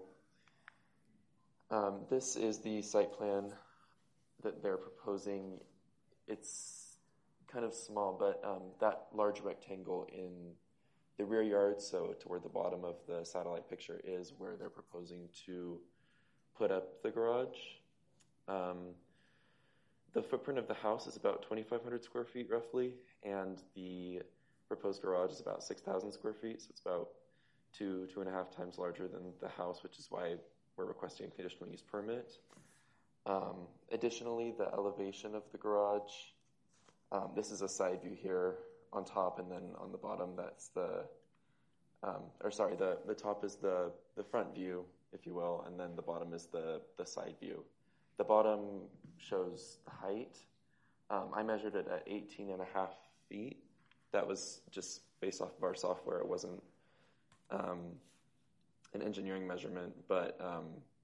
Um, this is the site plan that they're proposing. It's kind of small, but um, that large rectangle in the rear yard, so toward the bottom of the satellite picture, is where they're proposing to put up the garage. Um, the footprint of the house is about twenty-five hundred square feet roughly, and the proposed garage is about six thousand square feet, so it's about two, two and a half times larger than the house, which is why we're requesting a conditional use permit. Um, additionally, the elevation of the garage, um, this is a side view here on top, and then on the bottom that's the, um, or sorry, the, the top is the, the front view, if you will, and then the bottom is the, the side view. The bottom shows the height. Um, I measured it at eighteen and a half feet. That was just based off of our software. It wasn't um, an engineering measurement, but um,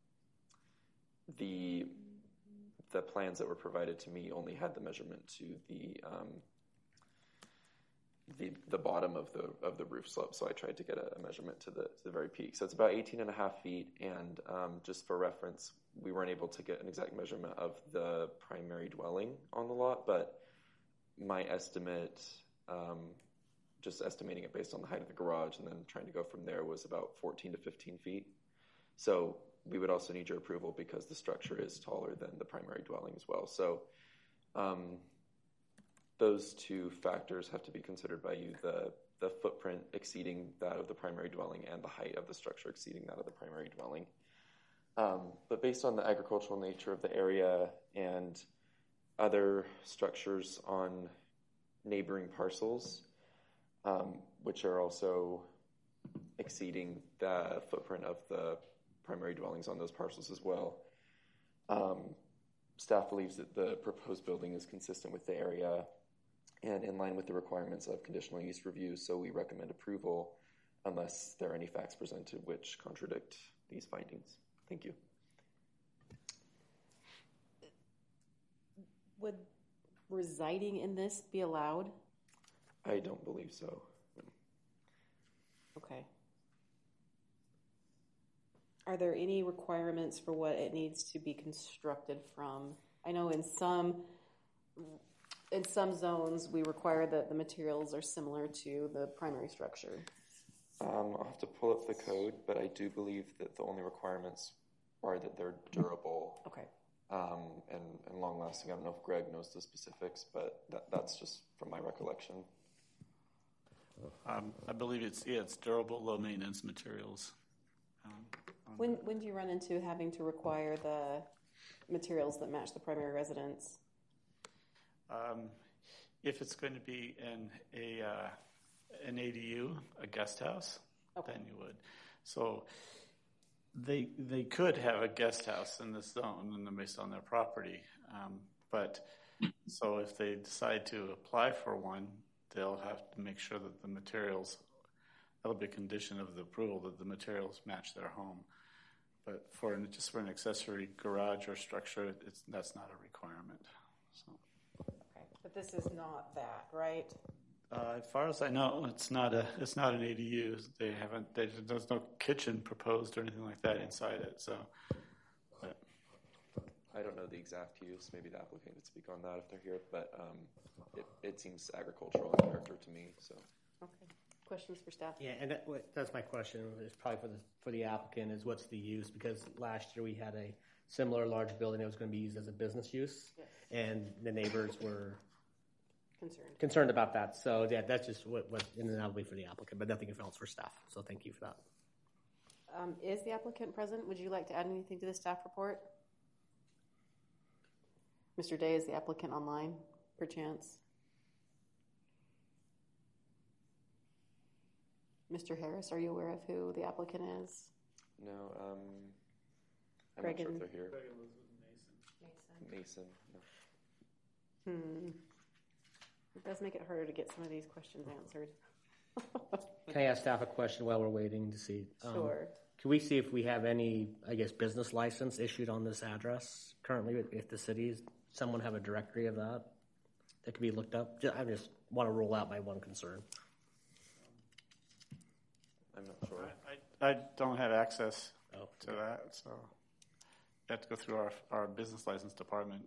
the the plans that were provided to me only had the measurement to the um, the the bottom of the of the roof slope. So I tried to get a, a measurement to the to the very peak. So it's about eighteen and a half feet. And um, just for reference, we weren't able to get an exact measurement of the primary dwelling on the lot, but my estimate, um, just estimating it based on the height of the garage and then trying to go from there, was about fourteen to fifteen feet. So we would also need your approval because the structure is taller than the primary dwelling as well. So um, those two factors have to be considered by you, the, the footprint exceeding that of the primary dwelling and the height of the structure exceeding that of the primary dwelling. Um, but based on the agricultural nature of the area and other structures on neighboring parcels, um, which are also exceeding the footprint of the primary dwellings on those parcels as well, um, staff believes that the proposed building is consistent with the area and in line with the requirements of conditional use review, so we recommend approval unless there are any facts presented which contradict these findings. Thank you. Would residing in this be allowed? I don't believe so. Okay. Are there any requirements for what it needs to be constructed from? I know in some in some zones we require that the materials are similar to the primary structure. Um, I'll have to pull up the code, but I do believe that the only requirements are that they're durable, okay, um, and, and long-lasting. I don't know if Greg knows the specifics, but that, that's just from my recollection. Um, I believe it's yeah, it's durable, low-maintenance materials. Um, when when do you run into having to require the materials that match the primary residence? Um, if it's going to be in a uh, an A D U, a guest house, okay, then you would. So they they could have a guest house in this zone, and based on their property. Um, but so if they decide to apply for one, they'll have to make sure that the materials, that'll be a condition of the approval, that the materials match their home. but for an, just for an accessory garage or structure, it's, that's not a requirement. So. Okay, but this is not that, right? Uh, as far as I know, it's not a it's not an A D U. They haven't. They, there's no kitchen proposed or anything like that inside it. So, but. I don't know the exact use. Maybe the applicant could speak on that if they're here. But um, it it seems agricultural in character to me. So. Okay. Questions for staff? Yeah, and that, that's my question. Is probably for the for the applicant is what's the use? Because last year we had a similar large building that was going to be used as a business use, yes. and the neighbors were. Concerned. Concerned about that. So yeah, that's just what was in and out for the applicant, but nothing else for staff. So thank you for that. Um, is the applicant present? Would you like to add anything to the staff report? Mister Day, is the applicant online, perchance? Mister Harris, are you aware of who the applicant is? No, um, I'm Greg not sure and, if they're here. Greg and Elizabeth Mason. Mason. No. Hmm. It does make it harder to get some of these questions answered. Can I ask staff a question while we're waiting to see? Um, Sure. Can we see if we have any, I guess, business license issued on this address currently? If the cities, someone have a directory of that that could be looked up? I just want to rule out my one concern. I'm not sure. I, I, I don't have access oh, to okay. that, so you have to go through our our business license department.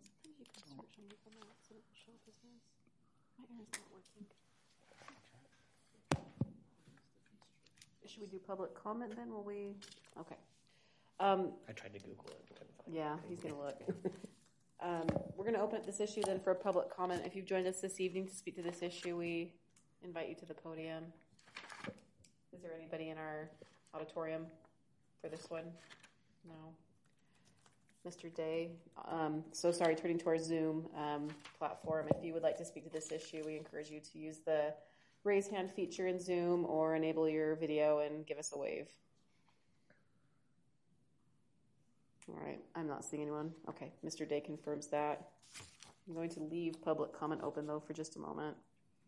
Should we do public comment then? Will we? Okay. Um, I tried to Google it. But yeah, he's going to look. um, we're going to open up this issue then for a public comment. If you've joined us this evening to speak to this issue, we invite you to the podium. Is there anybody in our auditorium for this one? No. Mister Day, um, so sorry, turning to our Zoom um, platform. If you would like to speak to this issue, we encourage you to use the raise hand feature in Zoom or enable your video and give us a wave. All right, I'm not seeing anyone. Okay, Mister Day confirms that. I'm going to leave public comment open though for just a moment.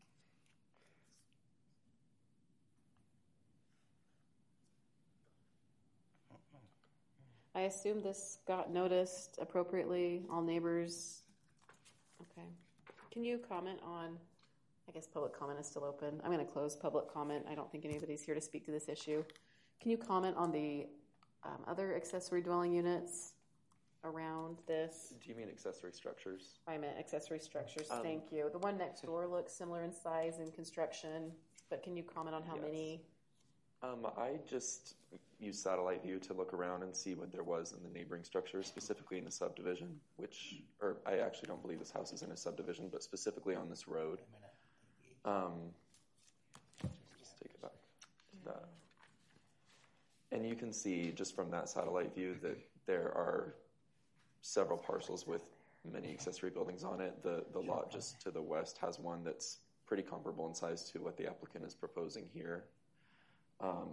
I assume this got noticed appropriately, all neighbors. Okay. Can you comment on, I guess public comment is still open. I'm going to close public comment. I don't think anybody's here to speak to this issue. Can you comment on the um, other accessory dwelling units around this? Do you mean accessory structures? I meant accessory structures, um, thank you. The one next door looks similar in size and construction, but can you comment on how yes. many? Um, I just used satellite view to look around and see what there was in the neighboring structures, specifically in the subdivision, which, or I actually don't believe this house is in a subdivision, but specifically on this road. Um, just take it back to that. And you can see just from that satellite view that there are several parcels with many accessory buildings on it. The, the lot just to the west has one that's pretty comparable in size to what the applicant is proposing here. Um,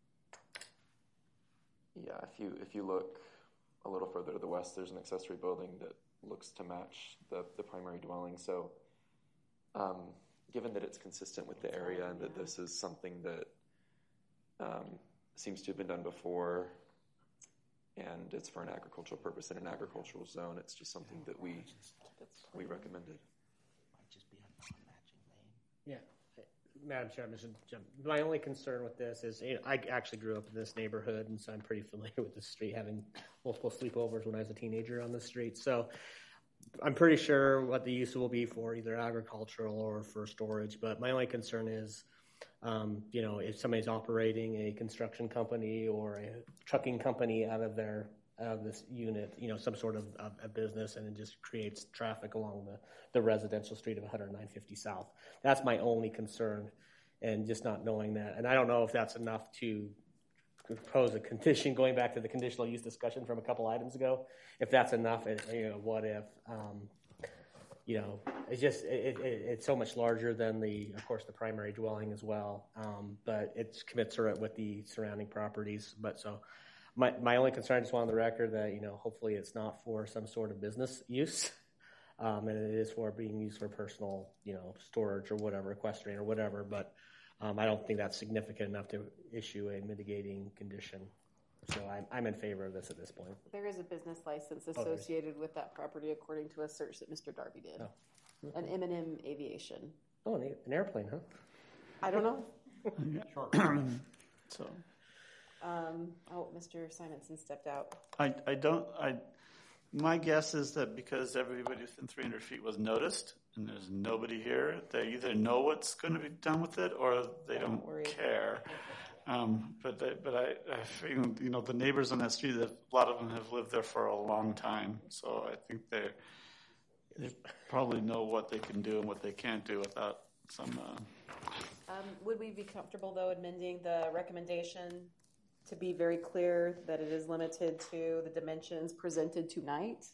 yeah, if you if you look a little further to the west, there's an accessory building that looks to match the, the primary dwelling. So um, given that it's consistent with the area and that this is something that um, seems to have been done before and it's for an agricultural purpose in an agricultural zone, it's just something that we we recommended. Yeah. Madam Chair, my only concern with this is, you know, I actually grew up in this neighborhood, and so I'm pretty familiar with the street, having multiple sleepovers when I was a teenager on the street. So I'm pretty sure what the use will be for either agricultural or for storage. But my only concern is, um, you know, if somebody's operating a construction company or a trucking company out of their out of this unit, you know, some sort of, of a business, and it just creates traffic along the, the residential street of one oh nine fifty South. That's my only concern, and just not knowing that. And I don't know if that's enough to propose a condition, going back to the conditional use discussion from a couple items ago. If that's enough, it, you know, what if, um, you know, it's just, it, it, it's so much larger than the, of course, the primary dwelling as well, um, but it's commensurate with the surrounding properties. But so, My my only concern, I just want on the record that, you know, hopefully it's not for some sort of business use, um, and it is for being used for personal, you know, storage or whatever, equestrian or whatever, but um, I don't think that's significant enough to issue a mitigating condition. So I'm, I'm in favor of this at this point. There is a business license Oh, there's- associated with that property, according to a search that Mister Darby did. Oh. An M and M Aviation. Oh, an an airplane, huh? I don't know. So Um, oh, Mister Simonson stepped out. I, I don't, I, my guess is that because everybody within three hundred feet was noticed and there's nobody here, they either know what's going to be done with it or they don't care. Um, but they, but I, I feel, you know, the neighbors on that street, a lot of them have lived there for a long time. So I think they they probably know what they can do and what they can't do without some. Uh, Um, would we be comfortable, though, amending the recommendation to be very clear that it is limited to the dimensions presented tonight?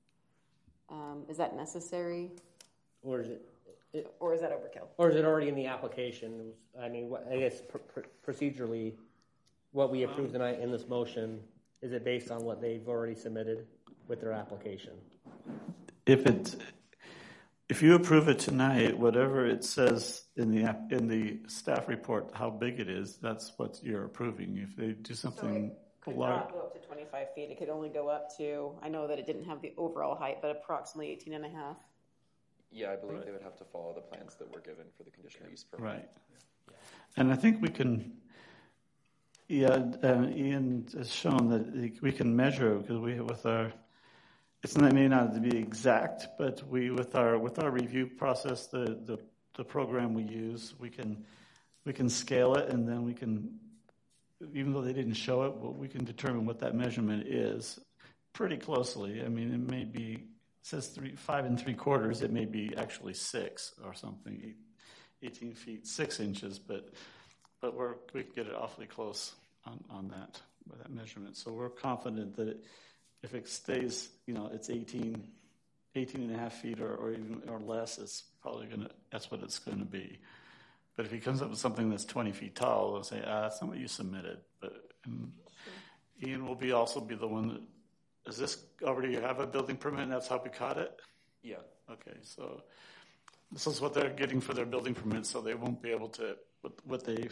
Um, is that necessary? Or is it, it? Or is that overkill? Or is it already in the application? I mean, what, I guess pr- pr- procedurally, what we approve tonight in this motion, is it based on what they've already submitted with their application? If it, if you approve it tonight, whatever it says in the app, in the staff report, how big it is, that's what you're approving. If they do something So it could large, not go up to twenty-five feet. It could only go up to, I know that it didn't have the overall height, but approximately eighteen and a half. Yeah, I believe they would have to follow the plans that were given for the conditional use permit. right? And I think we can. Yeah, uh, Ian has shown that we can measure because we with our. It's not, it may not be exact, but we with our with our review process, the, the the program we use, we can we can scale it, and then we can, even though they didn't show it, well, we can determine what that measurement is pretty closely. I mean, it may be it says three five and three quarters. It may be actually six or something, eight, eighteen feet six inches, but but we're we can get it awfully close on on that with that measurement. So we're confident that it, if it stays, you know, it's eighteen, eighteen and a half feet or, or even or less, it's probably going to, that's what it's going to be. But if he comes up with something that's twenty feet tall, they'll say, ah, that's not what you submitted. But and Ian will be also be the one that, does this already have a building permit and that's how we caught it? Yeah. Okay, so this is what they're getting for their building permit, so they won't be able to, what, what they,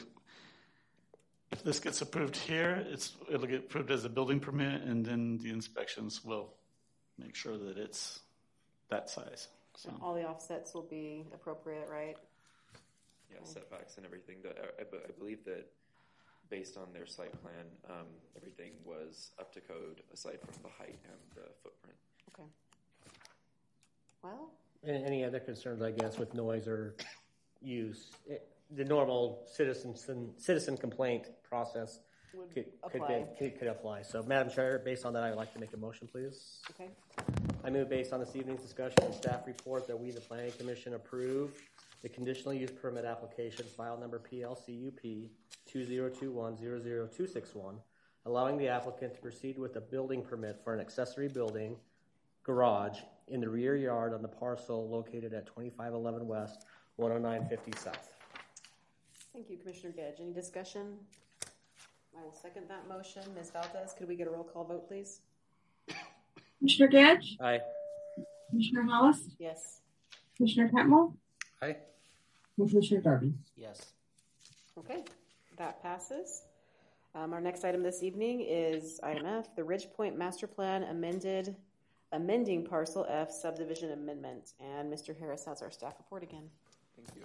if this gets approved here, it's it'll get approved as a building permit, and then the inspections will make sure that it's that size. So All the offsets will be appropriate, right? Yeah, setbacks and everything. That I, I, I believe that based on their site plan, um, everything was up to code aside from the height and the footprint. Okay. Well, And any other concerns, I guess, with noise or use? It, the normal citizen citizen complaint process Would could, could, apply. be, could, could apply. So, Madam Chair, based on that, I would like to make a motion, please. Okay. I move, based on this evening's discussion and staff report, that we, the Planning Commission, approve the conditional use permit application, file number P L C U P two zero two one zero zero two six one, allowing the applicant to proceed with a building permit for an accessory building garage in the rear yard on the parcel located at twenty-five eleven West, one oh nine fifty South. Thank you, Commissioner Gedge. Any discussion? I will second that motion. Miz Valdez, could we get a roll call vote, please? Commissioner Gedge? Aye. Commissioner Hollis? Yes. Commissioner Catmull? Aye. And Commissioner Darby? Yes. Okay, that passes. Um, our next item this evening is item F, the Ridge Point Master Plan amended, amending Parcel F subdivision amendment. And Mister Harris has our staff report again. Thank you.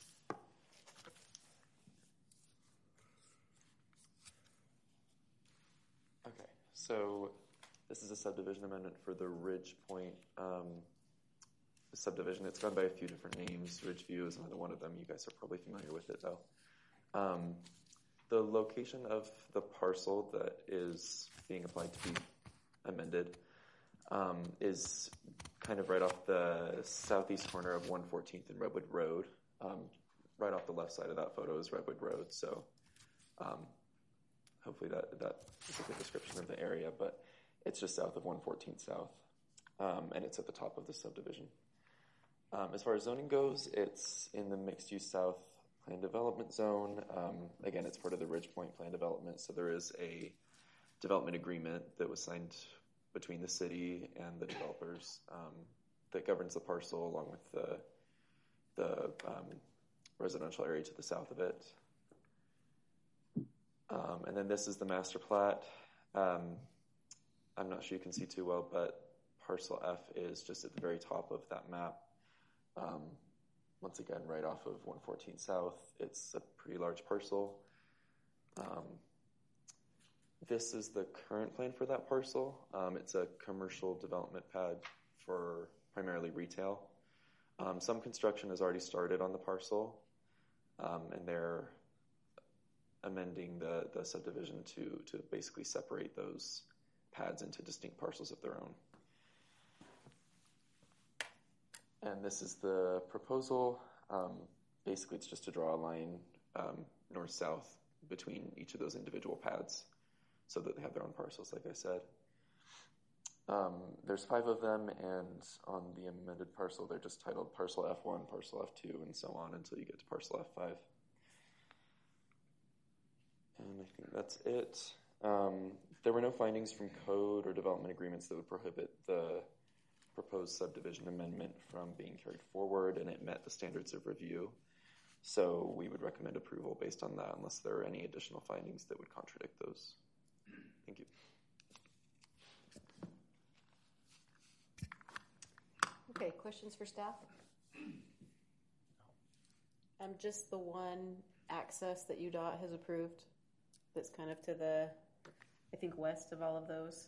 Okay, so this is a subdivision amendment for the Ridge Point um, subdivision. It's gone by a few different names. Ridgeview is another one of them. You guys are probably familiar with it, though. Um, the location of the parcel that is being applied to be amended um, is kind of right off the southeast corner of one fourteenth and Redwood Road. Um, right off the left side of that photo is Redwood Road, so um, hopefully that, that is a good description of the area, but it's just south of one fourteenth South, um, and it's at the top of the subdivision. Um, as far as zoning goes, it's in the mixed-use South Plan Development Zone. Um, again, it's part of the Ridge Point Plan Development, so there is a development agreement that was signed between the city and the developers um, that governs the parcel along with the, the um, residential area to the south of it. Um, and then this is the master plat. Um, I'm not sure you can see too well, but parcel F is just at the very top of that map. Um, once again, right off of one fourteen South. It's a pretty large parcel. Um, this is the current plan for that parcel. Um, it's a commercial development pad for primarily retail. Um, some construction has already started on the parcel, um, and they're amending the, the subdivision to, to basically separate those pads into distinct parcels of their own. And this is the proposal. Um, basically, it's just to draw a line um, north-south between each of those individual pads so that they have their own parcels, like I said. Um, there's five of them, and on the amended parcel, they're just titled Parcel F one, Parcel F two, and so on until you get to Parcel F five. And I think that's it. Um, there were no findings from code or development agreements that would prohibit the proposed subdivision amendment from being carried forward, and it met the standards of review. So we would recommend approval based on that unless there are any additional findings that would contradict those. Thank you. Okay, questions for staff? Um, just the one access that U D O T has approved that's kind of to the, I think, west of all of those.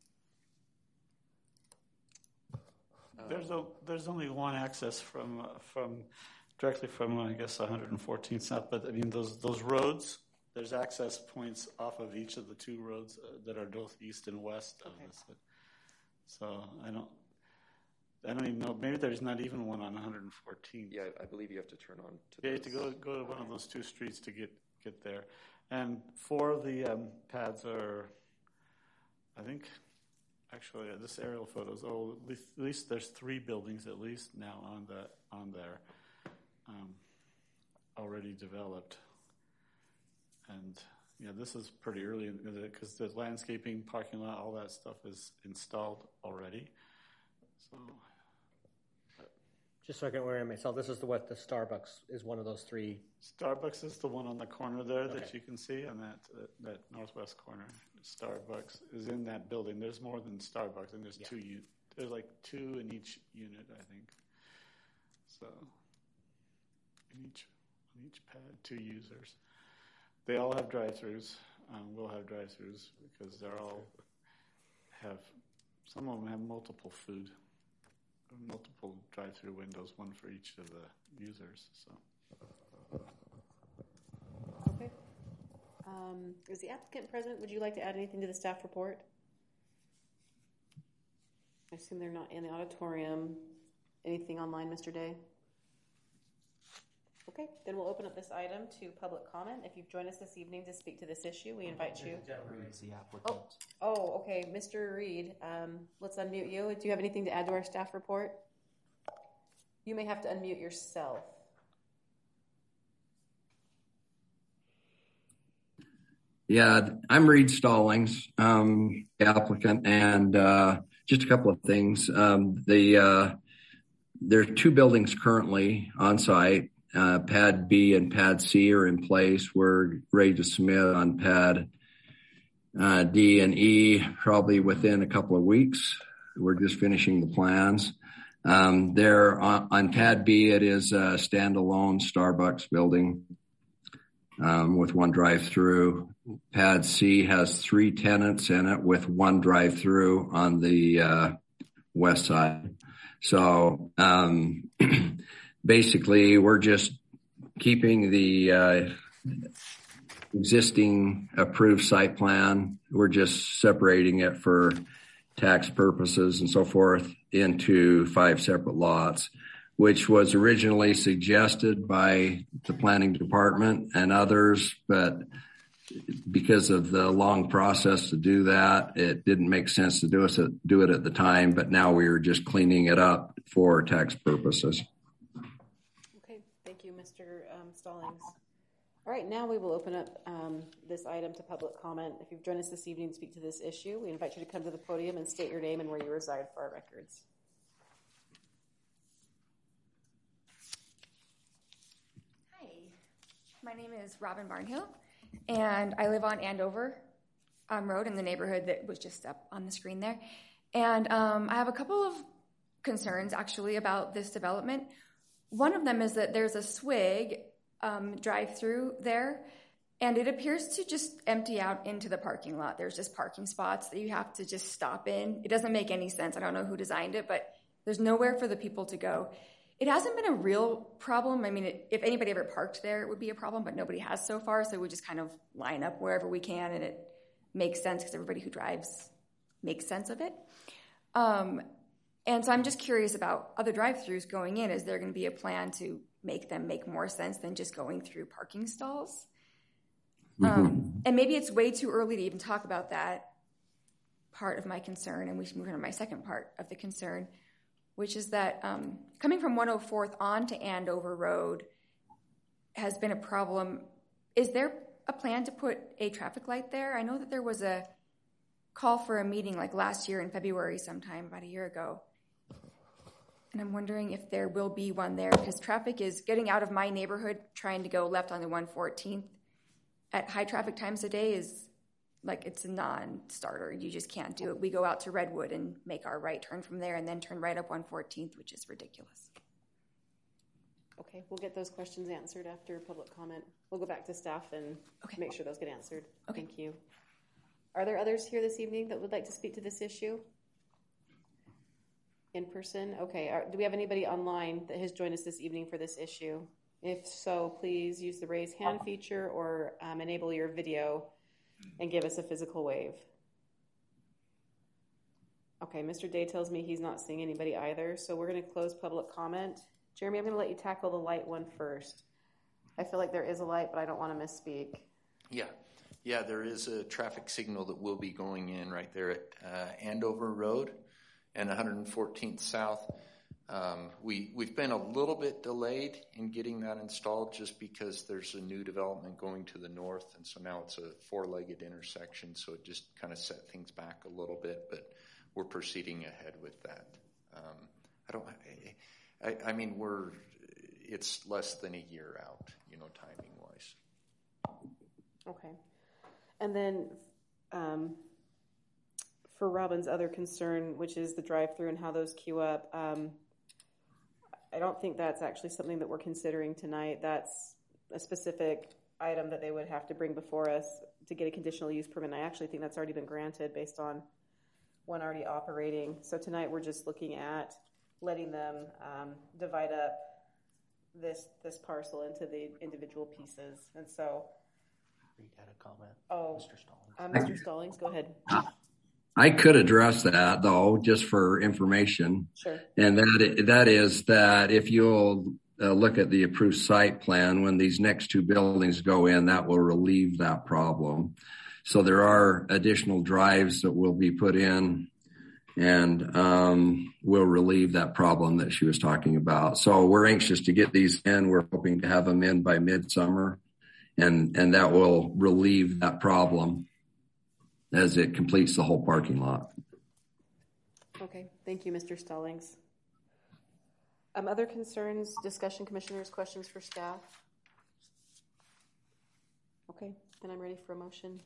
There's a, there's only one access from uh, from directly from I guess one fourteenth South, but I mean those those roads. There's access points off of each of the two roads uh, that are both east and west of okay. this. So I don't. I don't even know. Maybe there's not even one on one fourteenth. Yeah, I believe you have to turn on. To yeah, you have to go go to one of those two streets to get get there. And four of the um, pads are, I think, actually uh, this aerial photos. Oh, at least, at least there's three buildings at least now on the on there, um, already developed. And yeah, this is pretty early because the landscaping, parking lot, all that stuff is installed already. So. Just so I can orient myself, this is the what the Starbucks is one of those three. Starbucks is the one on the corner there that okay. you can see on that uh, that northwest corner. Starbucks is in that building. There's more than Starbucks, and there's yeah. two. U- there's like two in each unit, I think. So in each on each pad, two users. They all have drive-throughs. Um, we'll have drive-throughs because they're all have. Some of them have multiple food. Multiple drive-through windows, one for each of the users. So, okay. Um, is the applicant present? Would you like to add anything to the staff report? I assume they're not in the auditorium. Anything online, Mister Day? Okay, then we'll open up this item to public comment. If you've joined us this evening to speak to this issue, we invite you. The applicant. Oh, oh, okay, Mister Reed, um, let's unmute you. Do you have anything to add to our staff report? You may have to unmute yourself. Yeah, I'm Reed Stallings, um, the applicant, and uh, just a couple of things. Um, the uh, there are two buildings currently on site. Uh, pad B and pad C are in place. We're ready to submit on pad uh, D and E probably within a couple of weeks. We're just finishing the plans. Um, there on, on pad B, it is a standalone Starbucks building um, with one drive-through. Pad C has three tenants in it with one drive-through on the uh, west side. So um, basically, we're just keeping the uh, existing approved site plan. We're just separating it for tax purposes and so forth into five separate lots, which was originally suggested by the planning department and others, but because of the long process to do that, it didn't make sense to do it, do it at the time, but now we are just cleaning it up for tax purposes. Okay, thank you, Mister Um, Stallings. All right, now we will open up um, this item to public comment. If you've joined us this evening to speak to this issue, we invite you to come to the podium and state your name and where you reside for our records. Hi, my name is Robin Barnhill, and I live on Andover. um, road in the neighborhood that was just up on the screen there. And um, I have a couple of concerns actually about this development. One of them is that there's a Swig um, drive-through there, and it appears to just empty out into the parking lot. There's just parking spots that you have to just stop in. It doesn't make any sense. I don't know who designed it, but there's nowhere for the people to go. It hasn't been a real problem. I mean, it, if anybody ever parked there, it would be a problem, but nobody has so far, so we just kind of line up wherever we can, and it makes sense because everybody who drives makes sense of it. Um, and so I'm just curious about other drive-thrus going in. Is there going to be a plan to make them make more sense than just going through parking stalls? Mm-hmm. Um, and maybe it's way too early to even talk about that part of my concern, and we should move on to my second part of the concern, which is that um, coming from one oh fourth on to Andover Road has been a problem. Is there a plan to put a traffic light there? I know that there was a call for a meeting like last year in February sometime, about a year ago. And I'm wondering if there will be one there, because traffic is getting out of my neighborhood trying to go left on the one fourteenth at high traffic times a day is like it's a non-starter. You just can't do it. We go out to Redwood and make our right turn from there and then turn right up one fourteenth, which is ridiculous. Okay, we'll get those questions answered after public comment. We'll go back to staff and okay. make sure those get answered. Okay. Thank you. Are there others here this evening that would like to speak to this issue? In person? Okay. Are, do we have anybody online that has joined us this evening for this issue? If so, please use the raise hand feature or um, enable your video and give us a physical wave. Okay, Mister Day tells me he's not seeing anybody either, so we're going to close public comment. Jeremy, I'm going to let you tackle the light one first. I feel like there is a light, but I don't want to misspeak. Yeah. Yeah, there is a traffic signal that will be going in right there at uh, Andover Road and one hundred fourteenth South. Um, we, we've been a little bit delayed in getting that installed just because there's a new development going to the north, and so now it's a four-legged intersection, so it just kind of set things back a little bit, but we're proceeding ahead with that. Um, I don't, I, I mean, we're, it's less than a year out, you know, timing-wise. Okay. And then um, for Robin's other concern, which is the drive-through and how those queue up, um, I don't think that's actually something that we're considering tonight. That's a specific item that they would have to bring before us to get a conditional use permit. And I actually think that's already been granted based on one already operating. So tonight we're just looking at letting them um, divide up this this parcel into the individual pieces. And so Reed had a comment. Oh, Mister Stallings. Uh, Mister Stallings, go ahead. I could address that, though, just for information. Sure. And that that is that if you'll uh, look at the approved site plan, when these next two buildings go in, that will relieve that problem. So there are additional drives that will be put in and um, will relieve that problem that she was talking about. So we're anxious to get these in. We're hoping to have them in by midsummer, and, and that will relieve that problem as it completes the whole parking lot. Okay, thank you, Mister Stallings. Um, other concerns, discussion, commissioners, questions for staff? Okay, then I'm ready for a motion.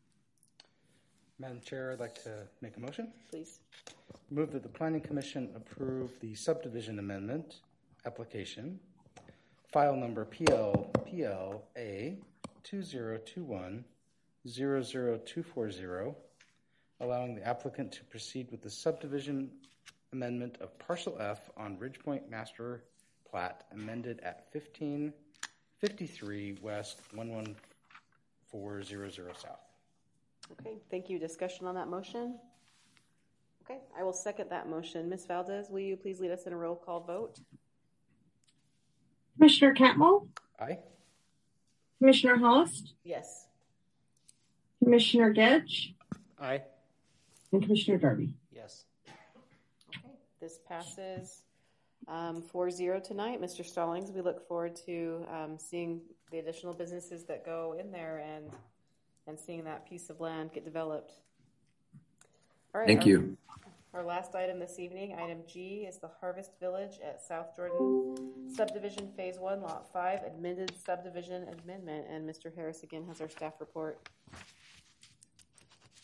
Madam Chair, I'd like to make a motion. Please. Move that the Planning Commission approve the subdivision amendment application, file number P L P L A two zero two one zero zero two four zero, allowing the applicant to proceed with the subdivision amendment of Parcel F on Ridgepoint Master Plat amended at fifteen fifty-three West one one four zero zero South. Okay, thank you. Discussion on that motion? Okay, I will second that motion. Miz Valdez, will you please lead us in a roll call vote? Commissioner Catmull? Aye. Commissioner Hollis? Yes. Commissioner Gedge? Aye. And Commissioner Darby? Yes. Okay, this passes um, four zero tonight. Mister Stallings, we look forward to um, seeing the additional businesses that go in there and and seeing that piece of land get developed. All right. Thank our, you. Our last item this evening, item G, is the Harvest Village at South Jordan Subdivision Phase one, Lot five, amended subdivision amendment. And Mister Harris again has our staff report.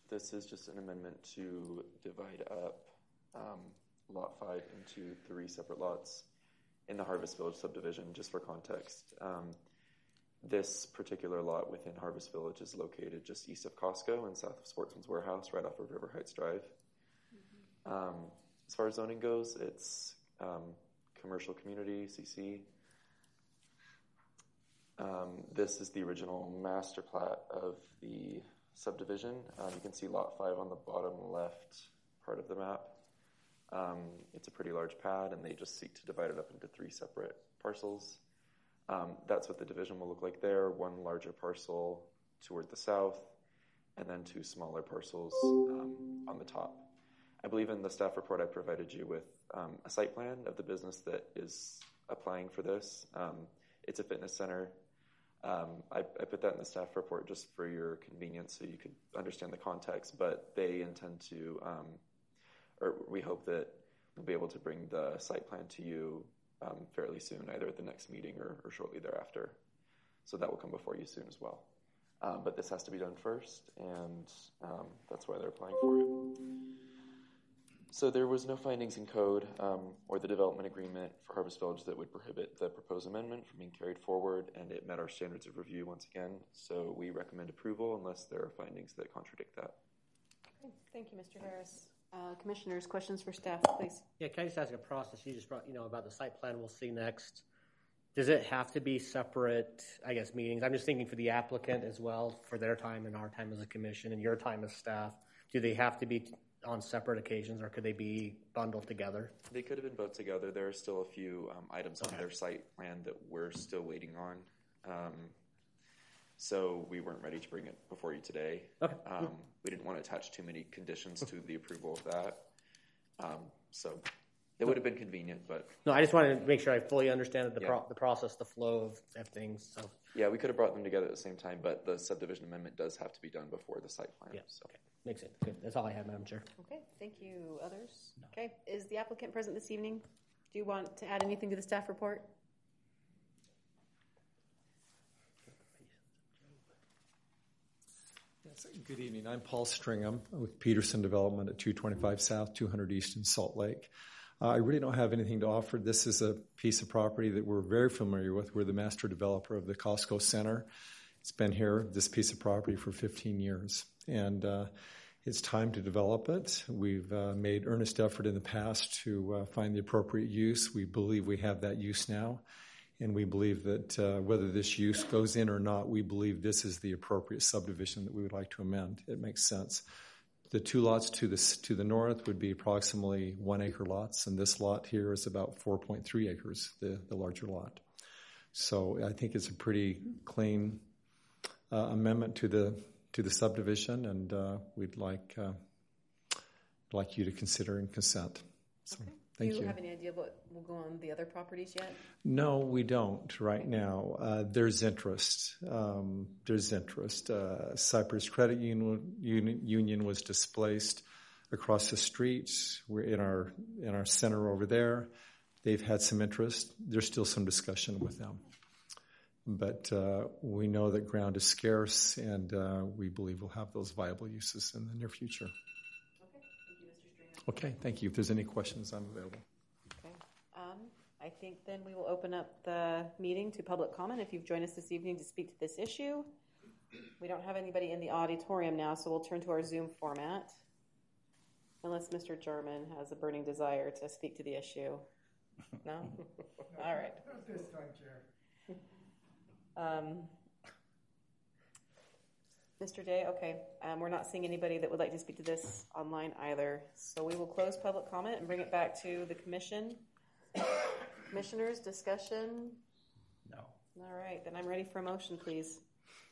this is just an amendment to divide up um, Lot five into three separate lots in the Harvest Village subdivision. Just for context, um, this particular lot within Harvest Village is located just east of Costco and south of Sportsman's Warehouse, right off of River Heights Drive. Mm-hmm. Um, as far as zoning goes, it's um, commercial community, C C. Um, this is the original master plat of the subdivision. Um, you can see Lot five on the bottom left part of the map. Um, it's a pretty large pad, and they just seek to divide it up into three separate parcels. Um, that's what the division will look like there. One larger parcel toward the south, and then two smaller parcels um, on the top. I believe in the staff report I provided you with um, a site plan of the business that is applying for this. Um, it's a fitness center. Um, I, I put that in the staff report just for your convenience so you could understand the context, but they intend to, um, or we hope that we'll be able to bring the site plan to you um, fairly soon, either at the next meeting or, or shortly thereafter. So that will come before you soon as well. Um, but this has to be done first, and um, that's why they're applying for it. So there was no findings in code um, or the development agreement for Harvest Village that would prohibit the proposed amendment from being carried forward, and it met our standards of review once again. So we recommend approval unless there are findings that contradict that. Okay. Thank you, Mister Harris. Uh, commissioners, questions for staff, please. Yeah, can I just ask a process? You just brought, you know, about the site plan we'll see next. Does it have to be separate, I guess, meetings? I'm just thinking for the applicant as well, for their time and our time as a commission and your time as staff. Do they have to be on separate occasions, or could they be bundled together? They could have been both together. There are still a few um, items okay. on their site plan that we're still waiting on. Um, so we weren't ready to bring it before you today. Okay. Um, we didn't want to attach too many conditions to the approval of that. Um, so it would have been convenient, but... No, I just wanted to make sure I fully understand the, yeah. pro- the process, the flow of, of things. So. Yeah, we could have brought them together at the same time, but the subdivision amendment does have to be done before the site plan. Yeah, so. Okay. Makes sense. Good. That's all I had, Madam Chair. Okay, thank you. Others? No. Okay, is the applicant present this evening? Do you want to add anything to the staff report? Yes, good evening. I'm Paul Stringham with Peterson Development at two twenty-five South, two hundred East in Salt Lake. Uh, I really don't have anything to offer. This is a piece of property that we're very familiar with. We're the master developer of the Costco Center. It's been here, this piece of property, for fifteen years. And uh, it's time to develop it. We've uh, made earnest effort in the past to uh, find the appropriate use. We believe we have that use now. And we believe that uh, whether this use goes in or not, we believe this is the appropriate subdivision that we would like to amend. It makes sense. The two lots to the, to the north would be approximately one acre lots, and this lot here is about four point three acres, the, the larger lot. So I think it's a pretty clean uh, amendment to the to the subdivision, and uh, we'd like uh, like you to consider and consent. So, okay. Thank Do you, you have any idea what will go on the other properties yet? No, we don't right now. Uh, there's interest. Um, there's interest. Uh, Cypress Credit Union, Union was displaced across the street. We're in our in our center over there. They've had some interest. There's still some discussion with them. But uh, we know that ground is scarce, and uh, we believe we'll have those viable uses in the near future. Okay, thank you, Mister Stringer. Okay, thank you. If there's any questions, I'm available. Okay, um, I think then we will open up the meeting to public comment. If you've joined us this evening to speak to this issue, we don't have anybody in the auditorium now, so we'll turn to our Zoom format. Unless Mister German has a burning desire to speak to the issue. No? All right. Not this time, Chair. Um, Mister Day, okay. Um, we're not seeing anybody that would like to speak to this online either. So we will close public comment and bring it back to the commission. Commissioners, discussion? No. All right, then I'm ready for a motion, please.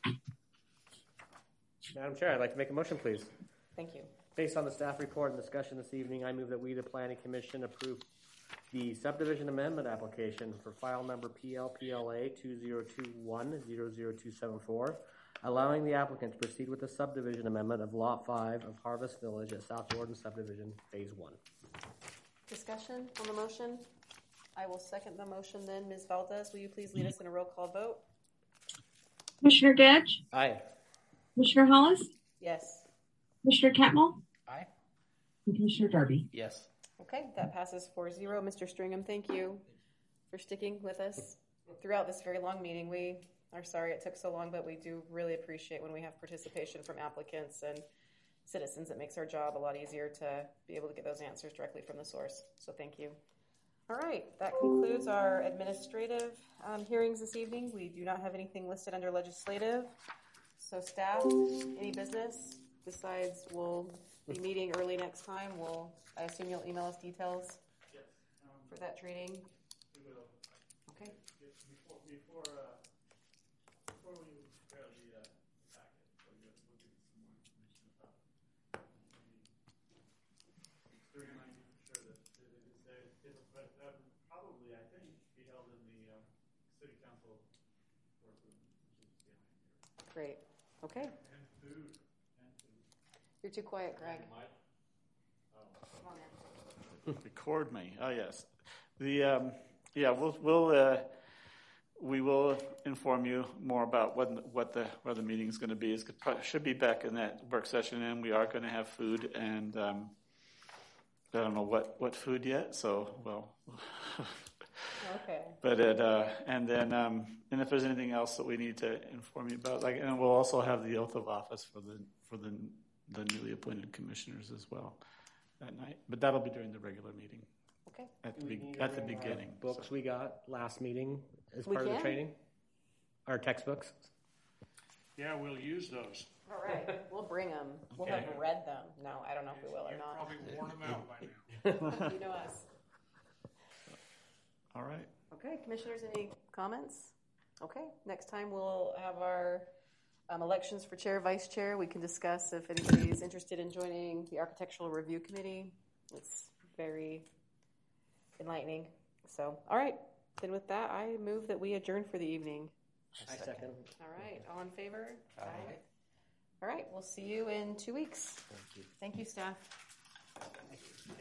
Madam Chair, I'd like to make a motion, please. Thank you. Based on the staff report and discussion this evening, I move that we, the Planning Commission, approve the subdivision amendment application for file number P L P L A two zero two one zero zero two seven four, allowing the applicant to proceed with the subdivision amendment of Lot five of Harvest Village at South Jordan Subdivision, Phase one. Discussion on the motion? I will second the motion then. Miz Valdez, will you please lead us in a roll call vote? Commissioner Gedge? Aye. Commissioner Hollis? Yes. Commissioner Catmull? Aye. And Commissioner Darby? Yes. Okay, that passes four zero. Mister Stringham, thank you for sticking with us throughout this very long meeting. We are sorry it took so long, but we do really appreciate when we have participation from applicants and citizens. It makes our job a lot easier to be able to get those answers directly from the source. So thank you. All right, that concludes our administrative um, hearings this evening. We do not have anything listed under legislative. So staff, any business besides we'll be meeting early next time? We'll, I assume you'll email us details yes, um, for that training? We will. Okay. Before, before, uh, before we prepare the uh, packet, so we'll, we'll give you some more information about it. To remind you for sure that, that it is there. It'll but, um, probably, I think, be held in the uh, City Council workroom, which is behind here. Great. Okay. And food. And food. You're too quiet, Greg. Come on in. Record me. Oh yes. The um, yeah, we'll we'll uh, we will inform you more about what what the where the meeting is going to be. It should be back in that work session, and we are going to have food, and um, I don't know what, what food yet. So well. Okay. But it uh, and then um, and if there's anything else that we need to inform you about, like, and we'll also have the oath of office for the for the the newly appointed commissioners as well that night. But that'll be during the regular meeting. Okay. At the be- at the beginning. Books so. we got last meeting as We part can. of the training. Our textbooks. Yeah, we'll use those. All right. We'll bring them. We'll Okay. have read them. No, I don't know if we will or You've not. probably worn them out by now. You know us. All right. Okay, commissioners, any comments? Okay, next time we'll have our um, elections for chair, vice chair. We can discuss if anybody's interested in joining the Architectural Review Committee. It's very enlightening. So, all right, then with that, I move that we adjourn for the evening. I second. All right, all in favor? Aye. All right, we'll see you in two weeks. Thank you. Thank you, staff.